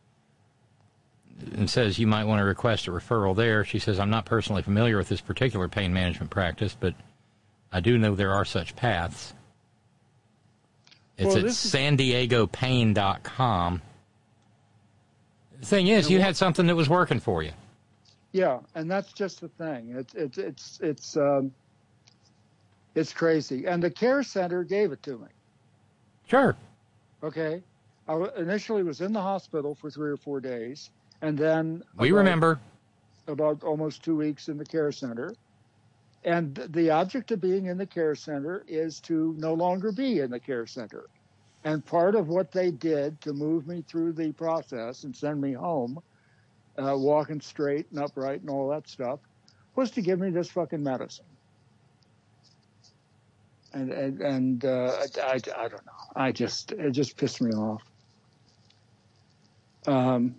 And says you might want to request a referral there. She says, I'm not personally familiar with this particular pain management practice, but I do know there are such paths. It's well, at san diego pain dot com. The thing is, you had something that was working for you. Yeah, and that's just the thing. It's it's it's it's um, it's crazy. And the care center gave it to me. Sure. Okay. I initially was in the hospital for three or four days. And then we about, remember about almost two weeks in the care center. And the object of being in the care center is to no longer be in the care center. And part of what they did to move me through the process and send me home, uh, walking straight and upright and all that stuff, was to give me this fucking medicine. And, and, and uh, I, I, I don't know. I just, it just pissed me off. Um,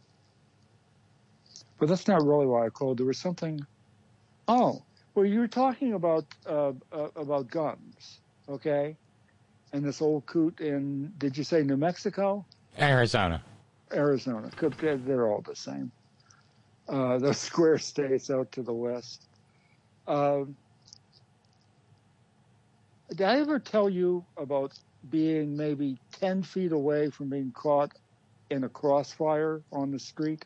But that's not really why I called. There was something. Oh, well, you were talking about uh, uh, about guns, okay? And this old coot in, did you say New Mexico? Arizona. Arizona. They're all the same. Uh, those square states out to the west. Um, did I ever tell you about being maybe ten feet away from being caught in a crossfire on the street?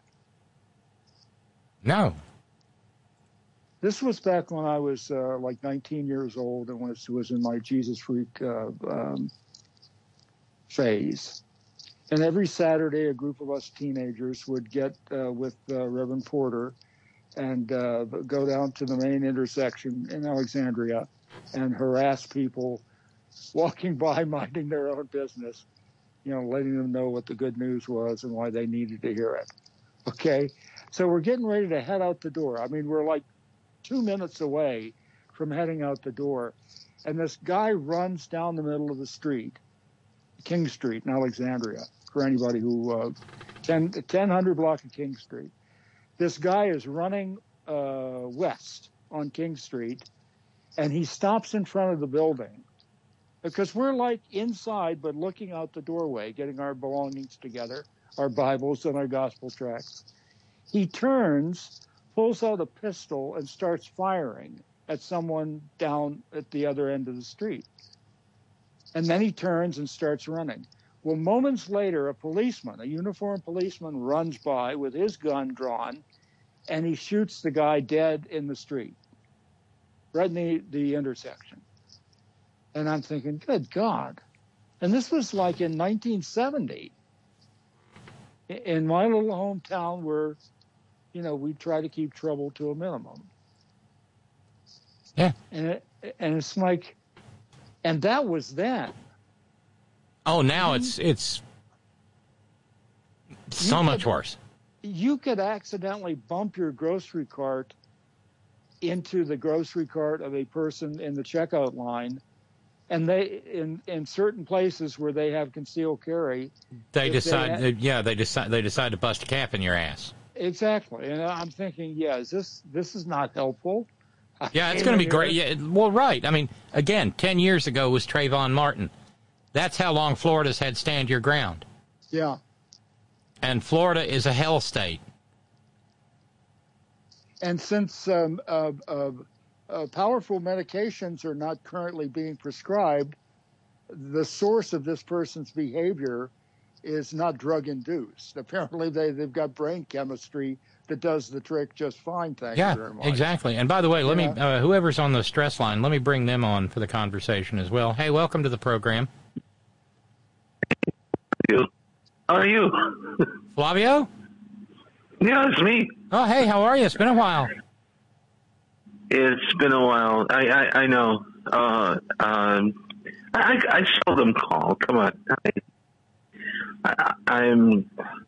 No. This was back when I was uh, like nineteen years old and was was in my Jesus freak uh, um, phase. And every Saturday, a group of us teenagers would get uh, with uh, Reverend Porter and uh, go down to the main intersection in Alexandria and harass people walking by, minding their own business, you know, letting them know what the good news was and why they needed to hear it. Okay? So we're getting ready to head out the door. I mean, we're like two minutes away from heading out the door. And this guy runs down the middle of the street, King Street in Alexandria, for anybody who, uh, ten, ten hundred block of King Street. This guy is running uh, west on King Street, and he stops in front of the building because we're like inside, but looking out the doorway, getting our belongings together, our Bibles and our gospel tracts. He turns, pulls out a pistol, and starts firing at someone down at the other end of the street. And then he turns and starts running. Well, moments later, a policeman, a uniformed policeman, runs by with his gun drawn, and he shoots the guy dead in the street, right in the, the intersection. And I'm thinking, good God. And this was like in nineteen seventy. In my little hometown where, you know, we try to keep trouble to a minimum. Yeah. And, it, and it's like, and that was then. Oh, now it's it's so You much could- worse. You could accidentally bump your grocery cart into the grocery cart of a person in the checkout line, and they in in certain places where they have concealed carry, They if decide, had- yeah, they decide they decide to bust a cap in your ass. exactly. And I'm thinking, yeah, is this this is not helpful? I Yeah, it's came going to in be great. here- Yeah, well, right. I mean, again, ten years ago was Trayvon Martin. That's how long Florida's had stand your ground. Yeah. And Florida is a hell state. And since um, uh, uh, uh, powerful medications are not currently being prescribed, the source of this person's behavior is not drug-induced. Apparently, they, they've got brain chemistry that does the trick just fine, thank Yeah, you very much. exactly. And by the way, let me, Yeah. uh, whoever's on the stress line, let me bring them on for the conversation as well. Hey, welcome to the program. How are you? Flavio? Yeah, it's me. Oh, hey, how are you? It's been a while. It's been a while. I I, I know. Uh, um, I I seldom call. Come on. I, I, I'm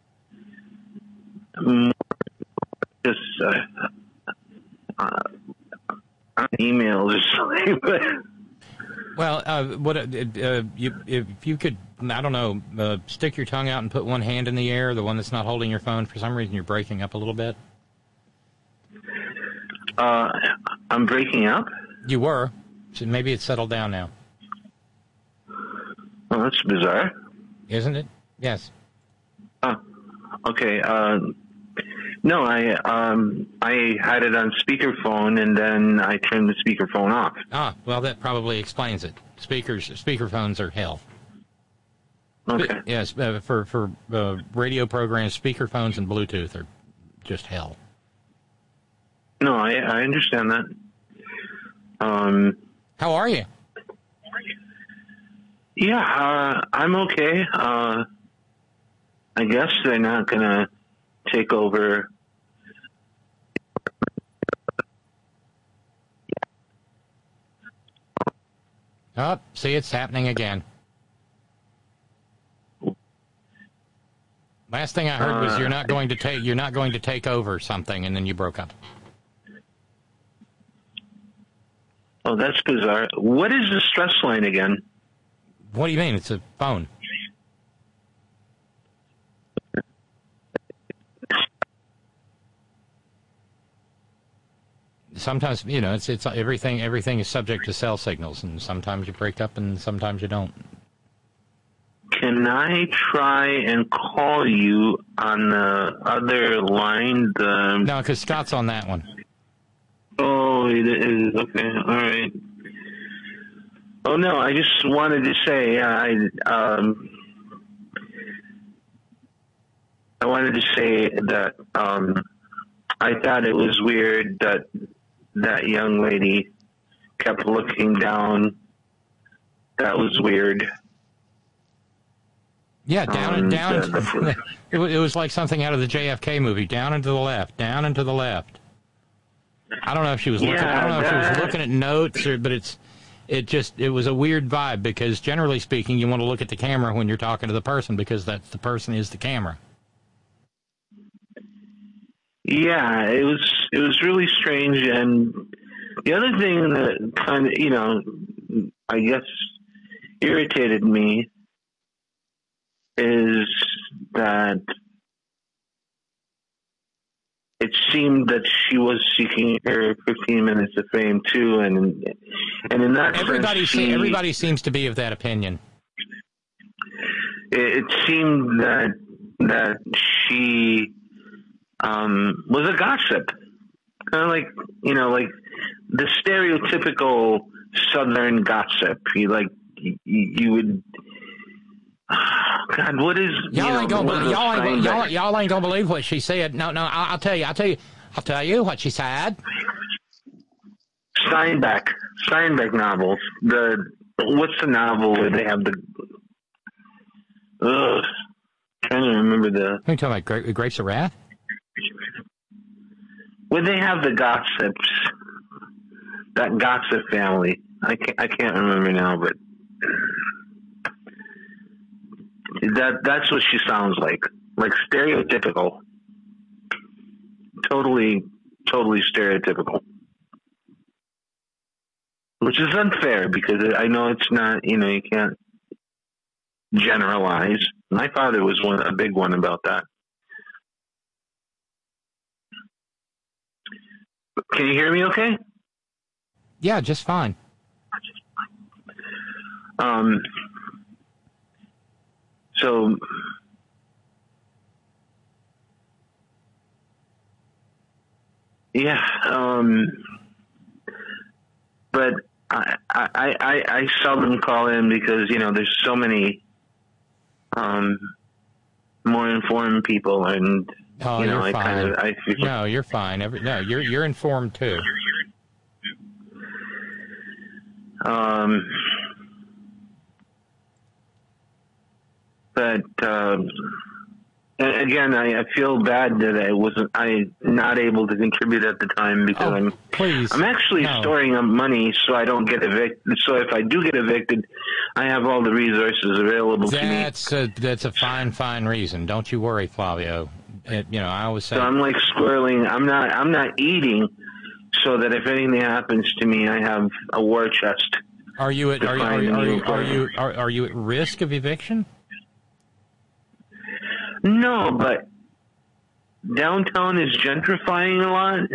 more just uh, uh, on emails or something. But Well, uh, what uh, uh, you, if you could, I don't know, uh, stick your tongue out and put one hand in the air, the one that's not holding your phone. For some reason, you're breaking up a little bit. uh, I'm breaking up. You were. So maybe it's settled down now. Oh, that's bizarre. Isn't it? Yes. Oh, okay. Uh, no, I um I had it on speakerphone and then I turned the speakerphone off. Ah, well, that probably explains it. Speakers, speakerphones are hell. Okay. Yes, uh, for for uh, radio programs, speakerphones and Bluetooth are just hell. No, I I understand that. Um. How are you? Yeah, uh, I'm okay. Uh, I guess they're not gonna take over. Oh, see, it's happening again. Last thing I heard was Uh, you're not going to take you're not going to take over something, and then you broke up. Oh, that's bizarre. What is the stress line again? What do you mean? It's a phone. Sometimes, you know, it's it's everything. Everything is subject to cell signals, and sometimes you break up, and sometimes you don't. Can I try and call you on the other line? The No, because Scott's on that one. Oh, it is. Okay, all right. Oh, no, I just wanted to say, I, um, I wanted to say that, um, I thought it was weird that that young lady kept looking down. That was weird. Yeah, down Um, and down. the- the- it, wa- it was like something out of the J F K movie. Down and to the left, down and to the left. I don't know if she was looking. I Yeah, don't know if she was that- looking at notes, or, but it's it just, it was a weird vibe because generally speaking, you want to look at the camera when you're talking to the person because that's the person is the camera. Yeah, it was, it was really strange. And the other thing that kind of, you know, I guess irritated me is that it seemed that she was seeking her fifteen minutes of fame too, and and in that everybody sense, she, everybody seems to be of that opinion. It, it seemed that that she um, was a gossip, kind of like you know, like the stereotypical Southern gossip. You like you, you would. God, what is y'all you ain't know, gonna y'all ain't y'all, y'all ain't gonna believe what she said. No, no, I'll, I'll tell you. I'll tell you. I'll tell you what she said. Steinbeck, Steinbeck novels. The what's the novel where they have the? Ugh, trying to remember the. Are you talking about Gra- Grapes of Wrath? Where they have the gossips, that gossip family. I can't. I can't remember now, but. That that's what she sounds like, like stereotypical, totally, totally stereotypical, which is unfair because I know it's not, you know, you can't generalize. My father was one a big one about that. Can you hear me? Okay. Yeah, just fine. Um. So, yeah, um, but I, I, I, I seldom call in because, you know, there's so many um, more informed people and, oh, you know, you're I fine. kind of, I feel... No, you're fine. Every, no, you're, you're informed too. Um... But um, again, I, I feel bad that I wasn't I not able to contribute at the time because oh, I'm please. I'm actually no. storing up money so I don't get evicted. So if I do get evicted, I have all the resources available that's to me. A, that's a fine, fine reason. Don't you worry, Flavio. It, you know, I always say. So I'm like squirreling. I'm not. I'm not eating, so that if anything happens to me, I have a war chest. Are you at? Are you? Are you? Are you? Are you, are, are you at risk of eviction? No, but downtown is gentrifying a lot,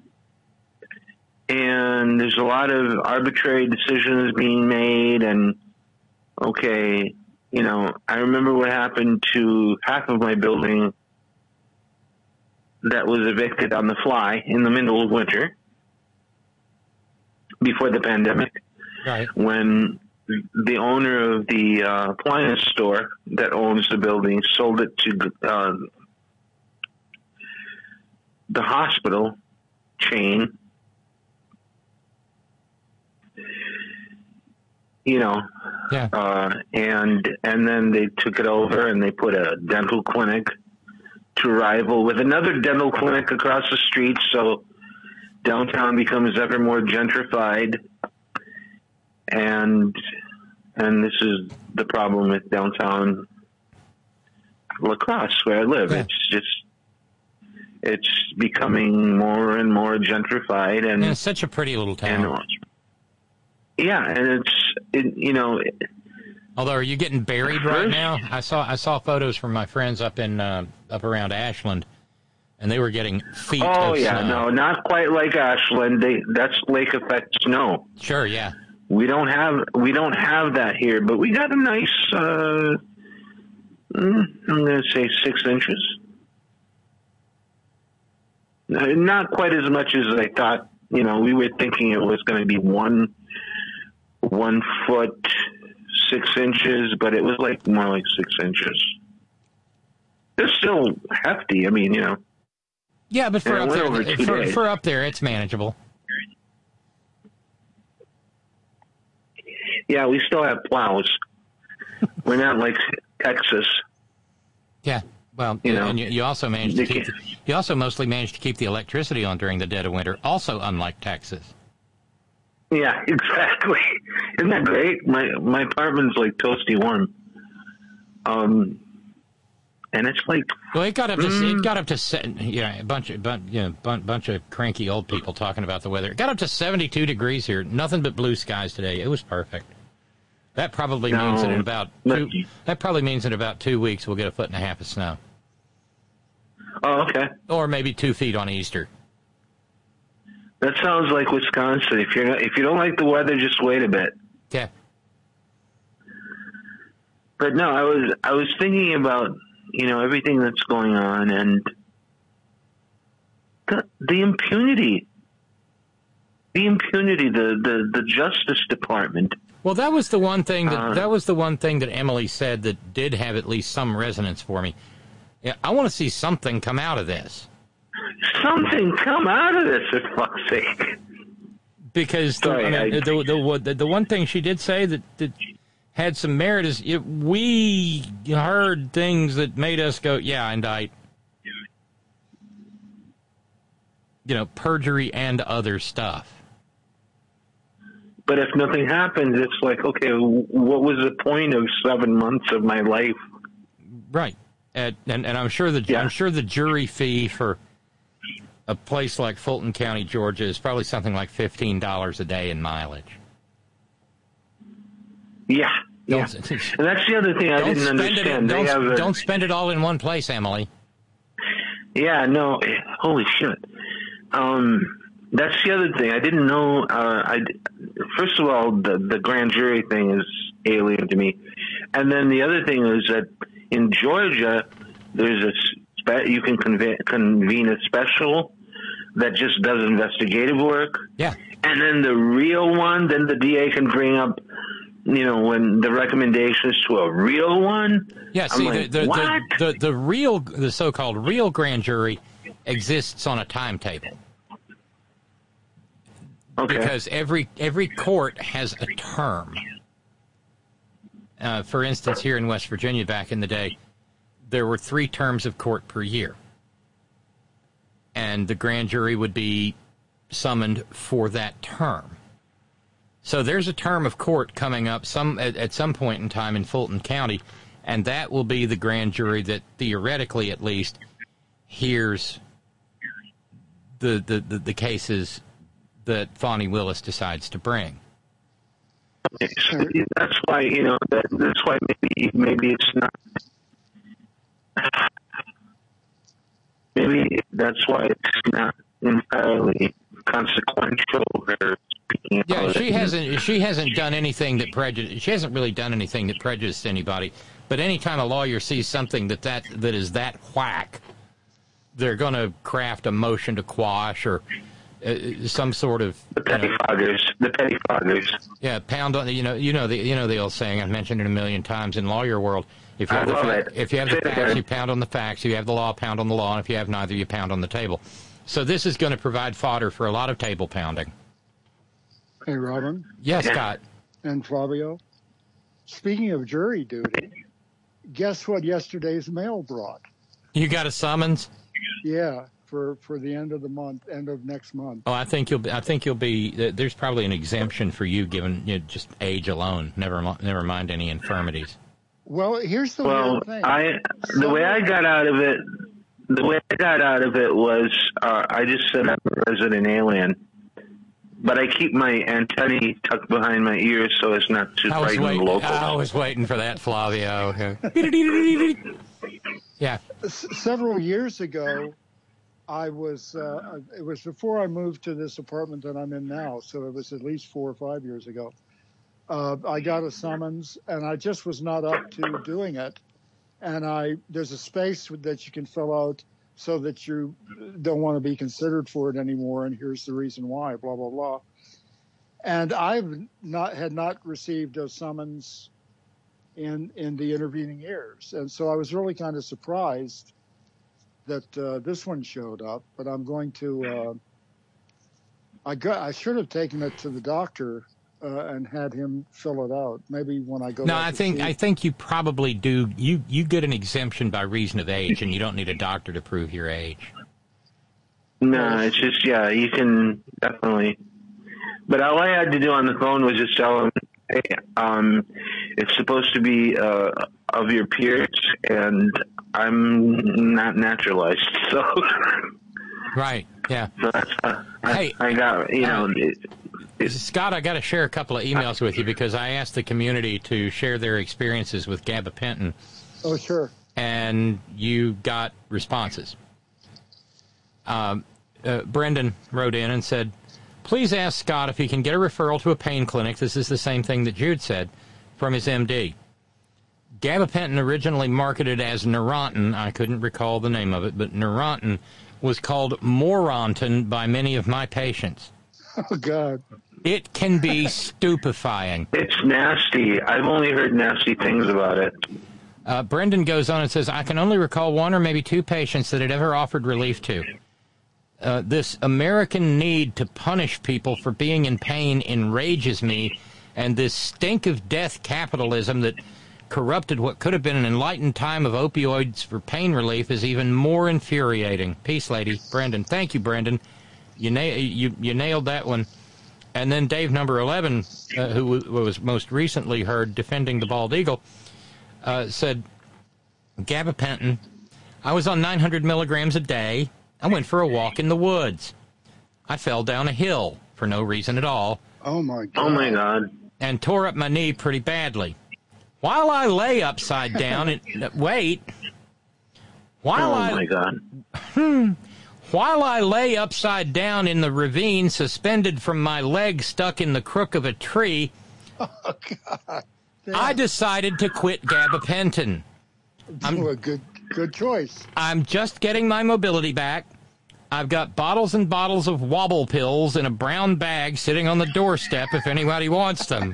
and there's a lot of arbitrary decisions being made. And okay, you know, I remember what happened to half of my building that was evicted on the fly in the middle of winter before the pandemic. Right. When the owner of the uh, appliance store that owns the building sold it to uh, the hospital chain. You know, yeah. uh, and and then they took it over and they put a dental clinic to rival with another dental clinic across the street. So downtown becomes ever more gentrified. And and this is the problem with downtown La Crosse, where I live. Yeah. It's just it's becoming more and more gentrified, and, and it's such a pretty little town. And, yeah, and it's it, you know. It, Although, are you getting buried right now? I saw I saw photos from my friends up in uh, up around Ashland, and they were getting feet. Oh of yeah, snow. no, not quite like Ashland. They that's lake effect snow. Sure, yeah. We don't have we don't have that here, but we got a nice. Uh, I'm going to say six inches. Not quite as much as I thought. You know, we were thinking it was going to be one one foot six inches, but it was like more like six inches. It's still hefty. I mean, you know. Yeah, but for up over there, two for, days. for up there, it's manageable. Yeah, we still have plows. We're not like Texas. Yeah, well, you know, and you, you also managed to keep. The, you also mostly managed to keep the electricity on during the dead of winter. Also, unlike Texas. Yeah, exactly. Isn't that great? My my apartment's like toasty warm. Um, and it's like well, it got up to mm, it got up to se- yeah a bunch of bunch you know, bunch, bunch of cranky old people talking about the weather. It got up to seventy-two degrees here. Nothing but blue skies today. It was perfect. That probably no, means that in about two, that probably means in about two weeks we'll get a foot and a half of snow. Oh, okay. Or maybe two feet on Easter. That sounds like Wisconsin. If you're if you don't like the weather, just wait a bit. Yeah. But no, I was I was thinking about, you know, everything that's going on and the the impunity, the impunity, the the, the Justice Department. Well, that was the one thing that uh, that was the one thing that Emily said that did have at least some resonance for me. Yeah, I want to see something come out of this. Something come out of this, for fuck's sake. Because the, Sorry, I mean, I, the, the, the, the one thing she did say that, that had some merit is it, we heard things that made us go, yeah, indict. You know, perjury and other stuff. But if nothing happens, it's like, okay, what was the point of seven months of my life? Right. And, and, and I'm sure the yeah. I'm sure the jury fee for a place like Fulton County, Georgia, is probably something like fifteen dollars a day in mileage. Yeah, yeah. And that's the other thing I didn't understand. It, don't, they have a, don't spend it all in one place, Emily. Yeah, no, holy shit. Um, that's the other thing. I didn't know. Uh, I first of all, the the grand jury thing is alien to me, and then the other thing is that in Georgia, there's a spe- you can conve- convene a special that just does investigative work. Yeah. And then the real one, then the D A can bring up, you know, when the recommendations to a real one. Yeah, I'm see, like, the, the, what? the, the, the real, the so-called real grand jury exists on a timetable. Okay. Because every every court has a term. Uh, for instance, here in West Virginia back in the day, there were three terms of court per year. And the grand jury would be summoned for that term. So there's a term of court coming up some at, at some point in time in Fulton County, and that will be the grand jury that theoretically, at least, hears the the, the, the cases that Fani Willis decides to bring. So that's why, you know, that, that's why maybe maybe it's not. Maybe that's why it's not entirely consequential. Or yeah, she hasn't. She hasn't done anything that prejudice. She hasn't really done anything that prejudiced anybody. But anytime a lawyer sees something that that, that is that whack, they're going to craft a motion to quash or uh, some sort of the pettifoggers. The pettifoggers. Yeah, pound on. You know, you know the you know the old saying. I've mentioned it a million times in lawyer world. If you have, I the, love fa- it. if you have the facts, you pound on the facts. You have the law, pound on the law. And if you have neither, you pound on the table. So this is going to provide fodder for a lot of table pounding. Hey, Robin. Yes, Scott. And Flavio. Speaking of jury duty, guess what yesterday's mail brought? You got a summons? Yeah, for, for the end of the month, end of next month. Oh, I think you'll. Be, I think you'll be. There's probably an exemption for you, given you know, just age alone. Never, never mind any infirmities. Well, here's the well, weird thing. I the way I got out of it, the way I got out of it was uh, I just said I'm a resident alien, but I keep my antennae tucked behind my ears so as not to frighten the locals. I was waiting for that, Flavio. Yeah. S- several years ago, I was. Uh, it was before I moved to this apartment that I'm in now, so it was at least four or five years ago. Uh, I got a summons, and I just was not up to doing it. And I there's a space that you can fill out so that you don't want to be considered for it anymore, and here's the reason why, blah, blah, blah. And I've not had not received a summons in in the intervening years. And so I was really kind of surprised that uh, this one showed up, but I'm going to uh, I got I should have taken it to the doctor Uh, and had him fill it out. Maybe when I go. No, back I to think see. I think you probably do. You you get an exemption by reason of age, and you don't need a doctor to prove your age. No, it's just yeah, you can definitely. but all I had to do on the phone was just tell him, hey, um, it's supposed to be uh, of your peers, and I'm not naturalized, so. Right. Yeah. So that's, uh, hey, I, I got you know. Uh, it, it, Scott, I got to share a couple of emails with you because I asked the community to share their experiences with gabapentin. Oh, sure. And you got responses. Um, uh, Brendan wrote in and said, please ask Scott if he can get a referral to a pain clinic. This is the same thing that Jude said from his M D. Gabapentin, originally marketed as Neurontin, I couldn't recall the name of it, but Neurontin was called Morontin by many of my patients. Oh, God. It can be stupefying. It's nasty. I've only heard nasty things about it. Uh, Brendan goes on and says, I can only recall one or maybe two patients that it ever offered relief to. Uh, this American need to punish people for being in pain enrages me, and this stink of death capitalism that corrupted what could have been an enlightened time of opioids for pain relief is even more infuriating. Peace, lady. Brendan. Thank you, Brendan. You, na- you, you nailed that one. And then Dave number eleven, uh, who w- was most recently heard defending the bald eagle, uh, said, gabapentin, I was on nine hundred milligrams a day. I went for a walk in the woods. I fell down a hill for no reason at all. Oh, my God. Oh, my God. And tore up my knee pretty badly. While I lay upside down and uh, wait, while oh I my God. Hmm, while I lay upside down in the ravine, suspended from my leg stuck in the crook of a tree, oh, God. I decided to quit gabapentin. I'm a good good choice. I'm just getting my mobility back. I've got bottles and bottles of wobble pills in a brown bag sitting on the doorstep if anybody wants them.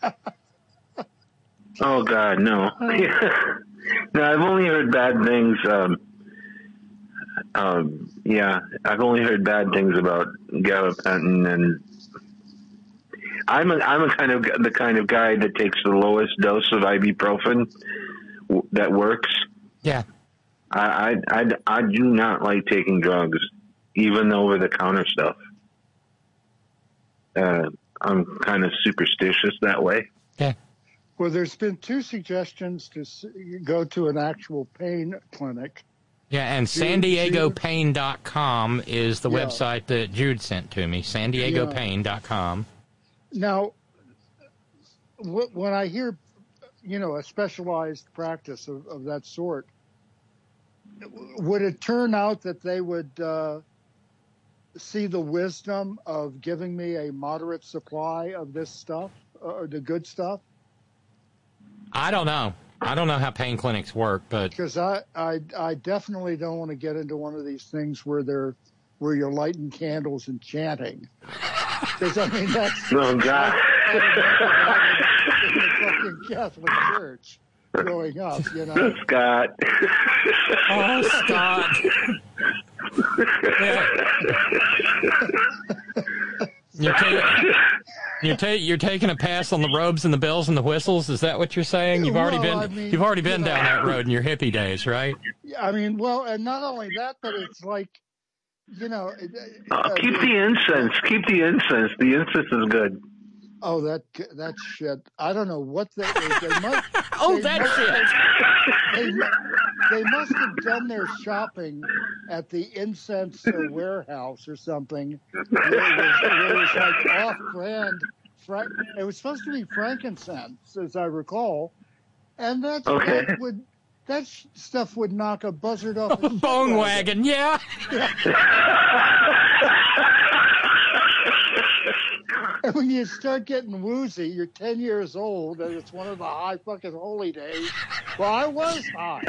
Oh, God, no. No, I've only heard bad things. Um, um, yeah, I've only heard bad things about gabapentin, and I'm a, I'm a kind of the kind of guy that takes the lowest dose of ibuprofen w- that works. Yeah. I, I, I, I do not like taking drugs, even over-the-counter stuff. Uh, I'm kind of superstitious that way. Yeah. Well, there's been two suggestions to s- go to an actual pain clinic. Yeah, and San Diego Pain dot com is the Yeah. website that Jude sent to me, San Diego Pain dot com. Now, wh- when I hear, you know, a specialized practice of, of that sort, would it turn out that they would uh, see the wisdom of giving me a moderate supply of this stuff, or the good stuff? I don't know. I don't know how pain clinics work, but Because I, I, I definitely don't want to get into one of these things where they're where you're lighting candles and chanting. Because I mean that's Oh, God. in the fucking Catholic Church growing up, you know. Scott. Oh, Scott. Yeah. You're, ta- you're, ta- you're taking a pass on the robes and the bells and the whistles. Is that what you're saying? You've already Well, been I mean, you've already been you know, down that road in your hippie days, right? I mean, well, and not only that, but it's like, you know. Uh, keep the incense. Keep the incense. The incense is good. Oh, that that shit. I don't know what they. they, they must, oh, they that must, shit. They, they must have done their shopping at the incense uh, warehouse or something. Where it was, where it was like off-brand. Fra- it was supposed to be frankincense, as I recall, and that, Okay. that would that sh- stuff would knock a buzzard off a Bone wagon, yeah. And when you start getting woozy, you're ten years old, and it's one of the high fucking holy days. Well, I was high.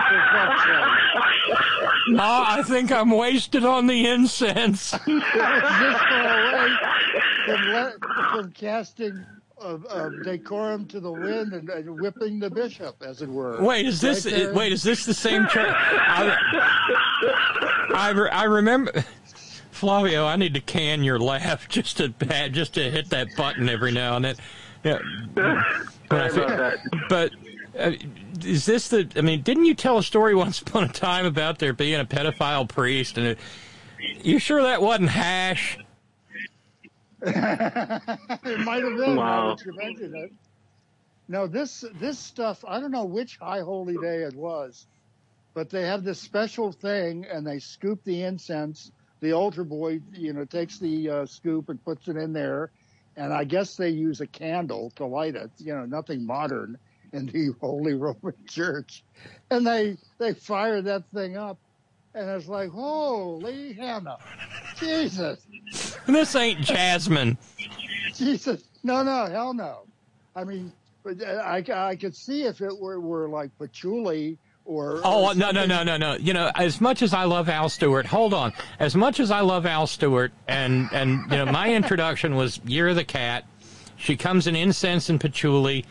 No, I think I'm wasted on the incense. Just far away from, le- from casting of, of decorum to the wind and, and whipping the bishop, as it were. Wait, is this Right there. wait? Is this the same church? I, I, re- I remember, Flavio. I need to can your laugh just to just to hit that button every now and then. Yeah, but, I Sorry about that. but uh, is this the? I mean, didn't you tell a story once upon a time about there being a pedophile priest? And it, you sure that wasn't hash? It might have been. Wow. Now that you mentioned it. No, this this stuff. I don't know which high holy day it was, but they have this special thing, and they scoop the incense. The altar boy, you know, takes the uh, scoop and puts it in there, and I guess they use a candle to light it. You know, nothing modern in the Holy Roman Church, and they they fire that thing up, and it's like, holy Hannah, Jesus! This ain't Jasmine. Jesus, no, no, hell no. I mean, I, I could see if it were, were like patchouli. Or, oh, or no, no, no, no, no. You know, as much as I love Al Stewart, hold on. As much as I love Al Stewart, and, and you know, my introduction was Year of the Cat. She comes in incense and patchouli.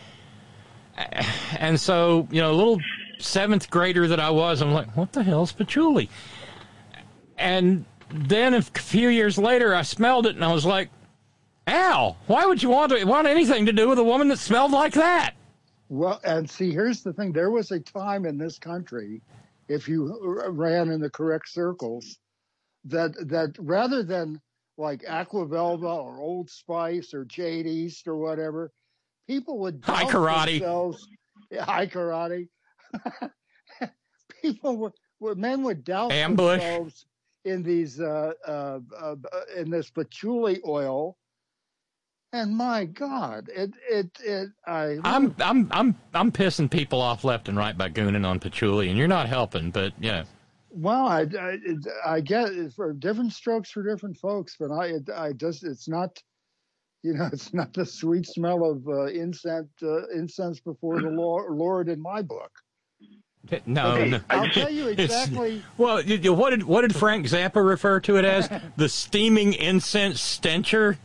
And so, you know, a little seventh grader that I was, I'm like, what the hell's patchouli? And then a few years later, I smelled it, and I was like, Al, why would you want to want anything to do with a woman that smelled like that? Well, and see, here's the thing. There was a time in this country, if you ran in the correct circles, that that rather than like Aquavelva or Old Spice or Jade East or whatever, people would douse Hi, karate. themselves. Yeah, hi, karate. People would, would, men would douse Ambush. themselves in these, uh, uh, uh, in this patchouli oil. And my God, it it it I I'm I'm I'm I'm pissing people off left and right by gooning on patchouli, and you're not helping. But yeah, well, I, I, I get it for different strokes for different folks, but I it, I just it's not, you know, it's not the sweet smell of uh, incense uh, incense before the Lord, Lord in my book. No, okay, no. I'll tell you exactly. It's, well, you, you, what did what did Frank Zappa refer to it as? The steaming incense stencher.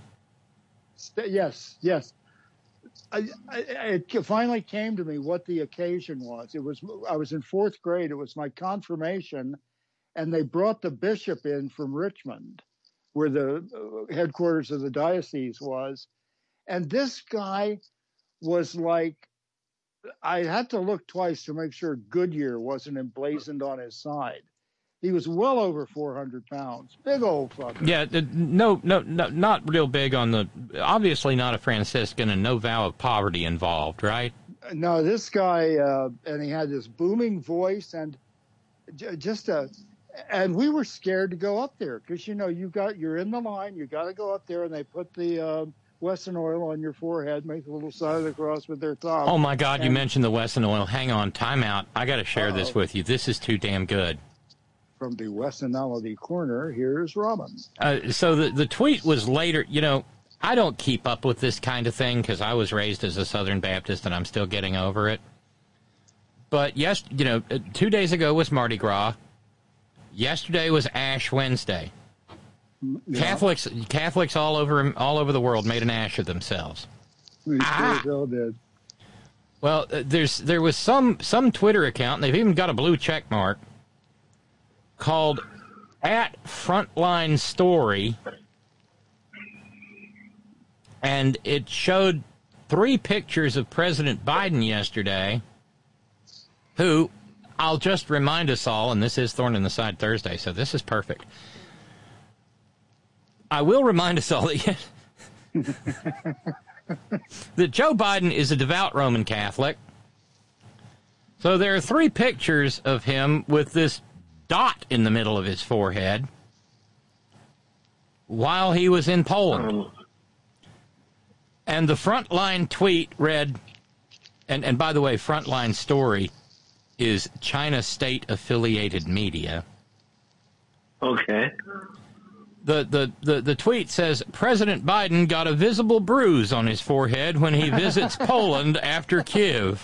Yes, yes. I, I, it finally came to me what the occasion was. It was I was in fourth grade. It was my confirmation, and they brought the bishop in from Richmond, where the headquarters of the diocese was. And this guy was like, I had to look twice to make sure Goodyear wasn't emblazoned on his side. He was well over four hundred pounds. Big old fucker. Yeah, no, no, no, not real big on the, obviously not a Franciscan and no vow of poverty involved, right? No, this guy, uh, and he had this booming voice and j- just a, and we were scared to go up there because, you know, you got, you're in the line, you got to go up there and they put the uh, Wesson oil on your forehead, make a little sign of the cross with their thumb. Oh my God, and, you mentioned the Wesson oil. Hang on, time out. I got to share uh-oh. this with you. This is too damn good. From the Wessonality corner, here's Robin. Uh, so the the tweet was later, you know, I don't keep up with this kind of thing because I was raised as a Southern Baptist and I'm still getting over it. But yes, you know, two days ago was Mardi Gras. Yesterday was Ash Wednesday. Yeah. Catholics Catholics all over all over the world made an ash of themselves. We ah. sure did. Well, uh, there's there was some some Twitter account, and they've even got a blue check mark, called at Frontline Story, and it showed three pictures of President Biden yesterday, who, I'll just remind us all, and this is Thorn in the Side Thursday, so this is perfect. I will remind us all that, that Joe Biden is a devout Roman Catholic. So there are three pictures of him with this dot in the middle of his forehead while he was in Poland. And the Frontline tweet read, and, and by the way, Frontline Story is China state-affiliated media. Okay. The, the, the, the tweet says, President Biden got a visible bruise on his forehead when he visits Poland after Kyiv.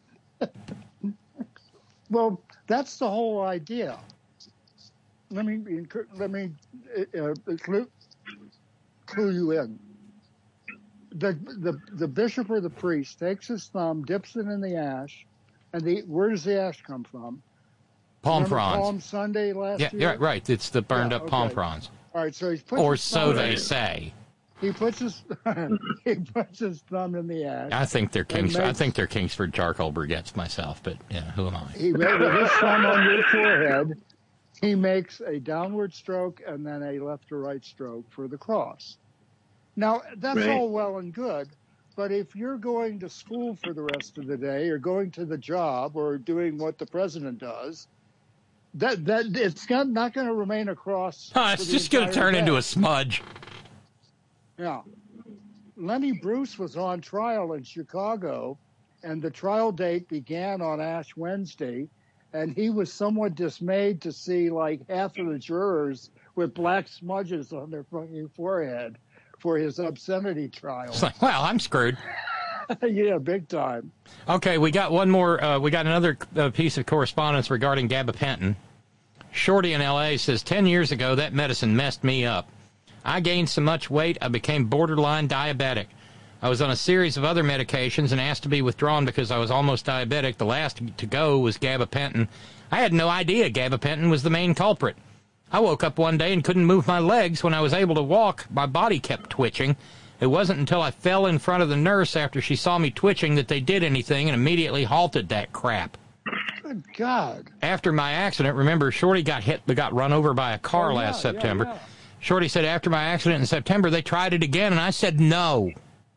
Well, that's the whole idea. Let me let me uh, clue, clue you in. The, the the bishop or the priest takes his thumb, dips it in the ash, and the where does the ash come from? Palm Remember fronds. Palm Sunday last yeah, year? Yeah, right. It's the burned yeah, up okay. palm fronds. All right, so he's put or his so thumb they in. say. He puts his he puts his thumb in the ash. I think they're Kingsford. makes, I think they're Kingsford charcoal briquettes myself, but yeah, who am I? He made with his thumb on your forehead. He makes a downward stroke and then a left to right stroke for the cross. Now, that's Right. all well and good, but if you're going to school for the rest of the day or going to the job or doing what the president does, that that it's not, not going to remain across. Huh, it's just going to turn into a smudge. Yeah. Lenny Bruce was on trial in Chicago, and the trial date began on Ash Wednesday, and he was somewhat dismayed to see like half of the jurors with black smudges on their fucking forehead for his obscenity trial. It's like, well, I'm screwed. Yeah, big time. Okay, we got one more. Uh, we got another uh, piece of correspondence regarding gabapentin. Shorty in L A says, ten years ago, that medicine messed me up. I gained so much weight, I became borderline diabetic. I was on a series of other medications and asked to be withdrawn because I was almost diabetic. The last to go was gabapentin. I had no idea gabapentin was the main culprit. I woke up one day and couldn't move my legs. When I was able to walk, my body kept twitching. It wasn't until I fell in front of the nurse after she saw me twitching that they did anything and immediately halted that crap. Good God. After my accident, remember, Shorty got hit, got run over by a car Oh, last yeah, September. yeah, yeah. Shorty said, after my accident in September, they tried it again, and I said no.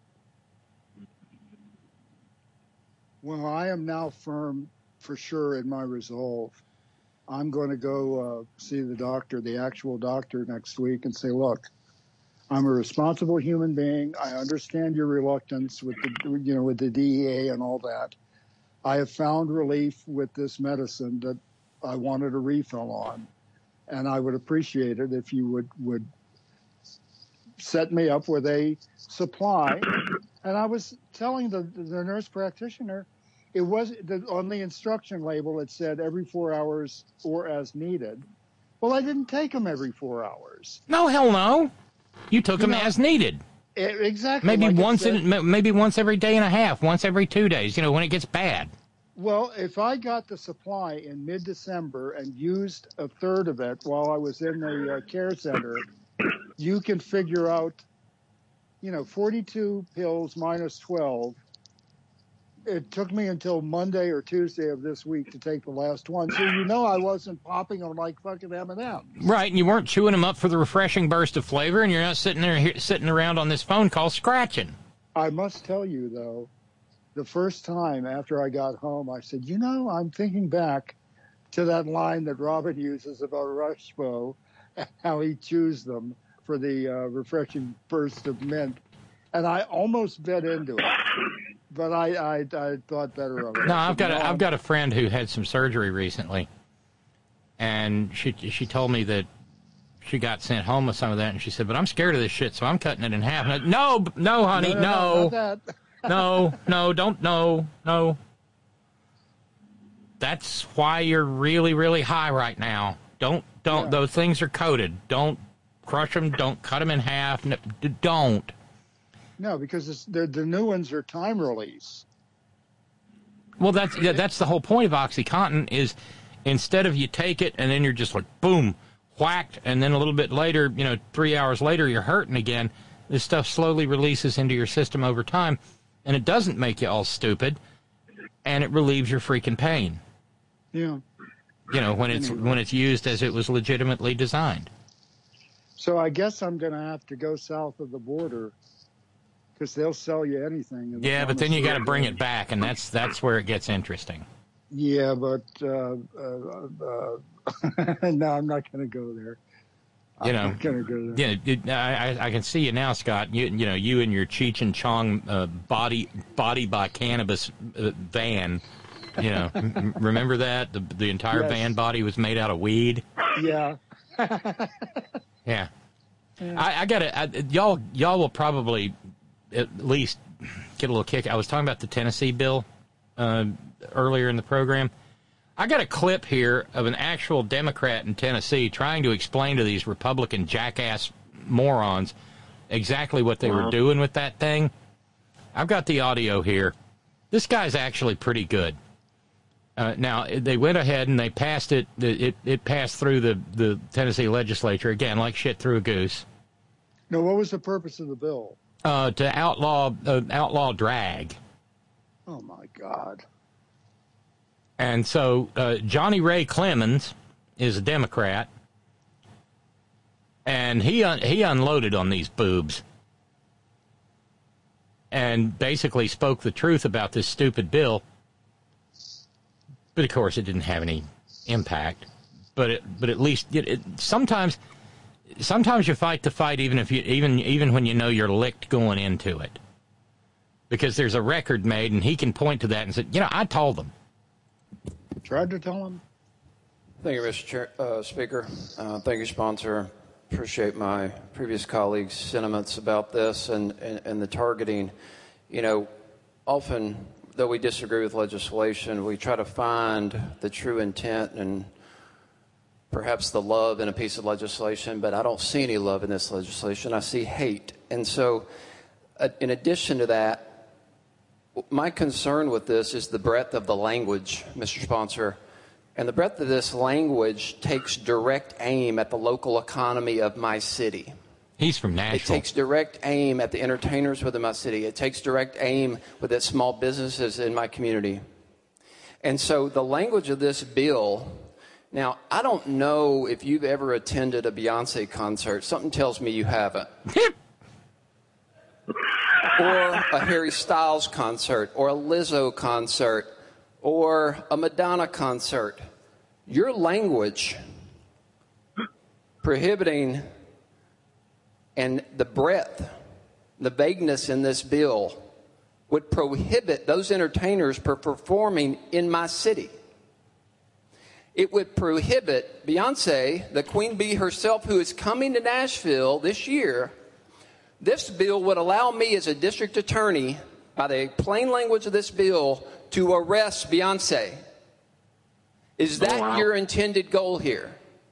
Well, I am now firm for sure in my resolve. I'm going to go uh, see the doctor, the actual doctor next week, and say, look, I'm a responsible human being. I understand your reluctance with the, you know, with the D E A and all that. I have found relief with this medicine that I wanted a refill on, and I would appreciate it if you would, would set me up with a supply. And I was telling the, the nurse practitioner, it was the, on the instruction label, it said every four hours or as needed. Well, I didn't take them every four hours. No, hell no. You took You them know, as needed. E- exactly. Maybe like it once, said. in, maybe once every day and a half, once every two days, you know, when it gets bad. Well, if I got the supply in mid-December and used a third of it while I was in the uh, care center, you can figure out, you know, forty-two pills minus twelve. It took me until Monday or Tuesday of this week to take the last one. So you know I wasn't popping them like fucking M and M's. Right, and you weren't chewing them up for the refreshing burst of flavor, and you're not sitting there he- sitting around on this phone call scratching. I must tell you, though, the first time after I got home, I said, you know, I'm thinking back to that line that Robin uses about Rushbo and how he chews them for the uh, refreshing burst of mint. And I almost bit into it, but I, I, I thought better of it. No, I I've said, got a, "No, I've got a friend who had some surgery recently, and she she told me that she got sent home with some of that, and she said, "But I'm scared of this shit, so I'm cutting it in half." And I, no, no, honey, no, no, no, not that. no, no, don't, no, no. That's why you're really, really high right now. Don't, don't. Yeah. Those things are coated. Don't crush them. Don't cut them in half. No, d- don't. No, because it's, the, the new ones are time release. Well, that's yeah, that's the whole point of OxyContin is instead of you take it and then you're just like, boom, whacked, and then a little bit later, you know, three hours later, you're hurting again, this stuff slowly releases into your system over time, and it doesn't make you all stupid, and it relieves your freaking pain. Yeah. You know, when it's when it's used as it was legitimately designed. So I guess I'm going to have to go south of the border because they'll sell you anything. in the Yeah, but then you got to pharmacy. bring it back, and that's that's where it gets interesting. Yeah, but uh, uh, uh, no, I'm not going to go there. You I'm know, not going to go there. yeah, it, I, I can see you now, Scott. You, you know, you and your Cheech and Chong uh, body body by cannabis uh, van. You know, m- remember that the the entire Yes. van body was made out of weed. Yeah. Yeah, I, I got to y'all y'all will probably at least get a little kick. I was talking about the Tennessee bill uh, earlier in the program. I got a clip here of an actual Democrat in Tennessee trying to explain to these Republican jackass morons exactly what they were doing with that thing. I've got the audio here. This guy's actually pretty good. Uh, now, they went ahead and they passed it. It, it passed through the, the Tennessee legislature, again, like shit through a goose, No, what was the purpose of the bill? uh, to outlaw uh, outlaw drag. Oh, my God. And so uh, Johnny Ray Clemens is a Democrat, and he un- he unloaded on these boobs. and basically spoke the truth about this stupid bill. But of course, it didn't have any impact. But it, but at least it, it, sometimes sometimes you fight the fight even if you even even when you know you're licked going into it, because there's a record made and he can point to that and say, you know, I told them. Tried to tell him. Thank you, Mister Chair, uh, Speaker. Uh, thank you, sponsor. Appreciate my previous colleagues' sentiments about this and, and, and the targeting. You know, often, though we disagree with legislation, we try to find the true intent and perhaps the love in a piece of legislation, but I don't see any love in this legislation. I see hate. And so, uh, in addition to that, my concern with this is the breadth of the language, Mister Sponsor. And the breadth of this language takes direct aim at the local economy of my city. He's from Nashville. It takes direct aim at the entertainers within my city. It takes direct aim with the small businesses in my community. And so the language of this bill, now, I don't know if you've ever attended a Beyonce concert. Something tells me you haven't. Or a Harry Styles concert, or a Lizzo concert, or a Madonna concert. Your language prohibiting and the breadth, the vagueness in this bill would prohibit those entertainers from performing in my city. It would prohibit Beyonce, the Queen Bee herself, who is coming to Nashville this year. This bill would allow me as a district attorney, by the plain language of this bill, to arrest Beyonce. Is that oh, wow. your intended goal here?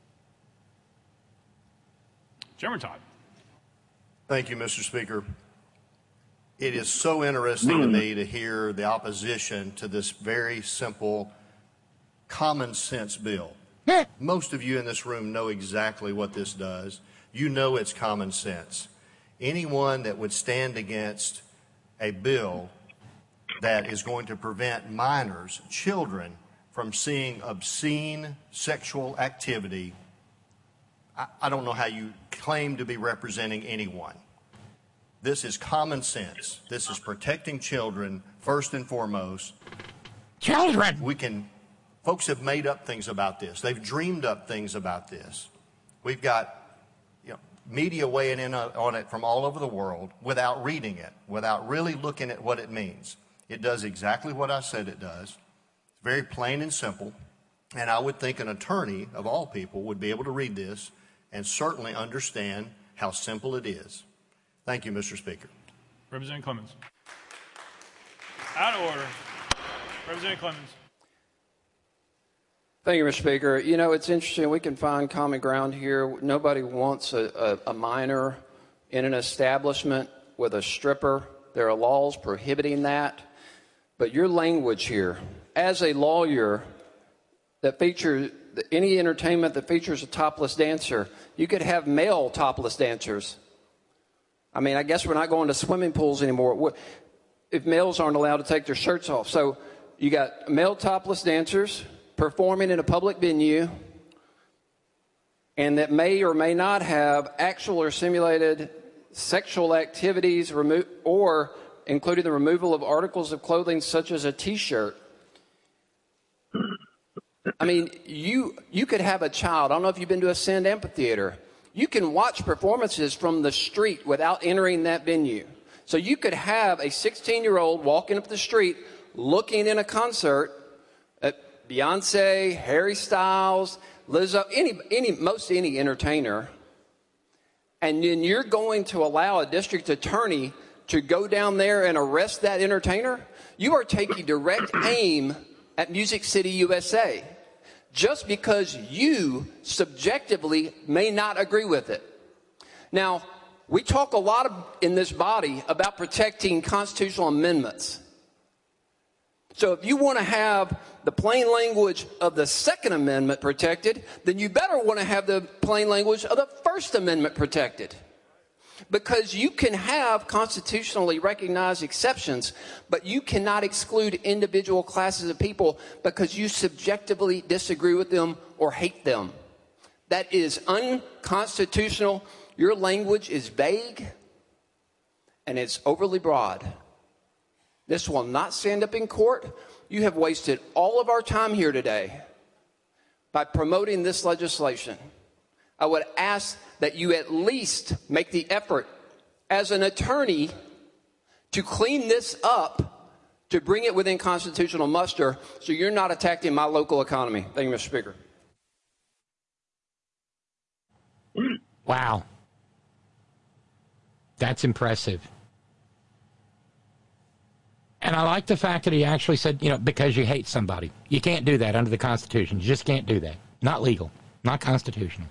Chairman Todd. Thank you, Mister Speaker. It is so interesting to me to hear the opposition to this very simple, common sense bill. Most of you in this room know exactly what this does. You know it's common sense. Anyone that would stand against a bill that is going to prevent minors, children, from seeing obscene sexual activity, I, I don't know how you claim to be representing anyone. This is common sense. This is protecting children first and foremost. Children! We can, folks have made up things about this. They've dreamed up things about this. We've got you know, media weighing in on it from all over the world without reading it, without really looking at what it means. It does exactly what I said it does. It's very plain and simple. And I would think an attorney, of all people, would be able to read this and certainly understand how simple it is. Thank you, Mister Speaker. Representative Clemens. Out of order. Representative Clemens. Thank you, Mister Speaker. You know, it's interesting. We can find common ground here. Nobody wants a, a, a minor in an establishment with a stripper. There are laws prohibiting that. But your language here, as a lawyer that features any entertainment that features a topless dancer, you could have male topless dancers. I mean, I guess we're not going to swimming pools anymore if males aren't allowed to take their shirts off. So you got male topless dancers performing in a public venue, and that may or may not have actual or simulated sexual activities remo- or including the removal of articles of clothing such as a T-shirt. I mean, you you could have a child. I don't know if you've been to a Sand Amphitheater. You can watch performances from the street without entering that venue. So you could have a sixteen-year-old walking up the street looking in a concert at Beyonce, Harry Styles, Lizzo, any, any, most any entertainer, and then you're going to allow a district attorney to go down there and arrest that entertainer? You are taking direct aim at Music City, U S A, just because you subjectively may not agree with it. Now, we talk a lot of, in this body about protecting constitutional amendments. So if you want to have the plain language of the Second Amendment protected, then you better want to have the plain language of the First Amendment protected. Because you can have constitutionally recognized exceptions, but you cannot exclude individual classes of people because you subjectively disagree with them or hate them. That is unconstitutional. Your language is vague and it's overly broad. This will not stand up in court. You have wasted all of our time here today by promoting this legislation. I would ask that you at least make the effort as an attorney to clean this up, to bring it within constitutional muster, so you're not attacking my local economy. Thank you, Mister Speaker. Wow. That's impressive. And I like the fact that he actually said, you know, because you hate somebody. You can't do that under the Constitution. You just can't do that. Not legal. Not constitutional.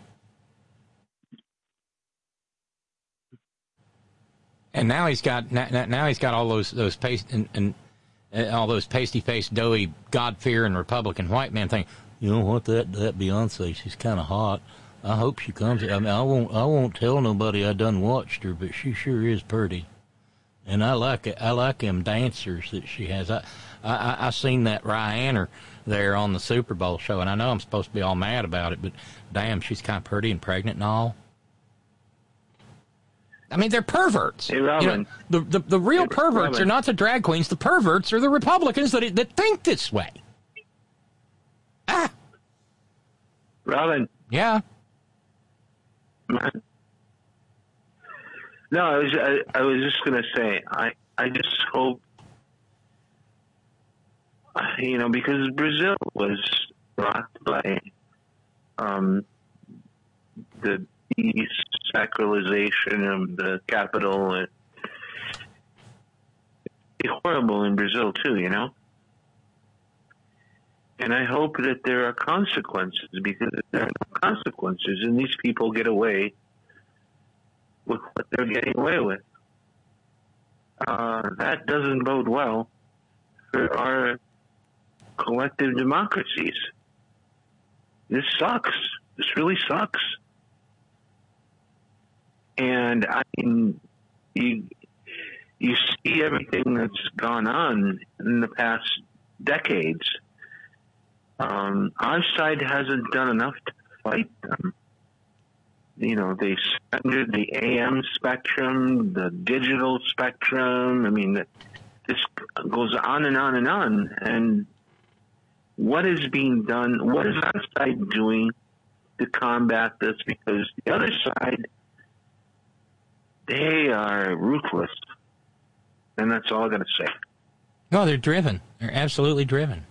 And now he's got now, now he's got all those those paste and, and uh, all those pasty faced, doughy, God fearing Republican white man thing. You know what? That that Beyonce, she's kind of hot. I hope she comes. I mean, I won't I won't tell nobody I done watched her, but she sure is pretty. And I like it. I like them dancers that she has. I, I, I seen that Rihanna there on the Super Bowl show, and I know I'm supposed to be all mad about it, but damn, she's kind of pretty and pregnant and all. I mean, they're perverts. Hey, Robin. You know, the, the the real Hey, perverts Robin. are not the drag queens. The perverts are the Republicans that that think this way. Ah. Robin. Yeah. No, I was I, I was just gonna say I I just hope you know because Brazil was rocked by um the sacralization of the capital. And it's horrible in Brazil too, you know. And I hope that there are consequences, because if there are no consequences, and these people get away with what they're getting away with, uh, that doesn't bode well for our collective democracies. This sucks. This really sucks. And I mean, you, you see everything that's gone on in the past decades. Um, our side hasn't done enough to fight them. You know, they surrendered the A M spectrum, the digital spectrum. I mean, this goes on and on and on. And what is being done? What is our side doing to combat this? Because the other side, they are ruthless. And that's all I'm going to say. No, they're driven. They're absolutely driven.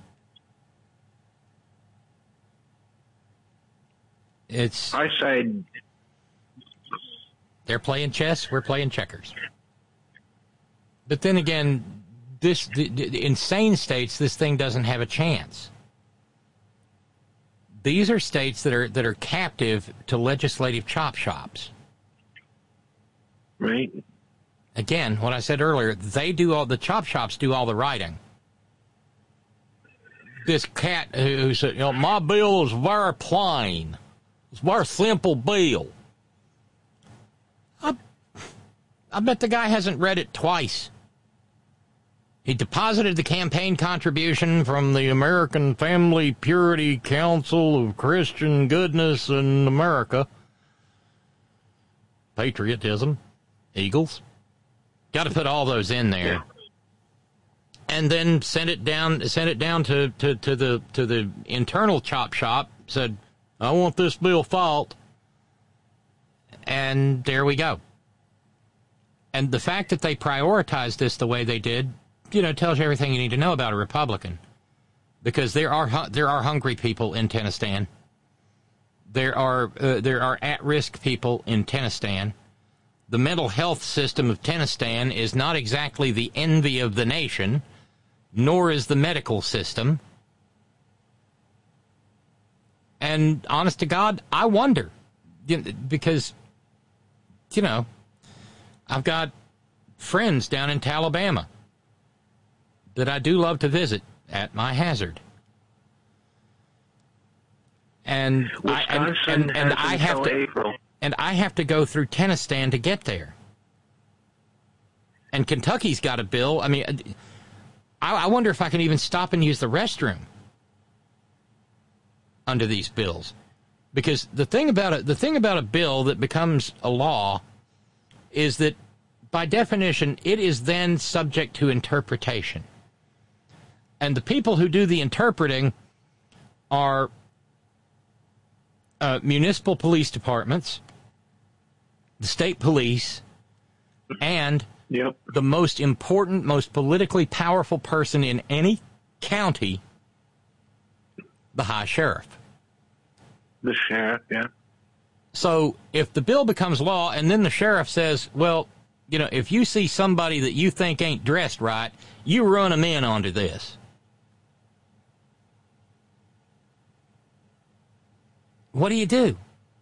It's our side. They're playing chess. We're playing checkers. But then again, this the, the insane states, this thing doesn't have a chance. These are states that are that are captive to legislative chop shops. Right. Again, what I said earlier, they do all the chop shops do all the writing. This cat who said, you know, my bill is very plain. It's a very simple bill. I, I bet the guy hasn't read it twice. He deposited the campaign contribution from the American Family Purity Council of Christian Goodness in America. Patriotism. Eagles. Got to put all those in there. And then send it down send it down to, to, to the to the internal chop shop, said, I want this bill filed. And there we go. And the fact that they prioritized this the way they did, you know, tells you everything you need to know about a Republican. Because there are there are hungry people in Tennistan. There are uh, there are at-risk people in Tennistan. The mental health system of Tennistan is not exactly the envy of the nation, nor is the medical system. And honest to God, I wonder, because, you know, I've got friends down in Alabama that I do love to visit at my hazard. And I, and, and, and I have to April. and I have to go through Tennistan to get there. And Kentucky's got a bill. I mean, I, I wonder if I can even stop and use the restroom under these bills, because the thing about it, the thing about a bill that becomes a law is that by definition, it is then subject to interpretation. And the people who do the interpreting are uh, municipal police departments, the state police, and yep. the most important, most politically powerful person in any county, the high sheriff. The sheriff, yeah. So if the bill becomes law and then the sheriff says, well, you know, if you see somebody that you think ain't dressed right, you run them in onto this. What do you do?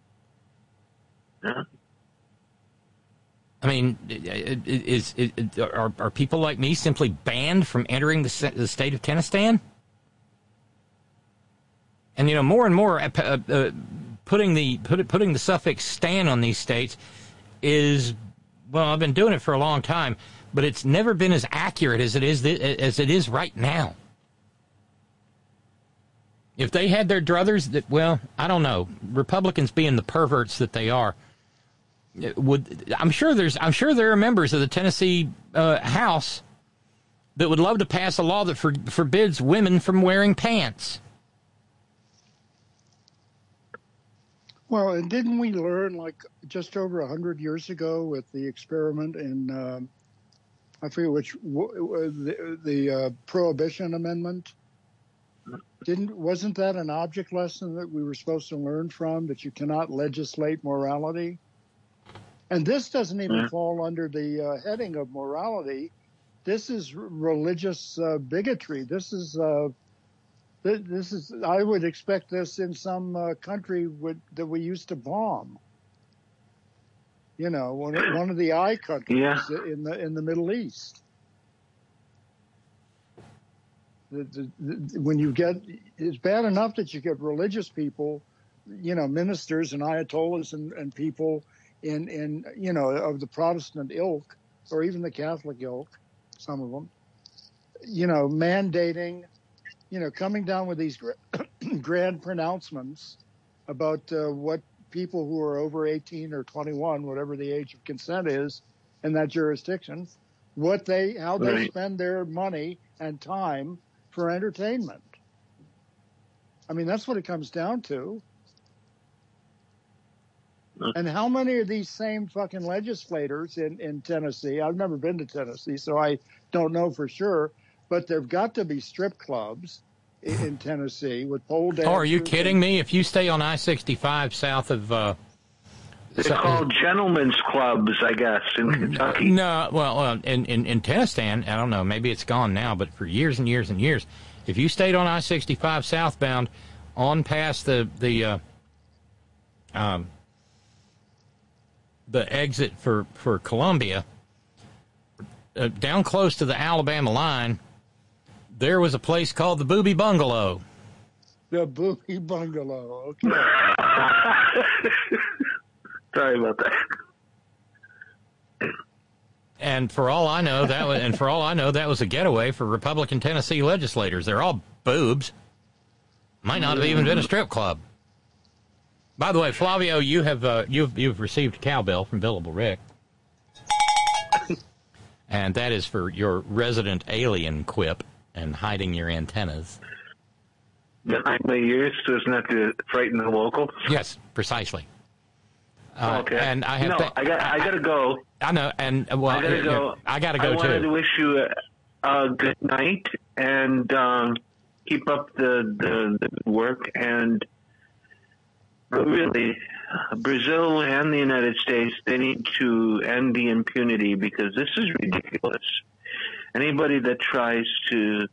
Yeah. I mean, is, is, is are, are people like me simply banned from entering the, the state of Tennessee? And, you know, more and more uh, uh, putting the put, putting the suffix "stan" on these states is, well, I've been doing it for a long time, but it's never been as accurate as it is as it is right now. If they had their druthers, that well, I don't know. Republicans being the perverts that they are, would I'm sure there's I'm sure there are members of the Tennessee uh, House that would love to pass a law that for, forbids women from wearing pants. Well, and didn't we learn, like, just over a hundred years ago with the experiment in, um, I forget which, the, the uh, Prohibition Amendment? Didn't wasn't that an object lesson that we were supposed to learn from, that you cannot legislate morality? And this doesn't even yeah. fall under the uh, heading of morality. This is r- religious uh, bigotry. This is... Uh, This is. I would expect this in some uh, country would, that we used to bomb. You know, one, one of the I countries yeah. in the in the Middle East. The, the, the, when you get, it's bad enough that you get religious people, you know, ministers and ayatollahs and, and people in in you know of the Protestant ilk or even the Catholic ilk, some of them, you know, mandating. You know, coming down with these grand pronouncements about uh, what people who are over eighteen or twenty-one, whatever the age of consent is in that jurisdiction, what they, how they right. spend their money and time for entertainment. I mean, that's what it comes down to. And how many of these same fucking legislators in, in Tennessee, I've never been to Tennessee, so I don't know for sure, but there've got to be strip clubs in, in Tennessee with pole dancers. Oh, are you kidding me? If you stay on I sixty-five south of... Uh, They're so, called gentlemen's clubs, I guess, in Kentucky. No, well, uh, in, in, in Tennessee, I don't know, maybe it's gone now, but for years and years and years, if you stayed on I sixty-five southbound on past the, the, uh, um, the exit for, for Columbia, uh, down close to the Alabama line, there was a place called the Booby Bungalow. The Booby Bungalow, okay. Sorry about that. And for all I know, that was, and for all I know, that was a getaway for Republican Tennessee legislators. They're all boobs. Might not have even been a strip club. By the way, Flavio, you have uh, you've you've received a cowbell from Billable Rick, and that is for your resident alien quip and hiding your antennas. Behind my ears, so as not to frighten the locals. Yes, precisely. Uh, okay. And I have. No, th- I got. I gotta go. I know, and uh, well, I gotta uh, go. I gotta go I wanted too. to wish you a, a good night and um, keep up the, the the work. And really, Brazil and the United States, they need to end the impunity because this is ridiculous. Anybody that tries to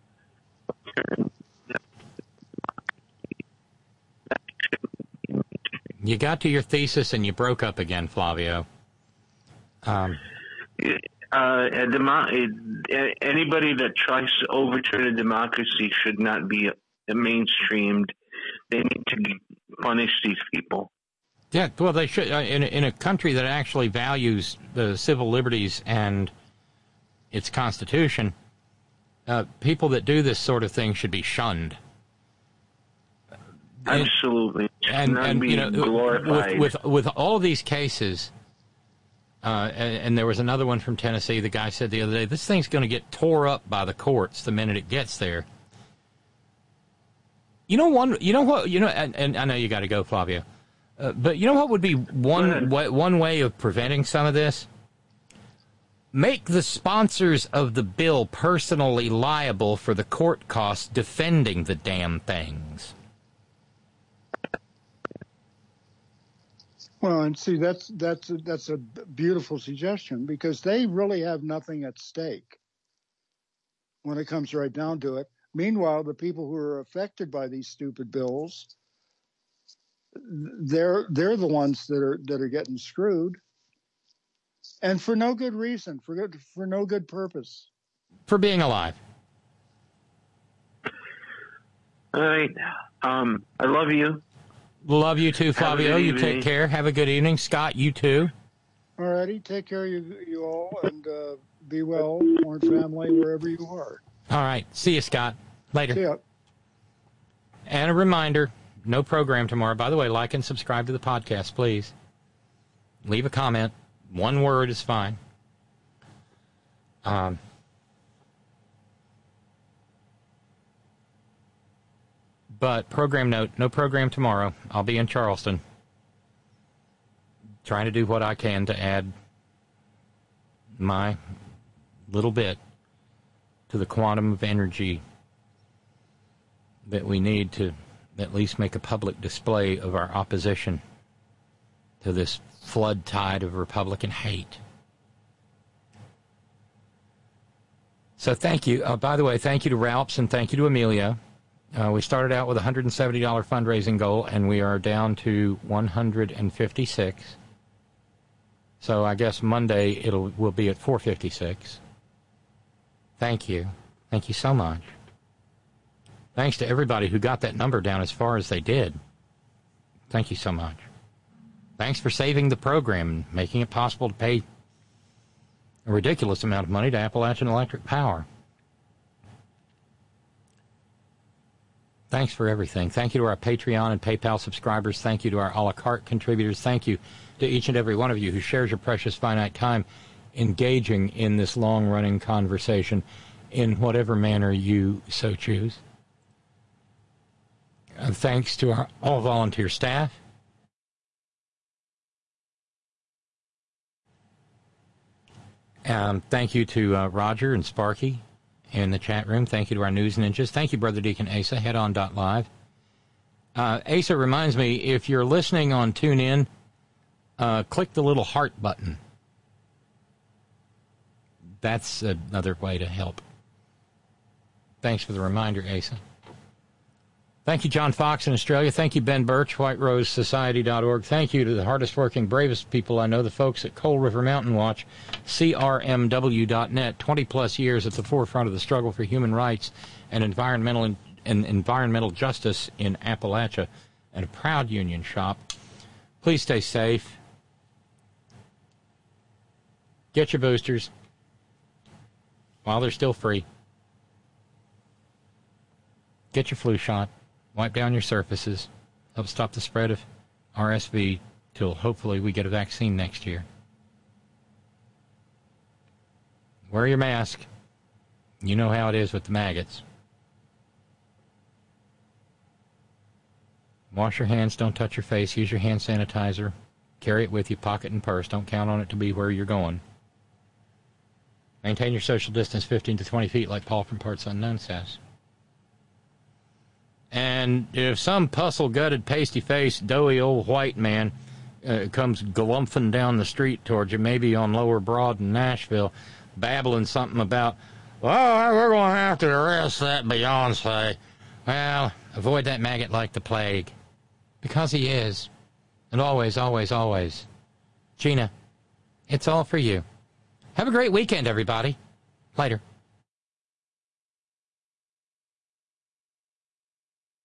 You got to your thesis and you broke up again, Flavio. Um, uh, a demo- anybody that tries to overturn a democracy should not be mainstreamed. They need to punish these people. Yeah, well, they should. Uh, in, in a country that actually values the civil liberties and its constitution, uh, people that do this sort of thing should be shunned. Absolutely. And, not and be you know, glorified. with, with with all of these cases, Uh, and, and there was another one from Tennessee. The guy said the other day, this thing's going to get tore up by the courts the minute it gets there. You know one. You know what? You know, and, and I know you got to go, Flavio. Uh, but you know what would be one way, one way of preventing some of this? Make the sponsors of the bill personally liable for the court costs defending the damn things. Well, and see, that's that's that's a beautiful suggestion, because they really have nothing at stake when it comes right down to it. Meanwhile, the people who are affected by these stupid bills, they're they're the ones that are that are getting screwed, and for no good reason, for good for no good purpose. For being alive. All right. Um, I love you. Love you too, Flavio. You take care. Have a good evening. Scott, you too. All righty. Take care of you, you all, and uh, be well, Horn family, wherever you are. All right. See you, Scott. Later. See ya. And a reminder, no program tomorrow. By the way, like and subscribe to the podcast, please. Leave a comment. One word is fine. Um, but program note, no program tomorrow. I'll be in Charleston, trying to do what I can to add my little bit to the quantum of energy that we need to at least make a public display of our opposition to this flood tide of Republican hate. So thank you. Uh, by the way, thank you to Ralphs and thank you to Amelia. Uh, we started out with a one hundred seventy dollars fundraising goal, and we are down to one hundred fifty-six. So I guess Monday it'll will be at four hundred fifty-six. Thank you. Thank you so much. Thanks to everybody who got that number down as far as they did. Thank you so much. Thanks for saving the program and making it possible to pay a ridiculous amount of money to Appalachian Electric Power. Thanks for everything. Thank you to our Patreon and PayPal subscribers. Thank you to our a la carte contributors. Thank you to each and every one of you who shares your precious finite time engaging in this long-running conversation in whatever manner you so choose. Uh, thanks to our all-volunteer staff. Um, thank you to uh, Roger and Sparky in the chat room. Thank you to our news ninjas. Thank you, Brother Deacon Asa, headon dot live. Uh, Asa reminds me, if you're listening on TuneIn, uh, click the little heart button. That's another way to help. Thanks for the reminder, Asa. Thank you, John Fox in Australia. Thank you, Ben Birch, white rose society dot org. Thank you to the hardest working, bravest people I know, the folks at Coal River Mountain Watch, C R M W dot net, twenty plus years at the forefront of the struggle for human rights and environmental and, and environmental justice in Appalachia, and a proud union shop. Please stay safe. Get your boosters while they're still free. Get your flu shot. Wipe down your surfaces. Help stop the spread of R S V till hopefully we get a vaccine next year. Wear your mask. You know how it is with the maggots. Wash your hands. Don't touch your face. Use your hand sanitizer. Carry it with you, pocket and purse. Don't count on it to be where you're going. Maintain your social distance fifteen to twenty feet like Paul from Parts Unknown says. And if some puzzle-gutted, pasty-faced, doughy old white man uh, comes galumphing down the street towards you, maybe on Lower Broad in Nashville, babbling something about, well, we're going to have to arrest that Beyonce. Well, avoid that maggot like the plague. Because he is. And always, always, always. Gina, it's all for you. Have a great weekend, everybody. Later.